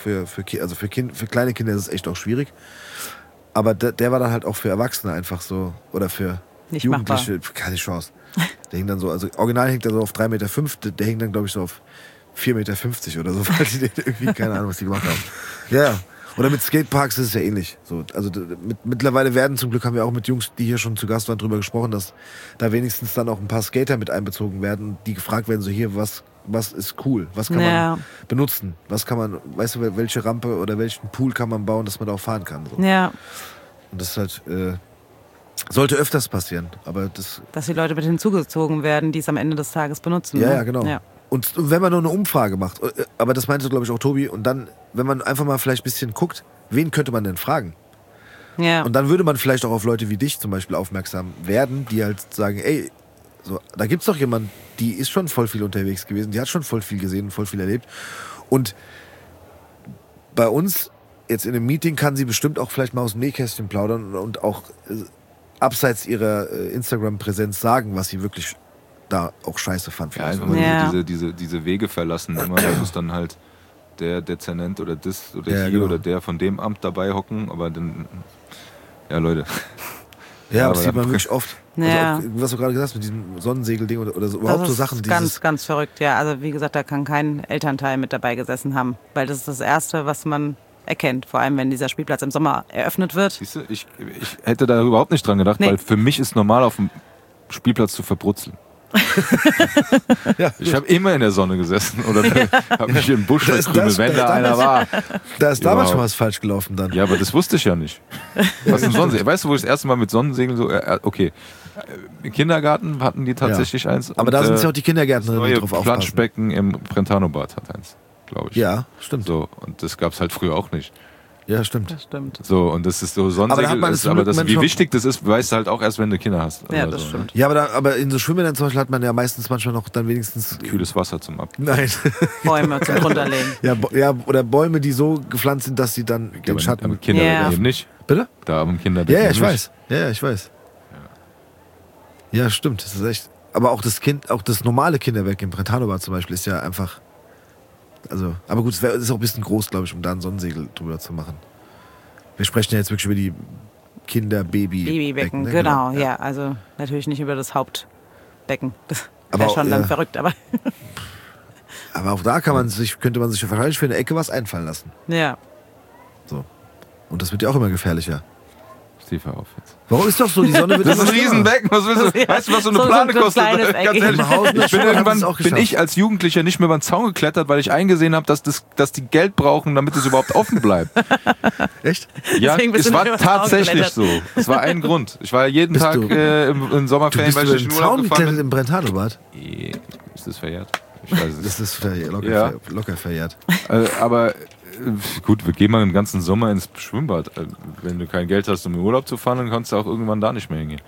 kleine Kinder ist es echt auch schwierig. Aber der war dann halt auch für Erwachsene einfach so, oder für Nicht machbar. Jugendliche, keine Chance. Der hing dann so, also original hängt er so auf 3,5 Meter, der hing dann, glaube ich, so auf 4,50 Meter oder so, weil die den irgendwie, keine Ahnung, was die gemacht haben. Ja. Oder mit Skateparks ist es ja ähnlich. So, also mittlerweile zum Glück haben wir auch mit Jungs, die hier schon zu Gast waren, drüber gesprochen, dass da wenigstens dann auch ein paar Skater mit einbezogen werden, die gefragt werden, so hier, was ist cool, was kann man benutzen, was kann man, weißt du, welche Rampe oder welchen Pool kann man bauen, dass man da auch fahren kann. So. Ja. Und das ist halt, sollte öfters passieren, aber das... Dass die Leute mit hinzugezogen werden, die es am Ende des Tages benutzen. Ja, ne? ja, genau. Ja. Und wenn man nur eine Umfrage macht, aber das meinte, glaube ich, auch Tobi, und dann, wenn man einfach mal vielleicht ein bisschen guckt, wen könnte man denn fragen? Ja. Und dann würde man vielleicht auch auf Leute wie dich zum Beispiel aufmerksam werden, die halt sagen, ey, so, da gibt's doch jemanden, die ist schon voll viel unterwegs gewesen, die hat schon voll viel gesehen und voll viel erlebt. Und bei uns, jetzt in einem Meeting, kann sie bestimmt auch vielleicht mal aus dem Nähkästchen plaudern und auch abseits ihrer Instagram-Präsenz sagen, was sie wirklich da auch scheiße fand. Ja, vielleicht. einfach mal Ja. diese Wege verlassen. Immer da muss dann halt der Dezernent oder das oder Ja, hier genau. oder der von dem Amt dabei hocken. Aber dann, ja Leute. Ja, aber das sieht man dann- wirklich oft. Ja. Also auch, was du gerade gesagt hast, mit diesem Sonnensegelding oder so, Das überhaupt so ist Sachen. ganz, ganz verrückt, ja. Also wie gesagt, da kann kein Elternteil mit dabei gesessen haben. Weil das ist das Erste, was man erkennt. Vor allem, wenn dieser Spielplatz im Sommer eröffnet wird. Siehst du, ich hätte da überhaupt nicht dran gedacht, Nee. weil für mich ist normal, auf dem Spielplatz zu verbrutzeln. Ja. Ich habe immer in der Sonne gesessen oder habe mich im Busch Da ist verkrümelt, das- wenn da da einer war. Da ist damals Überhaupt. schon was falsch gelaufen dann. Ja, aber das wusste ich ja nicht. Was denn Sonnensegel? Weißt du, wo ich das erste Mal mit Sonnensegeln so, okay, im Kindergarten hatten die tatsächlich eins. Aber und, da sind es ja auch die das Kindergärtnerinnen, die neue drauf aufpassen. Planschbecken im Brentano-Bad hat eins, glaube ich. Ja, stimmt. So, und das gab es halt früher auch nicht. Ja, stimmt. Das stimmt. So, und das ist so Aber da hat Sonnensegel, man ist, es aber zum das, Glück wie schon- wichtig das ist, weißt du halt auch erst, wenn du Kinder hast. Ja, oder das so, stimmt. Ja, aber in so Schwimmbädern zum Beispiel hat man ja meistens manchmal noch dann wenigstens... Ne? Kühles Wasser zum Ab. Nein. Bäume zum Drunterlegen. ja, oder Bäume, die so gepflanzt sind, dass sie dann den Aber Schatten... am Kinderbecken Ja. eben nicht. Bitte? Da am Kinderbecken Ja, ich nicht. weiß. Ja, ich weiß. Ja, stimmt. Das ist echt... Aber auch das normale Kinderwerk im Brentano-Bad zum Beispiel ist ja einfach... Also, aber gut, es ist auch ein bisschen groß, glaube ich, um da ein Sonnensegel drüber zu machen. Wir sprechen ja jetzt wirklich über die Babybecken, ne? genau, ja. Also natürlich nicht über das Hauptbecken. Das Aber wäre auch, schon dann ja. verrückt, aber Aber auch da könnte man sich wahrscheinlich für eine Ecke was einfallen lassen. ja. So. Und das wird ja auch immer gefährlicher. Steve, hör auf jetzt. Warum ist doch so, die Sonne wird Das ist immer ein schlimmer. Riesenbecken. Was willst du? Ja. Weißt du, was so eine So Plane ein kostet? kleines Ganz Eck. ehrlich, Im Haus ich bin haben irgendwann sie es auch bin geschafft. ich als Jugendlicher nicht mehr über den Zaun geklettert, weil ich eingesehen habe, dass die Geld brauchen, damit es überhaupt offen bleibt. Echt? Ja, Deswegen bist es du war nicht über den Zaun tatsächlich so. geklettert. Es war ein Grund. Ich war jeden Bist Tag du- in Du Sommerferien, bist weil über ich den in Urlaub Zaun gefahren geklettert bin. im Brentano-Bad? Ist das verjährt? Ich weiß es Das ist locker, Ja. locker verjährt. Aber gut, wir gehen mal den ganzen Sommer ins Schwimmbad. Wenn du kein Geld hast, um in Urlaub zu fahren, dann kannst du auch irgendwann da nicht mehr hingehen.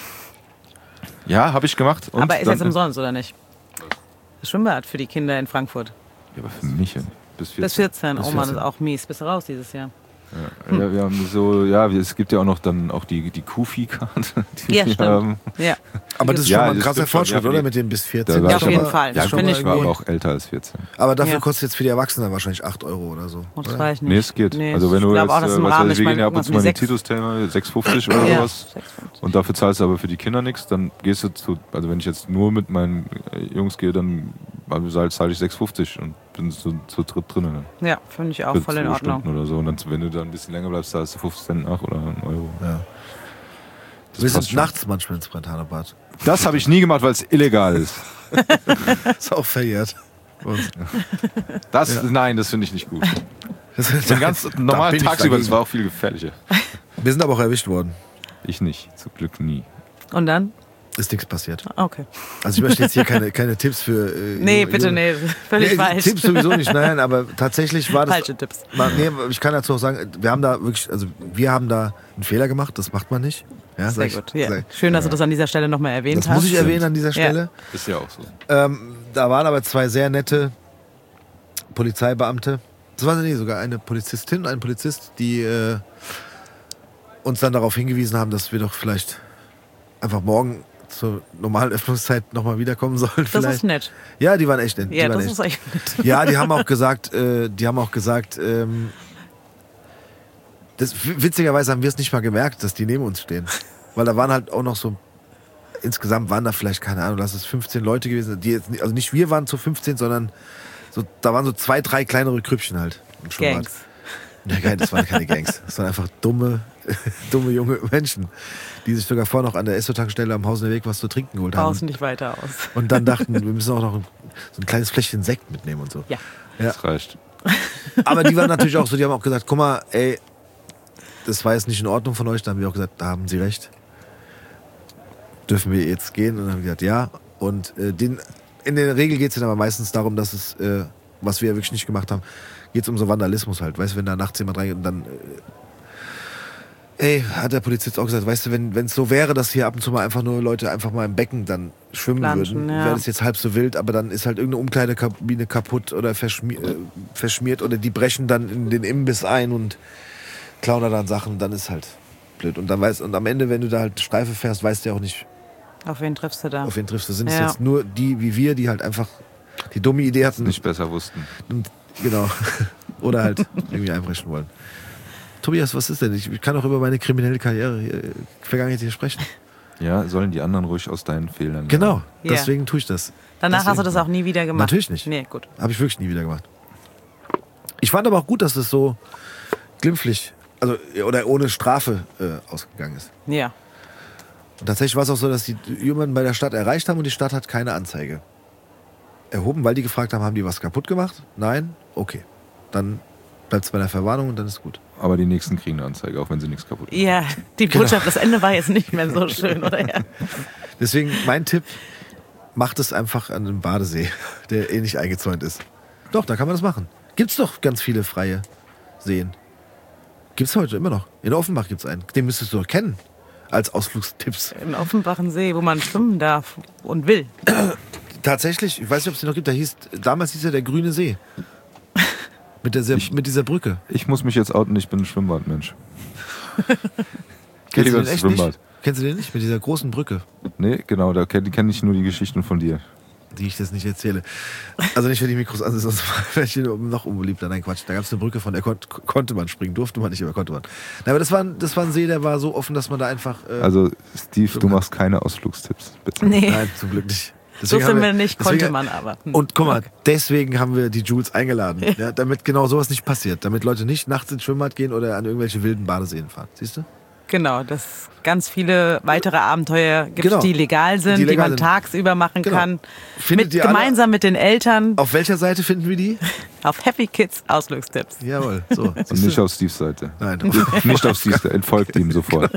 Ja, habe ich gemacht. Und Aber ist dann- jetzt umsonst, oder nicht? Das Schwimmbad für die Kinder in Frankfurt. Ja, aber für mich ja nicht. Bis 14. Bis 14. Bis Oh Mann, 14. das ist auch mies. Bist du raus dieses Jahr? Ja, wir haben so, ja, es gibt ja auch noch dann auch die Kufi-Karte, die Ja, wir stimmt. haben. Ja. Aber das ist Ja, schon mal ein das krasser stimmt schon. Fortschritt, Ja, oder? die- Mit dem bis Da 14. war Ja, ich auf jeden aber- Fall. Ja, Das gut, finde ich ich war gut. aber auch älter als 14. Aber dafür Ja. kostet jetzt für die Erwachsenen wahrscheinlich 8 Euro oder so. Oh, das oder? weiß ich nicht. Nee, es geht. Nee, also wenn du ich jetzt, glaube auch, das ist im was Rahmen. weiß ich, wir gehen ja ab und irgendwas zu mal in die wie 6. Titus-Thema, 6,50 oder Ja, sowas. 6,50. Und dafür zahlst du aber für die Kinder nichts, dann gehst du also wenn ich jetzt nur mit meinen Jungs gehe, dann zahle ich 6,50 und bin zu dritt drinnen. Ja, finde ich auch Für voll in 2 Ordnung. Stunden oder so. Und dann, wenn du dann ein bisschen länger bleibst, zahlst du 50 Cent nach oder 1 Euro. Ja. Das Wir passt sind schon. nachts manchmal ins Brentano-Bad. Das habe ich nie gemacht, weil es illegal ist. Ist auch verjährt. Und Nein, das finde ich nicht gut. das So ganz normal bin ich tagsüber, das dagegen. war auch viel gefährlicher. Wir sind aber auch erwischt worden. Ich nicht, zum Glück nie. Und dann? Ist nichts passiert. Okay. Also ich möchte jetzt hier keine Tipps für... Nee, junge- bitte, nee. Völlig Nee, falsch. Tipps sowieso nicht, nein, aber tatsächlich war das... Falsche Tipps. Nee, ich kann dazu auch sagen, wir haben da einen Fehler gemacht, das macht man nicht. Ja, Sehr sag ich- gut. Ja. sag- Schön, dass du das an dieser Stelle nochmal erwähnt Das hast. muss ich erwähnen an dieser Stelle. Ist ja auch so. Da waren aber 2 sehr nette Polizeibeamte. Das war sogar eine Polizistin, ein Polizist, die uns dann darauf hingewiesen haben, dass wir doch vielleicht einfach morgen zur normalen Öffnungszeit nochmal wiederkommen sollen. Das Vielleicht. ist nett. Ja, die waren echt nett. Ja, die waren das echt. ist echt nett. Ja, die haben auch gesagt, witzigerweise haben wir es nicht mal gemerkt, dass die neben uns stehen. Weil da waren halt auch noch so insgesamt waren da vielleicht, keine Ahnung, lass es 15 Leute gewesen, die jetzt, also nicht wir waren zu 15, sondern so, da waren so 2, 3 kleinere Krüppchen halt im Schwimmbad. Gangs. Ja, geil, das waren keine Gangs. Das waren einfach dumme junge Menschen, die sich sogar vorher noch an der Esso-Tankstelle am Hausener Weg was zu trinken geholt haben. Außen nicht weiter aus. Und dann dachten, wir müssen auch noch so ein kleines Fläschchen Sekt mitnehmen und so. Ja. Das reicht. Aber die waren natürlich auch so, die haben auch gesagt, guck mal, ey, das war jetzt nicht in Ordnung von euch. Da haben wir auch gesagt, da haben sie recht. Dürfen wir jetzt gehen? Und dann haben wir gesagt, ja. Und in der Regel geht es dann aber meistens darum, dass es, was wir ja wirklich nicht gemacht haben, geht es um so Vandalismus halt. Weißt du, wenn da nachts jemand reingeht und dann, hat der Polizist auch gesagt, weißt du, wenn es so wäre, dass hier ab und zu mal einfach nur Leute einfach mal im Becken dann schwimmen Planschen, würden, ja. wäre das jetzt halb so wild, aber dann ist halt irgendeine Umkleidekabine kaputt oder verschmiert oder die brechen dann in den Imbiss ein und klauen da dann Sachen, dann ist halt blöd. Und und am Ende, wenn du da halt Streife fährst, weißt du ja auch nicht, Auf wen triffst du da? auf wen triffst du. Sind es Ja. jetzt nur die wie wir, die halt einfach die dumme Idee hatten, Nicht besser wussten. und, genau, oder halt irgendwie einbrechen wollen. Tobias, was ist denn? Ich kann auch über meine kriminelle Karriere, Vergangenheit hier sprechen. Ja, sollen die anderen ruhig aus deinen Fehlern Genau, Ja. deswegen tue ich das. Danach hast du Deswegen. das auch nie wieder gemacht? Natürlich nicht. Nee, gut. Habe ich wirklich nie wieder gemacht. Ich fand aber auch gut, dass es so glimpflich, also oder ohne Strafe ausgegangen ist. Ja. Und tatsächlich war es auch so, dass die jemanden bei der Stadt erreicht haben und die Stadt hat keine Anzeige erhoben, weil die gefragt haben, haben die was kaputt gemacht? Nein? Okay. Dann bleibt es bei der Verwarnung und dann ist gut. Aber die nächsten kriegen eine Anzeige, auch wenn sie nichts kaputt machen. Ja, die Botschaft, das Ende war jetzt nicht mehr so schön, oder? Ja. Deswegen mein Tipp, macht es einfach an einem Badesee, der eh nicht eingezäunt ist. Doch, da kann man das machen. Gibt's doch ganz viele freie Seen. Gibt's heute immer noch. In Offenbach gibt's einen. Den müsstest du doch kennen. Als Ausflugstipps. Im Offenbachen See, wo man schwimmen darf und will. Tatsächlich, ich weiß nicht, ob es den noch gibt, damals hieß er der Grüne See. Mit dieser Brücke. Ich muss mich jetzt outen, ich bin ein Schwimmbadmensch. Kennst du lieber den echt Schwimmbad. nicht? Kennst du den nicht? Mit dieser großen Brücke, Nee, genau, da kenn ich nur die Geschichten von dir. die ich jetzt nicht erzähle. Also nicht, wenn die Mikros an sind, sonst wäre ich noch unbeliebter. Nein, Quatsch. Da gab es eine Brücke, von der konnte man springen. Durfte man nicht, aber konnte man. Nein, aber das war ein See, der war so offen, dass man da einfach... Also, Steve, du machst keine Ausflugstipps, bitte. Nee, Nein, zum Glück nicht. so Deswegen sind haben wir nicht, deswegen- konnte man aber. Und guck mal, deswegen haben wir die Jules eingeladen, ja, damit genau sowas nicht passiert. Damit Leute nicht nachts ins Schwimmbad gehen oder an irgendwelche wilden Badeseen fahren. Siehst du? Genau, dass ganz viele weitere Abenteuer gibt, Genau. die legal sind, Die die, legal man sind. tagsüber machen Genau. kann. Findet ihr alle- Gemeinsam mit den Eltern Auf welcher Seite finden wir die? auf Happy Kids Ausflugstipps. Jawohl, so. Und siehst nicht du? auf Steves Seite. Nein, Nicht auf Steves Seite, entfolgt ihm sofort.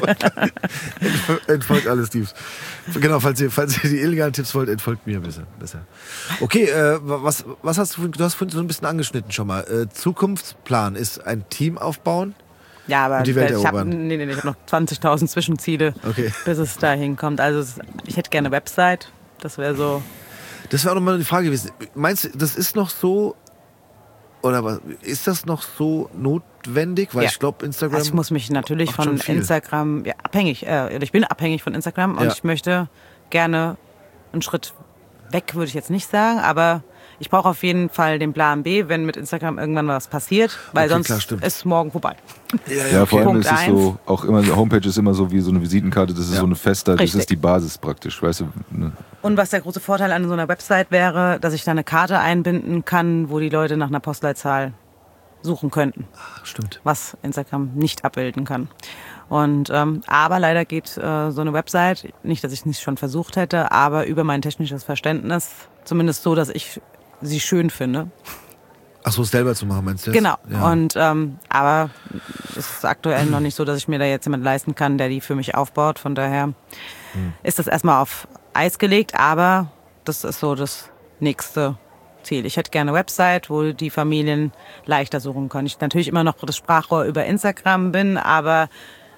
entfolgt alles Tipps. Genau, falls ihr die illegalen Tipps wollt, entfolgt mir besser. Okay, was hast du hast vorhin so ein bisschen angeschnitten schon mal. Zukunftsplan ist ein Team aufbauen. Ja, aber Und die Welt ich habe erobern. ich hab noch 20.000 Zwischenziele, Okay. bis es dahin kommt. Also ich hätte gerne eine Website. Das wäre so. Das wäre auch nochmal die Frage gewesen. Meinst du, das ist noch so, oder was, ist das noch so notwendig? Weil Ja. ich glaube, Instagram... Also ich muss mich natürlich macht schon von viel. Instagram abhängig. Ich bin abhängig von Instagram und Ja. ich möchte gerne einen Schritt weg, würde ich jetzt nicht sagen, aber ich brauche auf jeden Fall den Plan B, wenn mit Instagram irgendwann was passiert, weil Okay, sonst klar, stimmt. ist morgen vorbei. Ja, vor allem Punkt ist es eins. so, auch immer, die Homepage ist immer so wie so eine Visitenkarte, das ist Ja. so eine fester, das Richtig. ist die Basis praktisch, weißt du. Ne? Und was der große Vorteil an so einer Website wäre, dass ich da eine Karte einbinden kann, wo die Leute nach einer Postleitzahl suchen könnten, Stimmt. was Instagram nicht abbilden kann. Und aber leider geht so eine Website, nicht, dass ich es nicht schon versucht hätte, aber über mein technisches Verständnis, zumindest so, dass ich sie schön finde. Ach so, es selber zu machen, meinst du jetzt? Genau. Ja. Und aber es ist aktuell noch nicht so, dass ich mir da jetzt jemand leisten kann, der die für mich aufbaut. Von daher ist das erstmal auf Eis gelegt, aber das ist so das nächste Ziel. Ich hätte gerne eine Website, wo die Familien leichter suchen können. Ich natürlich immer noch das Sprachrohr über Instagram bin, aber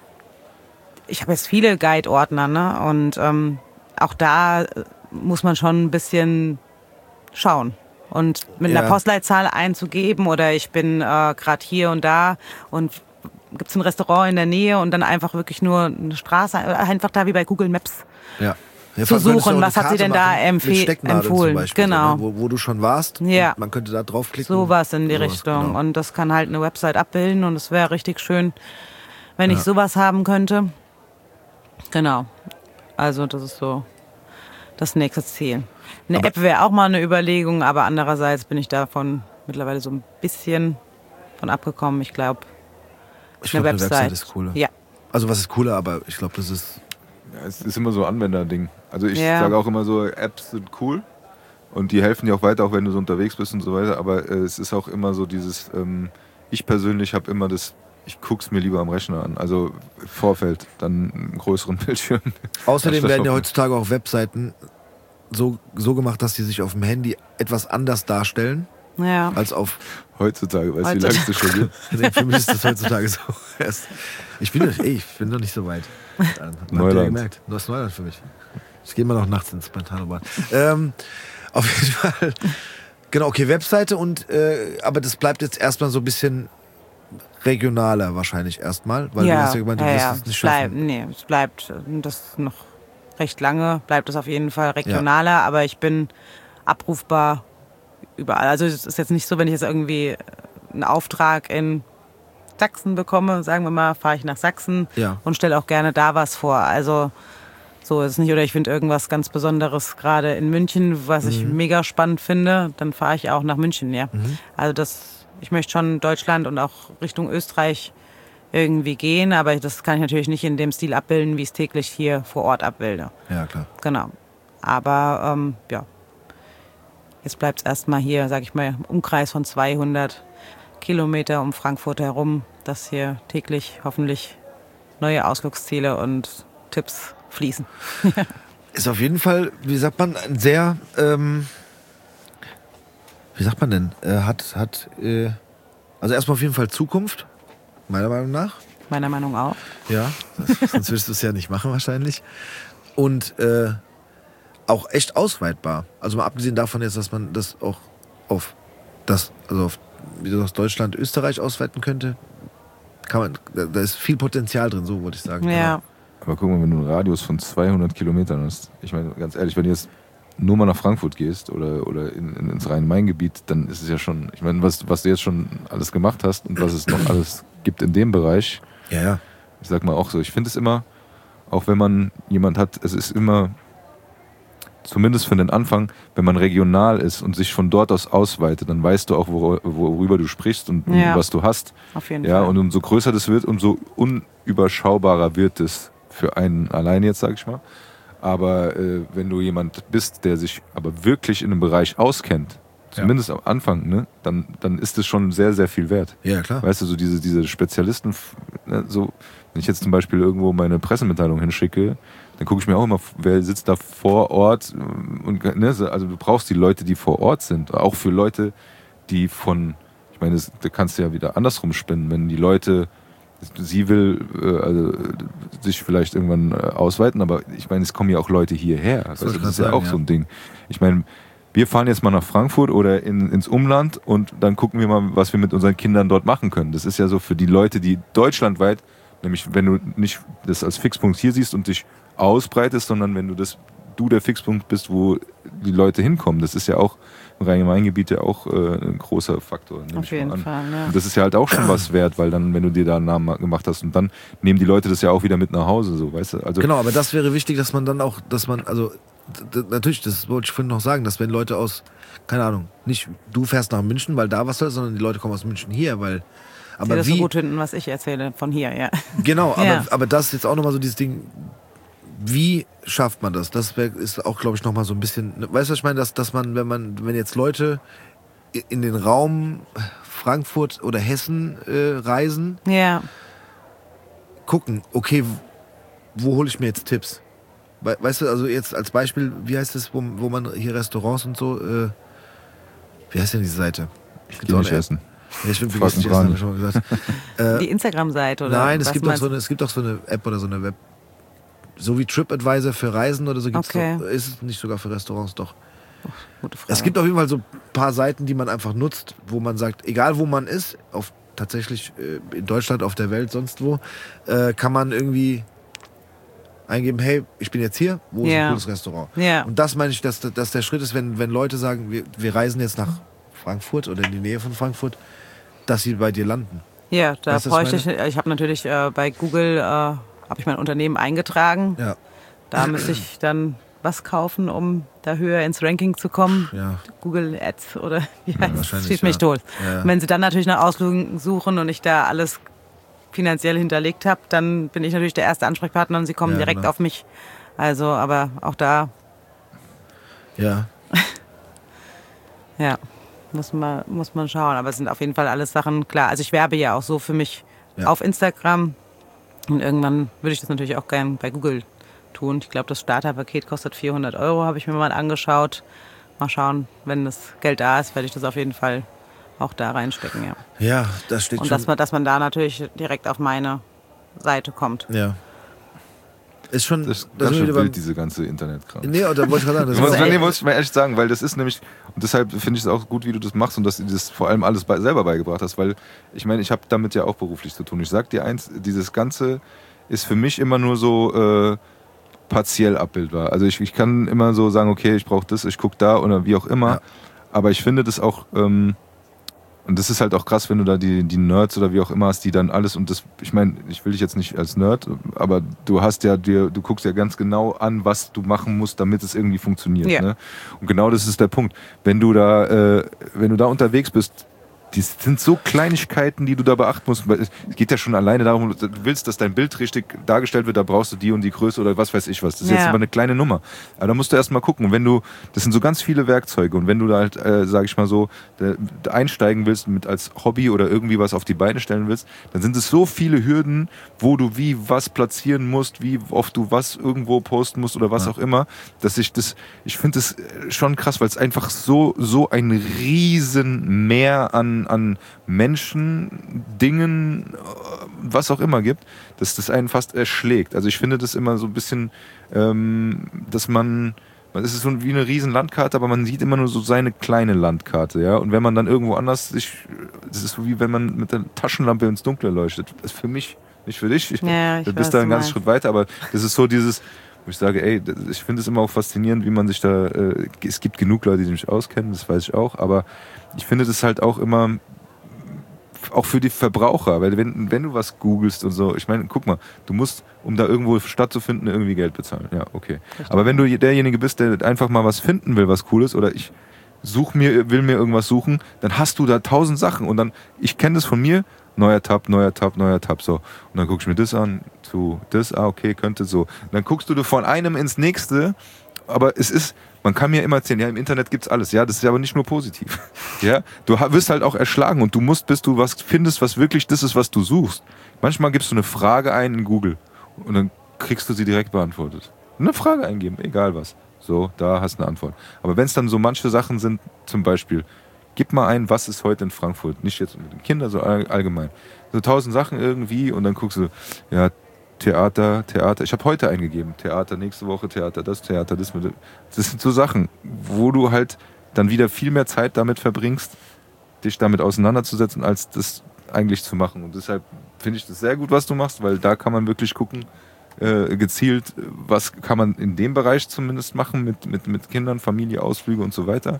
ich habe jetzt viele Guide-Ordner, ne? Und auch da muss man schon ein bisschen schauen. Und mit einer Ja. Postleitzahl einzugeben oder ich bin gerade hier und da und gibt es ein Restaurant in der Nähe und dann einfach wirklich nur eine Straße, einfach da wie bei Google Maps. Ja. Ja, zu vor allem könntest du suchen, auch was eine hat sie denn Karte da machen mit Stecknadeln empfohlen? Zum Beispiel, Genau. so, ne? wo du schon warst. Ja. Und man könnte da draufklicken. Sowas in die Sowas, Richtung. genau. Und das kann halt eine Website abbilden und es wäre richtig schön, wenn ich sowas haben könnte. Genau. Also das ist so das nächste Ziel. Eine App wäre auch mal eine Überlegung, aber andererseits bin ich davon mittlerweile so ein bisschen von abgekommen. Ich glaube, eine Website ist cooler. Ja. Also was ist cooler, aber ich glaube, das ist... Ja, es ist immer so ein Anwenderding. Also ich sage auch immer so, Apps sind cool und die helfen dir auch weiter, auch wenn du so unterwegs bist und so weiter. Aber es ist auch immer so dieses, ich persönlich habe immer das, ich guck's mir lieber am Rechner an. Also Vorfeld, dann einen größeren Bildschirm. Außerdem werden ja heutzutage auch Webseiten so gemacht, dass sie sich auf dem Handy etwas anders darstellen. Ja. Als auf... Heutzutage, weißt du, wie lange es das schon gibt? Für mich ist das heutzutage so. Ich bin noch nicht so weit. Neuland. Gemerkt. Das ist Neuland für mich. Ich gehe mal noch nachts ins Spontanobad. Auf jeden Fall. Genau, okay, Webseite aber das bleibt jetzt erstmal so ein bisschen regionaler wahrscheinlich erstmal. Weil du hast ja gemeint, du wirst es nicht schaffen. Es bleibt das noch recht lange, bleibt es auf jeden Fall regionaler, aber ich bin abrufbar überall. Also es ist jetzt nicht so, wenn ich jetzt irgendwie einen Auftrag in Sachsen bekomme, sagen wir mal, fahre ich nach Sachsen und stelle auch gerne da was vor. Also so ist es nicht. Oder ich finde irgendwas ganz Besonderes gerade in München, was ich mega spannend finde, dann fahre ich auch nach München, ja. Also ich möchte schon Deutschland und auch Richtung Österreich irgendwie gehen, aber das kann ich natürlich nicht in dem Stil abbilden, wie ich es täglich hier vor Ort abbilde. Ja, klar. Genau. Aber jetzt bleibt es erstmal hier, sag ich mal, im Umkreis von 200 Kilometer um Frankfurt herum, dass hier täglich hoffentlich neue Ausflugsziele und Tipps fließen. Ist auf jeden Fall, wie sagt man, ein sehr, wie sagt man denn, also erstmal auf jeden Fall Zukunft, meiner Meinung nach. Meiner Meinung auch. Ja, sonst würdest du es ja nicht machen wahrscheinlich. Und auch echt ausweitbar. Also mal abgesehen davon jetzt, dass man das auch auf wie du sagst, Deutschland, Österreich ausweiten könnte, da ist viel Potenzial drin, so wollte ich sagen. Ja. Genau. Aber guck mal, wenn du einen Radius von 200 Kilometern hast, ich meine, ganz ehrlich, wenn du jetzt nur mal nach Frankfurt gehst oder ins Rhein-Main-Gebiet, dann ist es ja schon, ich meine, was du jetzt schon alles gemacht hast und was es noch alles gibt in dem Bereich, Ja. ich sag mal auch so, ich finde es immer, auch wenn man jemand hat, es ist immer, zumindest für den Anfang, wenn man regional ist und sich von dort aus ausweitet, dann weißt du auch, worüber du sprichst und was du hast. Auf jeden Fall. Und umso größer das wird, umso unüberschaubarer wird es für einen allein jetzt, sag ich mal. Aber wenn du jemand bist, der sich aber wirklich in einem Bereich auskennt, zumindest am Anfang, ne, dann ist es schon sehr, sehr viel wert. Ja, klar. Weißt du, so diese Spezialisten, ne, so, wenn ich jetzt zum Beispiel irgendwo meine Pressemitteilung hinschicke, dann gucke ich mir auch immer, wer sitzt da vor Ort. Und, ne, also du brauchst die Leute, die vor Ort sind. Auch für Leute, die ich meine, da kannst du ja wieder andersrum spinnen, wenn die Leute, sie will sich vielleicht irgendwann ausweiten, aber ich meine, es kommen ja auch Leute hierher. Also, das ist ja auch so ein Ding. Ich meine, wir fahren jetzt mal nach Frankfurt oder ins Umland und dann gucken wir mal, was wir mit unseren Kindern dort machen können. Das ist ja so für die Leute, die deutschlandweit, nämlich wenn du nicht das als Fixpunkt hier siehst und dich ausbreitest, sondern wenn du der Fixpunkt bist, wo die Leute hinkommen. Das ist ja auch im Rhein-Main-Gebiet ja auch ein großer Faktor. Auf jeden Fall, ja. Und das ist ja halt auch schon was wert, weil dann, wenn du dir da einen Namen gemacht hast und dann nehmen die Leute das ja auch wieder mit nach Hause, so, weißt du? Also genau, aber das wäre wichtig, dass man dann auch, natürlich, das wollte ich vorhin noch sagen, dass wenn Leute aus, keine Ahnung, nicht du fährst nach München, weil da was soll, sondern die Leute kommen aus München hier, weil aber das so gut finden, was ich erzähle von hier, ja. Genau, aber das ist jetzt auch nochmal so dieses Ding, wie schafft man das? Das ist auch, glaube ich, nochmal so ein bisschen, weißt du, was ich meine, dass man, wenn jetzt Leute in den Raum Frankfurt oder Hessen reisen, gucken, okay, wo hole ich mir jetzt Tipps? Weißt du, also jetzt als Beispiel, wie heißt es, wo man hier Restaurants und so, wie heißt denn diese Seite? Ich gehe nicht essen. Ja, ich bin vergessen, essen, habe ich schon mal gesagt. Die Instagram-Seite oder? Nein, es gibt doch so eine App oder so eine Web. So wie TripAdvisor für Reisen oder so gibt's doch, ist es nicht sogar für Restaurants, doch. Gute Frage. Es gibt auf jeden Fall so ein paar Seiten, die man einfach nutzt, wo man sagt, egal wo man ist, tatsächlich in Deutschland, auf der Welt, sonst wo, kann man irgendwie eingeben, hey, ich bin jetzt hier, wo ist ein cooles Restaurant? Ja. Und das meine ich, dass der Schritt ist, wenn Leute sagen, wir reisen jetzt nach Frankfurt oder in die Nähe von Frankfurt, dass sie bei dir landen. Ja, da bräuchte ich habe natürlich bei Google habe ich mein Unternehmen eingetragen. Ja. Da müsste ich dann was kaufen, um da höher ins Ranking zu kommen. Ja. Google Ads oder wie heißt es? wahrscheinlich, Schießt mich tot. Ja. Und wenn sie dann natürlich nach Auslösen suchen und ich da alles finanziell hinterlegt habe, dann bin ich natürlich der erste Ansprechpartner und sie kommen direkt auf mich. Also, aber auch da Ja. ja, muss man schauen. Aber es sind auf jeden Fall alles Sachen, klar. Also ich werbe ja auch so für mich auf Instagram und irgendwann würde ich das natürlich auch gerne bei Google tun. Ich glaube, das Starterpaket kostet 400 €, habe ich mir mal angeschaut. Mal schauen, wenn das Geld da ist, werde ich das auf jeden Fall auch da reinstecken, ja. Ja, das steht Und schon. dass man da natürlich direkt auf meine Seite kommt. Ja. Ist schon. Das ist sind ganz wir schön wieder beim- wild, diese ganze Internetkram. Nee, da wollte ich gerade sagen. Das Nee, muss ich mal ehrlich sagen, weil das ist nämlich, und deshalb finde ich es auch gut, wie du das machst und dass du das vor allem alles selber beigebracht hast, weil ich meine, ich habe damit ja auch beruflich zu tun. Ich sag dir eins, dieses Ganze ist für mich immer nur so partiell abbildbar. Also ich kann immer so sagen, okay, ich brauche das, ich gucke da oder wie auch immer, Ja. aber ich finde das auch, und das ist halt auch krass, wenn du da die Nerds oder wie auch immer hast, die dann alles, und das, ich meine, ich will dich jetzt nicht als Nerd, aber du hast ja du guckst ja ganz genau an, was du machen musst, damit es irgendwie funktioniert. Ja. Ne? Und genau das ist der Punkt. Wenn du da unterwegs bist, die sind so Kleinigkeiten, die du da beachten musst. Weil es geht ja schon alleine darum, du willst, dass dein Bild richtig dargestellt wird, da brauchst du die und die Größe oder was weiß ich was. Das ist jetzt immer eine kleine Nummer. Aber da musst du erst mal gucken. Und wenn du, das sind so ganz viele Werkzeuge, und wenn du da halt, sag ich mal so, einsteigen willst mit als Hobby oder irgendwie was auf die Beine stellen willst, dann sind es so viele Hürden, wo du wie was platzieren musst, wie oft du was irgendwo posten musst oder was auch immer, dass ich finde das schon krass, weil es einfach so ein riesen Meer an Menschen, Dingen, was auch immer gibt, dass das einen fast erschlägt. Also ich finde das immer so ein bisschen, dass es ist so wie eine riesen Landkarte, aber man sieht immer nur so seine kleine Landkarte, ja. Und wenn man dann irgendwo anders das ist so wie wenn man mit der Taschenlampe ins Dunkle leuchtet. Das ist für mich, nicht für dich. Du bist da einen ganzen Schritt weiter, aber das ist so dieses, wo ich sage, ey, ich finde es immer auch faszinierend, wie man sich da, es gibt genug Leute, die sich auskennen, das weiß ich auch, aber ich finde das halt auch immer, auch für die Verbraucher, weil wenn du was googelst und so, ich meine, guck mal, du musst, um da irgendwo stattzufinden, irgendwie Geld bezahlen. Ja, okay. Richtig. Aber wenn du derjenige bist, der einfach mal was finden will, was Cooles, oder ich will mir irgendwas suchen, dann hast du da 1000 Sachen und dann, ich kenne das von mir, neuer Tab, so. Und dann gucke ich mir das an, okay, könnte so. Und dann guckst du von einem ins nächste, aber man kann mir immer erzählen, ja, im Internet gibt's alles, ja, das ist aber nicht nur positiv. Ja, du wirst halt auch erschlagen und du musst, bis du was findest, was wirklich das ist, was du suchst. Manchmal gibst du eine Frage ein in Google und dann kriegst du sie direkt beantwortet. Eine Frage eingeben, egal was. So, da hast du eine Antwort. Aber wenn es dann so manche Sachen sind, zum Beispiel, gib mal ein, was ist heute in Frankfurt? Nicht jetzt mit den Kindern, so allgemein. So 1000 Sachen irgendwie und dann guckst du, ja, Theater. Ich habe heute eingegeben. Theater, nächste Woche Theater, das. Das sind so Sachen, wo du halt dann wieder viel mehr Zeit damit verbringst, dich damit auseinanderzusetzen, als das eigentlich zu machen. Und deshalb finde ich das sehr gut, was du machst, weil da kann man wirklich gucken, gezielt, was kann man in dem Bereich zumindest machen, mit Kindern, Familie, Ausflüge und so weiter.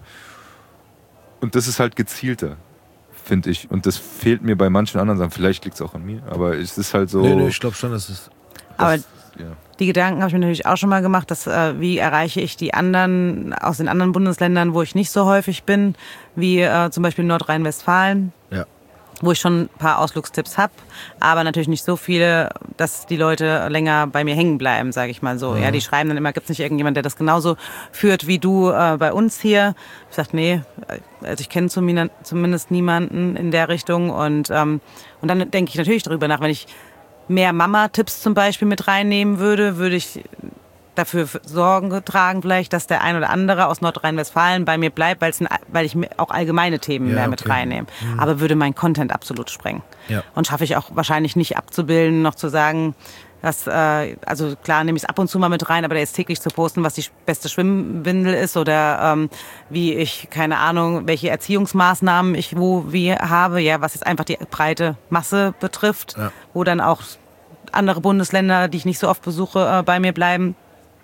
Und das ist halt gezielter, finde ich. Und das fehlt mir bei manchen anderen Sachen. Vielleicht liegt es auch an mir, aber es ist halt so... Nee, ich glaube schon, dass es... Aber die Gedanken habe ich mir natürlich auch schon mal gemacht, dass wie erreiche ich die anderen aus den anderen Bundesländern, wo ich nicht so häufig bin, wie zum Beispiel Nordrhein-Westfalen, wo ich schon ein paar Ausflugstipps habe, aber natürlich nicht so viele, dass die Leute länger bei mir hängen bleiben, sage ich mal so. Ja, die schreiben dann immer, gibt es nicht irgendjemand, der das genauso führt wie du bei uns hier? Ich sage, nee, also ich kenne zumindest niemanden in der Richtung und dann denke ich natürlich darüber nach, wenn ich mehr Mama-Tipps zum Beispiel mit reinnehmen würde ich dafür Sorgen tragen vielleicht, dass der ein oder andere aus Nordrhein-Westfalen bei mir bleibt, weil ich auch allgemeine Themen mehr mit reinnehme. Aber würde mein Content absolut sprengen. Ja. Und schaffe ich auch wahrscheinlich nicht abzubilden, noch zu sagen, dass, also klar nehme ich es ab und zu mal mit rein, aber der ist täglich zu posten, was die beste Schwimmwindel ist oder wie ich, keine Ahnung, welche Erziehungsmaßnahmen ich wie habe, ja, was jetzt einfach die breite Masse betrifft, wo dann auch andere Bundesländer, die ich nicht so oft besuche, bei mir bleiben.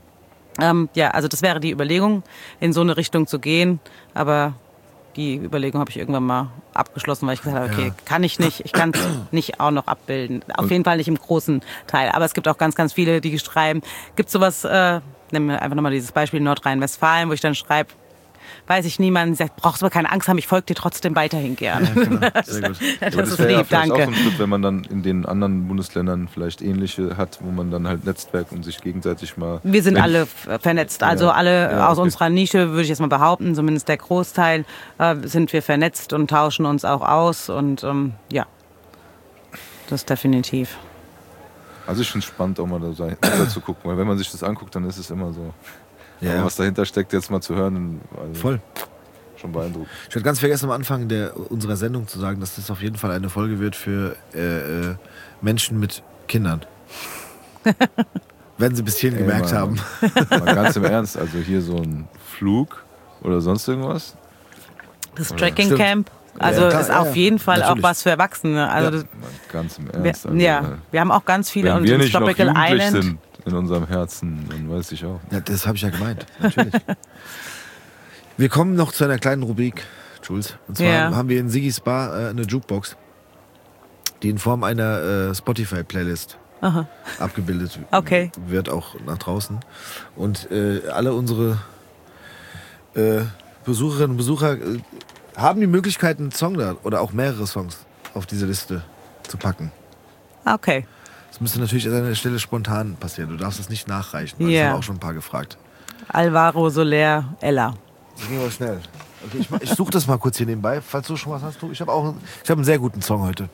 Ja, also das wäre die Überlegung, in so eine Richtung zu gehen, aber die Überlegung habe ich irgendwann mal abgeschlossen, weil ich gesagt habe, okay, kann ich nicht, ich kann es nicht auch noch abbilden. Auf jeden Fall nicht im großen Teil, aber es gibt auch ganz, ganz viele, die schreiben, gibt es sowas nehmen wir einfach nochmal dieses Beispiel Nordrhein-Westfalen, wo ich dann schreibe, weiß ich niemand, sagt, brauchst aber keine Angst haben, ich folge dir trotzdem weiterhin gern. Ja, genau. Sehr gut. Das Aber das ist wäre ja lieb, vielleicht auch danke. so ein Schritt, wenn man dann in den anderen Bundesländern vielleicht ähnliche hat, wo man dann halt Netzwerk und sich gegenseitig mal... Wir sind Wenn- alle vernetzt, also alle Ja, aus okay. unserer Nische, würde ich jetzt mal behaupten, zumindest der Großteil, sind wir vernetzt und tauschen uns auch aus und ja, das definitiv. Also ich finde es spannend, auch mal da zu gucken, weil wenn man sich das anguckt, dann ist es immer so... Aber was dahinter steckt, jetzt mal zu hören, also Voll. schon beeindruckend. Ich hatte ganz vergessen am Anfang unserer Sendung zu sagen, dass das auf jeden Fall eine Folge wird für Menschen mit Kindern. Wenn sie bis hierhin gemerkt Mal- haben. Mal ganz im Ernst, also hier so ein Flug oder sonst irgendwas. Das Tracking Stimmt. Camp, also Ja, klar, ist ja, auf ja. jeden Fall Natürlich. auch was für Erwachsene. Also Ja. das, Mal ganz im Ernst. Also, wir haben auch ganz viele wenn und wir ins nicht noch Tropical jugendlich Island. sind in unserem Herzen, dann weiß ich auch. Ja, das habe ich ja gemeint, natürlich. Wir kommen noch zu einer kleinen Rubrik, Jules. Und zwar Ja. haben wir in Sigis Bar eine Jukebox, die in Form einer Spotify-Playlist abgebildet Okay. wird, auch nach draußen. Und alle unsere Besucherinnen und Besucher haben die Möglichkeit, einen Song da oder auch mehrere Songs auf diese Liste zu packen. Okay. Das müsste natürlich an einer Stelle spontan passieren. Du darfst es nicht nachreichen, weil Ja. das haben auch schon ein paar gefragt. Alvaro Soler, Ella. Das ging aber schnell. Okay, ich suche das mal kurz hier nebenbei, falls du schon was hast. Ich habe einen sehr guten Song heute.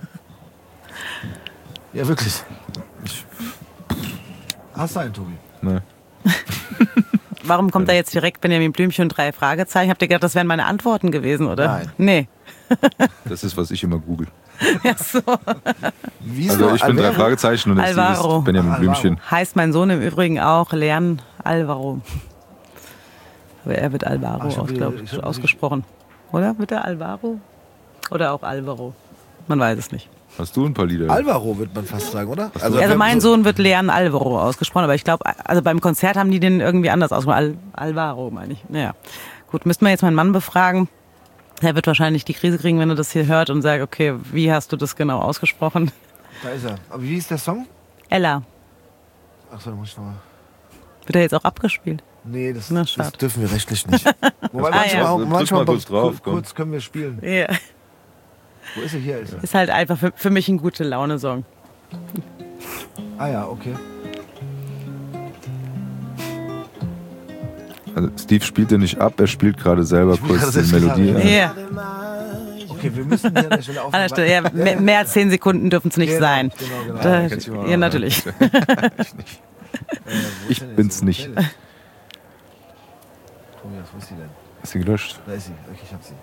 Ja, wirklich. Hast du einen, Tobi? Ne? Warum kommt da jetzt direkt Benjamin Blümchen und 3 Fragezeichen? Habt ihr gedacht, das wären meine Antworten gewesen, oder? Nein. Nee. Das ist, was ich immer google. Ja, so. Wie ist Also noch ich bin 3 Alvaro? Fragezeichen und Alvaro. ist Benjamin Alvaro. Blümchen. Heißt mein Sohn im Übrigen auch Leon Alvaro. Aber er wird Alvaro Ach, ich hab glaub hier- ich, ich hab- ausgesprochen. Oder? Wird er Alvaro? Oder auch Alvaro? Man weiß es nicht. Hast du ein paar Lieder? Alvaro wird man fast sagen, oder? Also wir- mein Sohn wird Leon Alvaro ausgesprochen, aber ich glaube, also beim Konzert haben die den irgendwie anders ausgesprochen. Alvaro, meine ich. Naja. Gut, müssten wir jetzt meinen Mann befragen. Er wird wahrscheinlich die Krise kriegen, wenn er das hier hört und sagt, okay, wie hast du das genau ausgesprochen? Da ist er. Aber wie ist der Song? Ella. Achso, da muss ich nochmal. Wird er jetzt auch abgespielt? Nee, das schade. dürfen wir rechtlich nicht. Wobei ja. Drück mal kurz drauf, komm. kurz können wir spielen. Ja. Wo ist er? Hier ist er. Ist halt einfach für mich ein gute Laune-Song. Ah ja, okay. Also Steve spielt den nicht ab, er spielt gerade selber Ich will kurz gerade die selbst Melodie. sagen, Ja. Okay, wir müssen hier an der Stelle An der Stelle, ja, mehr als 10 Sekunden dürfen es nicht Genau, sein. genau. Da, kennst du mal, ja, natürlich. Ich bin's nicht. Tobias, wo ist sie denn? Ist sie gelöscht? Da ist sie. Okay, ich hab sie.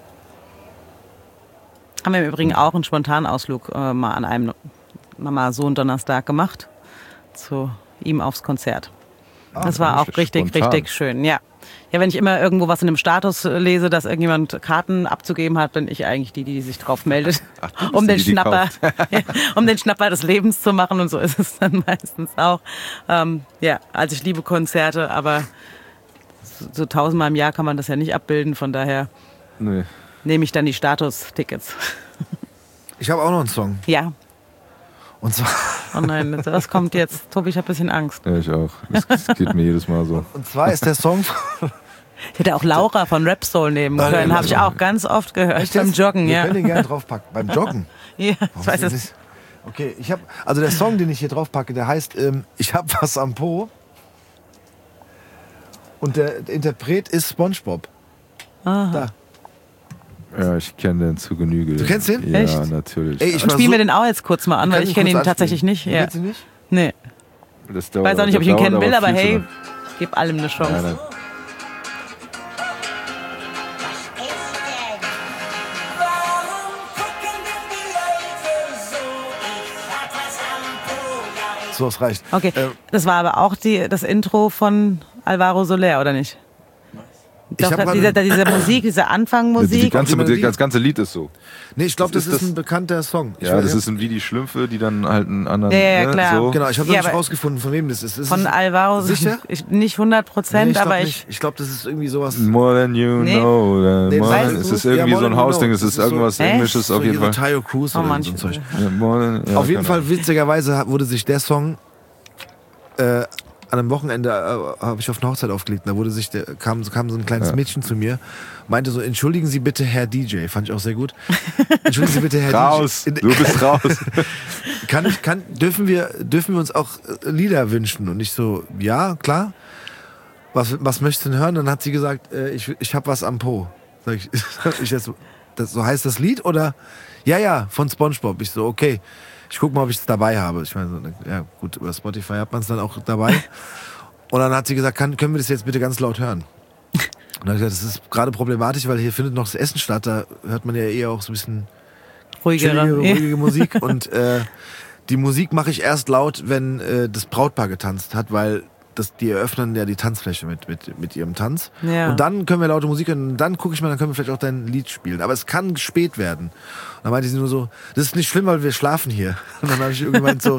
Haben wir im Übrigen auch einen Spontanausflug mal an einem Mama-Sohn-Donnerstag gemacht. Zu ihm aufs Konzert. Das war auch richtig, spontan. richtig schön, ja. Ja, wenn ich immer irgendwo was in einem Status lese, dass irgendjemand Karten abzugeben hat, bin ich eigentlich die sich drauf meldet, um den die Schnapper, ja, um den Schnapper des Lebens zu machen, und so ist es dann meistens auch. Ja, also ich liebe Konzerte, aber so 1000-mal im Jahr kann man das ja nicht abbilden, von daher Nee. nehme ich dann die Status-Tickets. Ich habe auch noch einen Song. Ja, Und zwar, oh nein, das kommt jetzt. Tobi, ich habe ein bisschen Angst. Ja, ich auch. Das geht mir jedes Mal so. und zwar ist der Song. Ich hätte auch Laura von Rap Soul nehmen Nein, können, nein, habe ich nein. auch ganz oft gehört Echt beim jetzt? Joggen, Wir ja. können den gerne draufpacken. Beim Joggen? Ja, ich Warum weiß ist es. das? Okay, also der Song, den ich hier draufpacke, der heißt Ich hab was am Po. Und der Interpret ist SpongeBob. Da. Ja, ich kenne den zu Genüge. Du kennst den? Ja, Echt? natürlich. Ey, ich Und war spielen so- wir den auch jetzt kurz mal an, weil Kann ich kenne ihn kurz tatsächlich anspielen. nicht. Du Ja. kennst ihn nicht? Nee, Das ich dauert, weiß auch nicht, ob ich ihn das kennen dauert will, aber viel zu hey, lang. gib allem eine Chance. Ja, dann- So, es reicht. Okay, das war aber auch das Intro von Alvaro Soler, oder nicht? Doch, hab gerade- diese Musik, diese Anfangmusik. Das ganze Lied ist so. Nee, ich glaube, das Das ist ist ein bekannter Song. Ich Ja, weiß das nicht, ist wie die Schlümpfe, die dann halt einen anderen. Ja, klar. So. Genau, ich habe noch Ja, nicht aber- rausgefunden, von wem das ist. Ist Von es- Alvaro, Sicher? Nicht 100%, Nee, ich aber glaube ich. nicht. Ich glaube, das ist irgendwie sowas. More than you Nee. know. Nee, More weißt than, du? es ist Ja, irgendwie more so ein than you Hausding, know. es ist Das ist so- irgendwas Echt? Englisches So auf jeden hier Fall. so Tayo Cruz Oh, oder so manche. ein Zeug. Ja, more than, ja, Auf jeden keine Fall, witzigerweise wurde sich der Song an einem Wochenende habe ich auf eine Hochzeit aufgelegt. Da kam so ein kleines Mädchen zu mir, meinte so, entschuldigen Sie bitte, Herr DJ. Fand ich auch sehr gut. Entschuldigen Sie bitte, Herr raus, DJ. du bist raus. Dürfen wir uns auch Lieder wünschen? Und ich so, ja, klar. Was möchtest du denn hören? Dann hat sie gesagt, ich habe was am Po. Sag ich so heißt das Lied? Oder? Ja, von SpongeBob. Ich so, okay. Ich guck mal, ob ich es dabei habe. Ich meine, ja gut, über Spotify hat man es dann auch dabei. Und dann hat sie gesagt, können wir das jetzt bitte ganz laut hören? Und dann habe ich gesagt, das ist gerade problematisch, weil hier findet noch das Essen statt. Da hört man ja eher auch so ein bisschen ruhige Musik. Und die Musik mache ich erst laut, wenn das Brautpaar getanzt hat, weil die eröffnen ja die Tanzfläche mit ihrem Tanz. Ja. Und dann können wir laute Musik hören und dann gucke ich mal, dann können wir vielleicht auch dein Lied spielen. Aber es kann spät werden. Und dann meinte sie nur so, das ist nicht schlimm, weil wir schlafen hier. Und dann habe ich irgendwann so,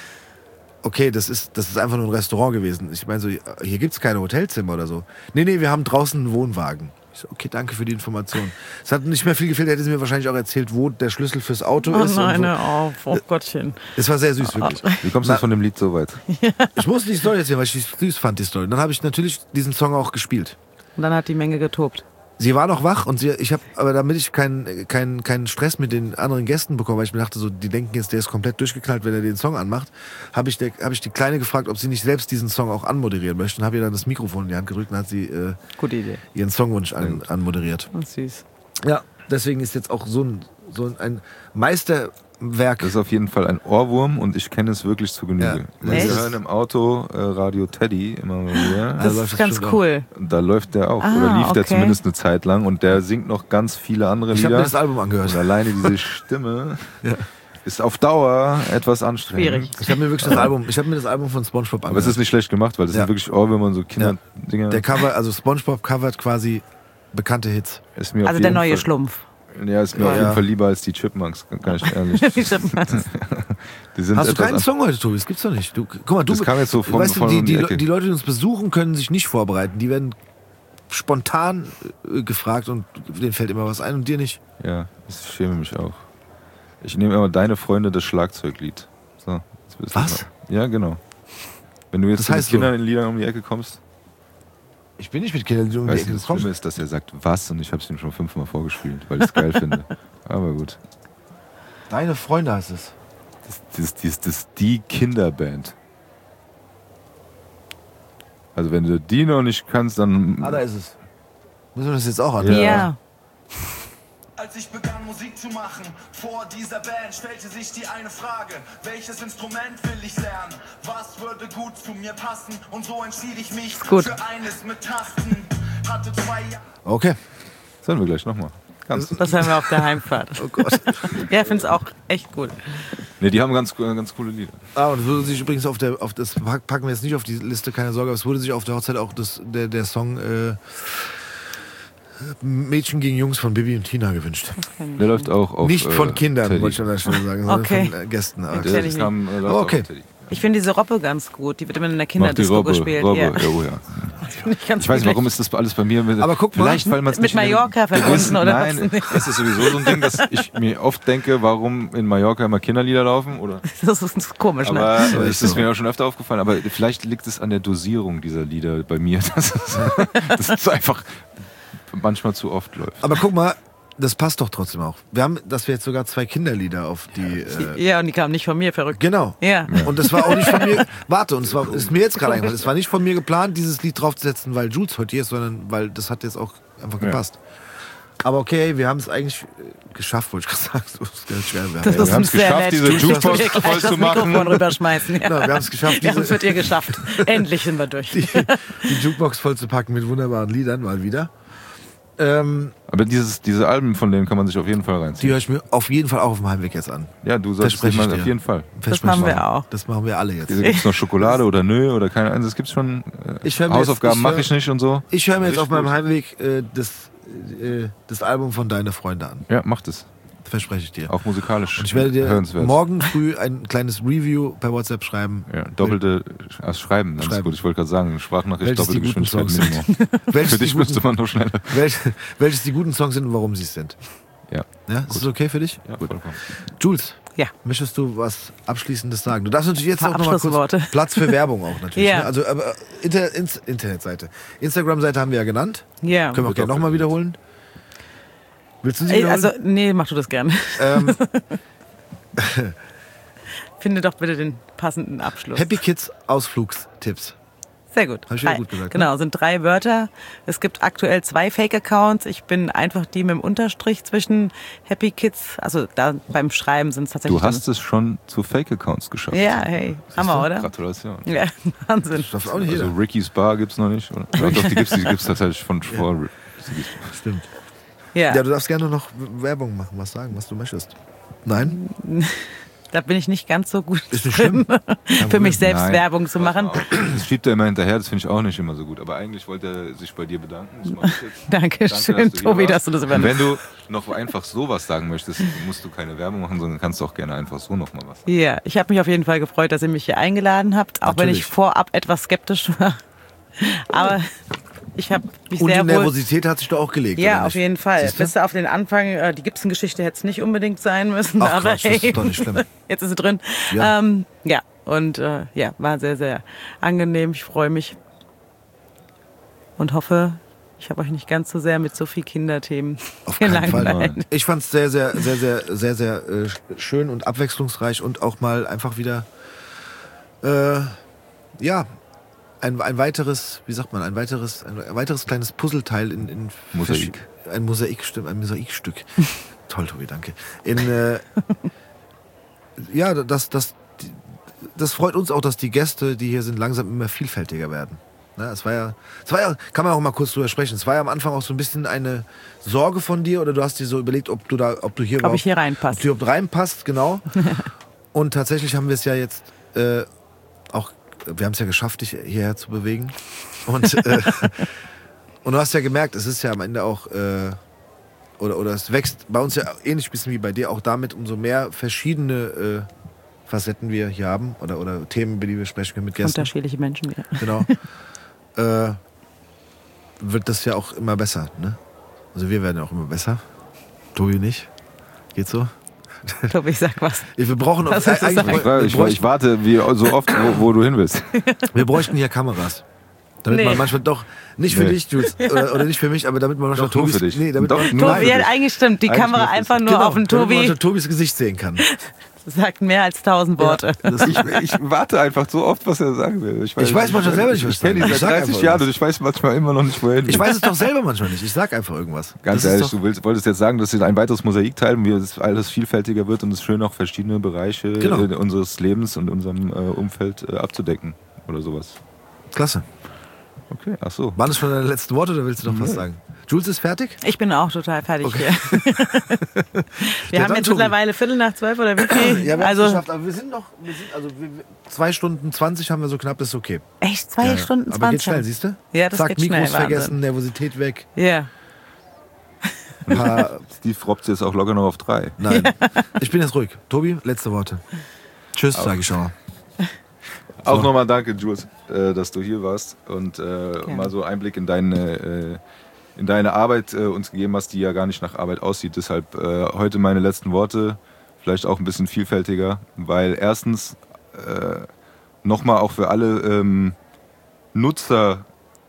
okay, das ist einfach nur ein Restaurant gewesen. Ich meine so, hier gibt's keine Hotelzimmer oder so. Nee, wir haben draußen einen Wohnwagen. Ich so, okay, danke für die Information. Es hat nicht mehr viel gefehlt, hätte sie mir wahrscheinlich auch erzählt, wo der Schlüssel fürs Auto ist. Oh Gottchen. Es war sehr süß, wirklich. Wie kommst du von dem Lied so weit? Ich musste die Story erzählen, weil ich süß fand, die Story. Dann habe ich natürlich diesen Song auch gespielt. Und dann hat die Menge getobt. Sie war noch wach und aber damit ich keinen Stress mit den anderen Gästen bekomme, weil ich mir dachte, so, die denken jetzt, der ist komplett durchgeknallt, wenn er den Song anmacht, habe ich die Kleine gefragt, ob sie nicht selbst diesen Song auch anmoderieren möchte und habe ihr dann das Mikrofon in die Hand gedrückt und hat sie gute Idee. Ihren Songwunsch anmoderiert. Oh, süß. Ja, deswegen ist jetzt auch so ein Meisterwerk. Das ist auf jeden Fall ein Ohrwurm und ich kenne es wirklich zu Genüge. Ja. Wir hören im Auto Radio Teddy immer mal wieder. Das ist ganz cool. Und da läuft der auch. Oder lief der zumindest eine Zeit lang. Und der singt noch ganz viele andere Lieder. Ich habe mir das Album angehört. Und alleine diese Stimme ist auf Dauer etwas anstrengend. Schwierig. Ich habe mir das Album von SpongeBob angehört. Aber es ist nicht schlecht gemacht, weil das sind wirklich Ohrwürmer und so Kinderdinger. Der Cover, also SpongeBob covert quasi bekannte Hits. Ist mir also der neue Schlumpf. Ja, ist mir auf jeden Fall lieber als die Chipmunks, kann ich ehrlich. Die Chipmunks. Die sind Hast du keinen Song heute, Tobi? Das gibt's doch nicht. Guck mal, das kam jetzt so von die Leute, die uns besuchen, können sich nicht vorbereiten. Die werden spontan gefragt und denen fällt immer was ein und dir nicht. Ja, ich schäme mich auch. Ich nehme immer Deine Freunde, das Schlagzeuglied. So, was? Ja, genau. Wenn du jetzt mit Kindern in Liedern um die Ecke kommst. Ich bin nicht mit Kindern um die Ecke gekommen. Das Schlimme ist, dass er sagt, was? Und ich habe es ihm schon 5-mal vorgespielt, weil ich es geil finde. Aber gut. Deine Freunde heißt es. Das ist die Kinderband. Also wenn du die noch nicht kannst, dann... da ist es. Müssen wir das jetzt auch anhören? Ja. Als ich begann Musik zu machen, vor dieser Band stellte sich die eine Frage: Welches Instrument will ich lernen? Was würde gut zu mir passen? Und so entschied ich mich für eines mit Tasten. Hatte 2 Jahre. Okay. Das hören wir gleich nochmal. Das haben wir auf der Heimfahrt. Oh Gott. Ja, ich finde es auch echt cool. Ne, die haben ganz coole Lieder. Und es wurde sich übrigens das packen wir jetzt nicht auf die Liste, keine Sorge, aber es wurde sich auf der Hochzeit auch der Song Mädchen gegen Jungs von Bibi und Tina gewünscht. Der läuft auch auf nicht von Kindern, Teddy. wollte ich an der Stelle sagen, sondern von Gästen. Das kam, okay. Ich finde diese Robbe ganz gut. Die wird immer in der Kinderdisco gespielt. Robbe. Ja. Ich weiß nicht, warum ist das alles bei mir aber guck mal, weil man es mit Mallorca verbunden oder was? Nein, das ist sowieso so ein Ding, dass ich mir oft denke, warum in Mallorca immer Kinderlieder laufen. Oder? Das ist komisch, ne? Aber es ist mir auch schon öfter aufgefallen. Aber vielleicht liegt es an der Dosierung dieser Lieder bei mir, dass es einfach manchmal zu oft läuft. Aber guck mal, das passt doch trotzdem auch. Dass wir jetzt sogar 2 Kinderlieder auf die... ja, und die kamen nicht von mir, verrückt. Genau. Ja. Und das war auch nicht von mir... Warte, und ist mir jetzt gerade eingefallen. Es war nicht von mir geplant, dieses Lied draufzusetzen, weil Jules heute hier ist, sondern weil das hat jetzt auch einfach gepasst. Aber okay, wir haben es eigentlich geschafft, wollte ich gerade sagen. So ist ganz schwer. Wir haben es geschafft, diese Jukebox voll zu machen. Mikrofon rüberschmeißen. Ja. Genau, wir haben es geschafft. Wir haben es mit ihr geschafft. Endlich sind wir durch. Die Jukebox voll zu packen mit wunderbaren Liedern, mal wieder. Aber diese Alben von denen kann man sich auf jeden Fall reinziehen. Die höre ich mir auf jeden Fall auch auf dem Heimweg jetzt an. Ja, du sagst es mal auf jeden Fall. Das machen wir auch. Das machen wir alle jetzt. Gibt es noch Schokolade oder nö oder keine Ahnung. Das gibt's schon. Hausaufgaben mache ich nicht und so. Ich höre mir jetzt auf meinem Heimweg das Album von Deine Freunde an. Ja, mach das. Verspreche ich dir. Auch musikalisch. Und ich werde dir morgen früh ein kleines Review per WhatsApp schreiben. Ja, doppelte Schreiben, ganz gut. Ich wollte gerade sagen, Sprachnachricht, doppelte Geschwindigkeit Minimum. Für dich müsste man noch schneller. Welches die guten Songs sind und warum sie es sind. Ja. Ist das okay für dich? Ja, vollkommen. Jules, Ja. Möchtest du was Abschließendes sagen? Du darfst natürlich jetzt auch noch mal kurz Abschlussworte. Platz für Werbung auch natürlich. Ja. Ne? Also aber Internetseite. Instagram-Seite haben wir ja genannt. Ja. Können wir auch gerne nochmal wiederholen. Willst du sie wiederholen? Also, nee, mach du das gerne. Finde doch bitte den passenden Abschluss. Happy Kids Ausflugstipps. Sehr gut. Hab ich wieder gut gesagt, Genau, sind 3 Wörter. Es gibt aktuell 2 Fake-Accounts. Ich bin einfach die mit dem Unterstrich zwischen Happy Kids. Also da beim Schreiben sind es tatsächlich... Du hast es schon zu Fake-Accounts geschafft. Ja, hey. Hammer, oder? Gratulation. Ja, Wahnsinn. Das darf auch nicht jeder. Also Ricky's Bar gibt's noch nicht. Oder? Doch, die gibt's tatsächlich von vor. Stimmt. Ja. Ja, du darfst gerne noch Werbung machen, was sagen, was du möchtest. Nein? Da bin ich nicht ganz so gut Ist nicht schlimm. für mich selbst Nein. Werbung zu machen. Das schiebt er immer hinterher, das finde ich auch nicht immer so gut. Aber eigentlich wollte er sich bei dir bedanken. Das mache ich jetzt. Dankeschön, Danke, dass du hier Tobi, warst. dass du das Und übernimmst. wenn du noch einfach sowas sagen möchtest, musst du keine Werbung machen, sondern kannst auch gerne einfach so noch mal was sagen. Ja, ich habe mich auf jeden Fall gefreut, dass ihr mich hier eingeladen habt, auch wenn Natürlich. ich vorab etwas skeptisch war. Aber ich habe mich Und die sehr wohl... Nervosität hat sich doch auch gelegt. Ja, oder auf nicht? jeden Fall. Siehst du? Bis auf den Anfang, die Gibson-Geschichte hätte es nicht unbedingt sein müssen. Ach, aber Quatsch, das ist doch nicht schlimm. Jetzt ist sie drin. Ja. Ja, und ja, war sehr, sehr angenehm. Ich freue mich und hoffe, ich habe euch nicht ganz so sehr mit so viel Kinderthemen Auf keinen Fall. gelangweilt. Ich fand es sehr, sehr, sehr, sehr, sehr, sehr schön und abwechslungsreich und auch mal einfach wieder, ja, ein weiteres, wie sagt man, ein weiteres kleines Puzzleteil in Mosaik. Ein Mosaikstück. Toll, Tobi, danke. Ja, das freut uns auch, dass die Gäste, die hier sind, langsam immer vielfältiger werden. Ne, es war ja, kann man auch mal kurz drüber sprechen. Es war ja am Anfang auch so ein bisschen eine Sorge von dir, oder du hast dir so überlegt, ob du hier Ob ich hier reinpasse. ob du überhaupt reinpasst, genau. Und tatsächlich haben wir es ja jetzt auch, wir haben es ja geschafft, dich hierher zu bewegen. Und du hast ja gemerkt, es ist ja am Ende auch, oder es wächst bei uns ja ähnlich ein bisschen wie bei dir, auch damit, umso mehr verschiedene Facetten wir hier haben oder Themen, über die wir sprechen können mit Gästen. Unterschiedliche Menschen, ja. Genau. Wird das ja auch immer besser, ne? Also wir werden ja auch immer besser. Tobi nicht. Geht so? Tobi, ich sag was. Wir brauchen Was willst du sagen? Ich warte wie so oft, wo du hin willst. wir bräuchten hier Kameras. Damit Nee. man manchmal doch, nicht für dich, Jules, oder nicht für mich, aber damit man manchmal Doch, nur Tobis, für dich. Nee, damit Doch, man, nur Tobi, für ja, dich. eigentlich stimmt. Die Eigentlich Kamera nur für einfach dich. nur auf den damit man Tobi manchmal Tobis Gesicht sehen kann. sagt mehr als 1000 Worte. Ich warte einfach so oft, was er sagen will. Ich weiß manchmal selber nicht, was ich kenne ihn ich seit sag 30 einfach Jahren was. und ich weiß manchmal immer noch nicht, wohin. Ich weiß es doch selber manchmal nicht. Ich sag einfach irgendwas. Ganz Das ist ehrlich, doch, du wolltest jetzt sagen, dass wir ein weiteres Mosaikteil, wie es alles vielfältiger wird und es schön auch verschiedene Bereiche Genau. unseres Lebens und unserem Umfeld abzudecken oder sowas. klasse. Okay, ach so. Waren das schon deine letzten Worte oder willst du noch was sagen? Jules ist fertig? Ich bin auch total fertig Okay. hier. Wir haben dann jetzt Tobi. mittlerweile 11:45 oder wie viel? Ja, wir haben es also geschafft, aber wir sind 2 Stunden 20 haben wir so knapp, das ist okay. echt 2 Stunden 20. Aber geht schnell, siehst du? Ja, das Zack, geht schnell, Mikros vergessen, Wahnsinn. Nervosität weg. Ja. Ein paar, Steve robbt jetzt auch locker noch auf 3. nein, ich bin jetzt ruhig. Tobi, letzte Worte. Tschüss, sage ich schon mal. Auch nochmal danke, Jules, dass du hier warst und mal so Einblick in deine Arbeit uns gegeben hast, die ja gar nicht nach Arbeit aussieht. Deshalb heute meine letzten Worte, vielleicht auch ein bisschen vielfältiger, weil erstens nochmal auch für alle Nutzer,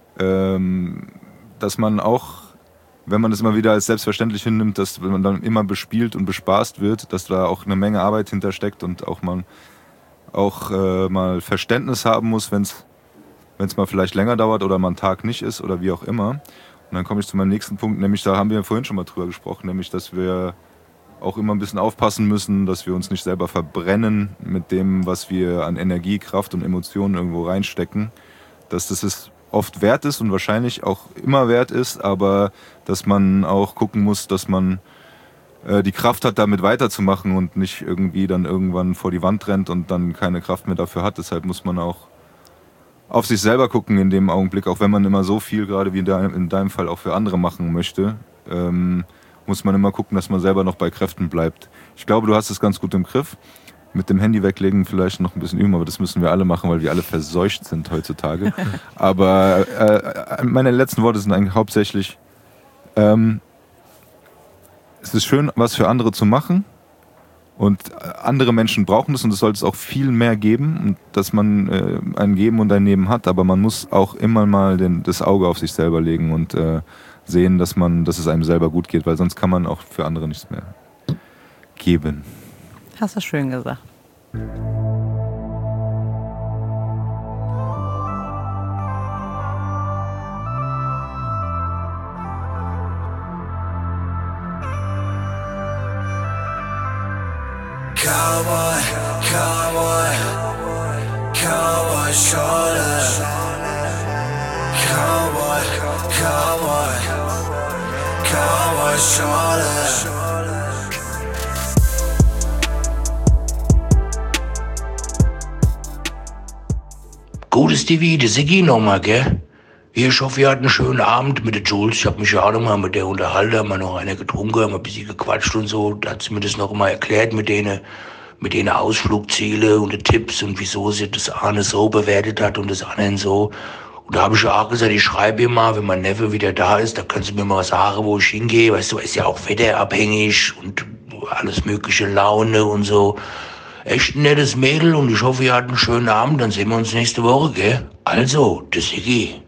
dass man auch, wenn man das immer wieder als selbstverständlich hinnimmt, dass man dann immer bespielt und bespaßt wird, dass da auch eine Menge Arbeit hintersteckt und auch man auch mal Verständnis haben muss, wenn es mal vielleicht länger dauert oder mal ein Tag nicht ist oder wie auch immer. Und dann komme ich zu meinem nächsten Punkt, nämlich da haben wir vorhin schon mal drüber gesprochen, nämlich dass wir auch immer ein bisschen aufpassen müssen, dass wir uns nicht selber verbrennen mit dem, was wir an Energie, Kraft und Emotionen irgendwo reinstecken. Dass das es oft wert ist und wahrscheinlich auch immer wert ist, aber dass man auch gucken muss, dass man die Kraft hat, damit weiterzumachen und nicht irgendwie dann irgendwann vor die Wand rennt und dann keine Kraft mehr dafür hat. Deshalb muss man auch auf sich selber gucken in dem Augenblick, auch wenn man immer so viel, gerade wie in deinem Fall, auch für andere machen möchte, muss man immer gucken, dass man selber noch bei Kräften bleibt. Ich glaube, du hast es ganz gut im Griff. Mit dem Handy weglegen vielleicht noch ein bisschen üben, aber das müssen wir alle machen, weil wir alle verseucht sind heutzutage. Aber meine letzten Worte sind eigentlich hauptsächlich, es ist schön, was für andere zu machen Und andere Menschen brauchen das und es sollte es auch viel mehr geben, und dass man ein Geben und ein Nehmen hat, aber man muss auch immer mal das Auge auf sich selber legen und sehen, dass es einem selber gut geht, weil sonst kann man auch für andere nichts mehr geben. Hast du schön gesagt. Cowboy, Cowboy, Cowboy Schorle. Cowboy, Cowboy, Cowboy Schorle. Gutes Stevie, der Siggi nochmal, gell? Hier, ich hoffe, ihr hattet einen schönen Abend mit der Jules. Ich habe mich ja auch nochmal mit der unterhalten, haben wir noch eine getrunken, haben ein bisschen gequatscht und so. Da hat sie mir das noch mal erklärt mit denen Ausflugziele und den Tipps und wieso sie das eine so bewertet hat und das andere so. Und da habe ich ja auch gesagt, ich schreibe ihr mal, wenn mein Neffe wieder da ist, da können sie mir mal sagen, wo ich hingehe. Weißt du, ist ja auch wetterabhängig und alles mögliche Laune und so. Echt ein nettes Mädel und ich hoffe, ihr hattet einen schönen Abend. Dann sehen wir uns nächste Woche, gell? Also, der Siggi.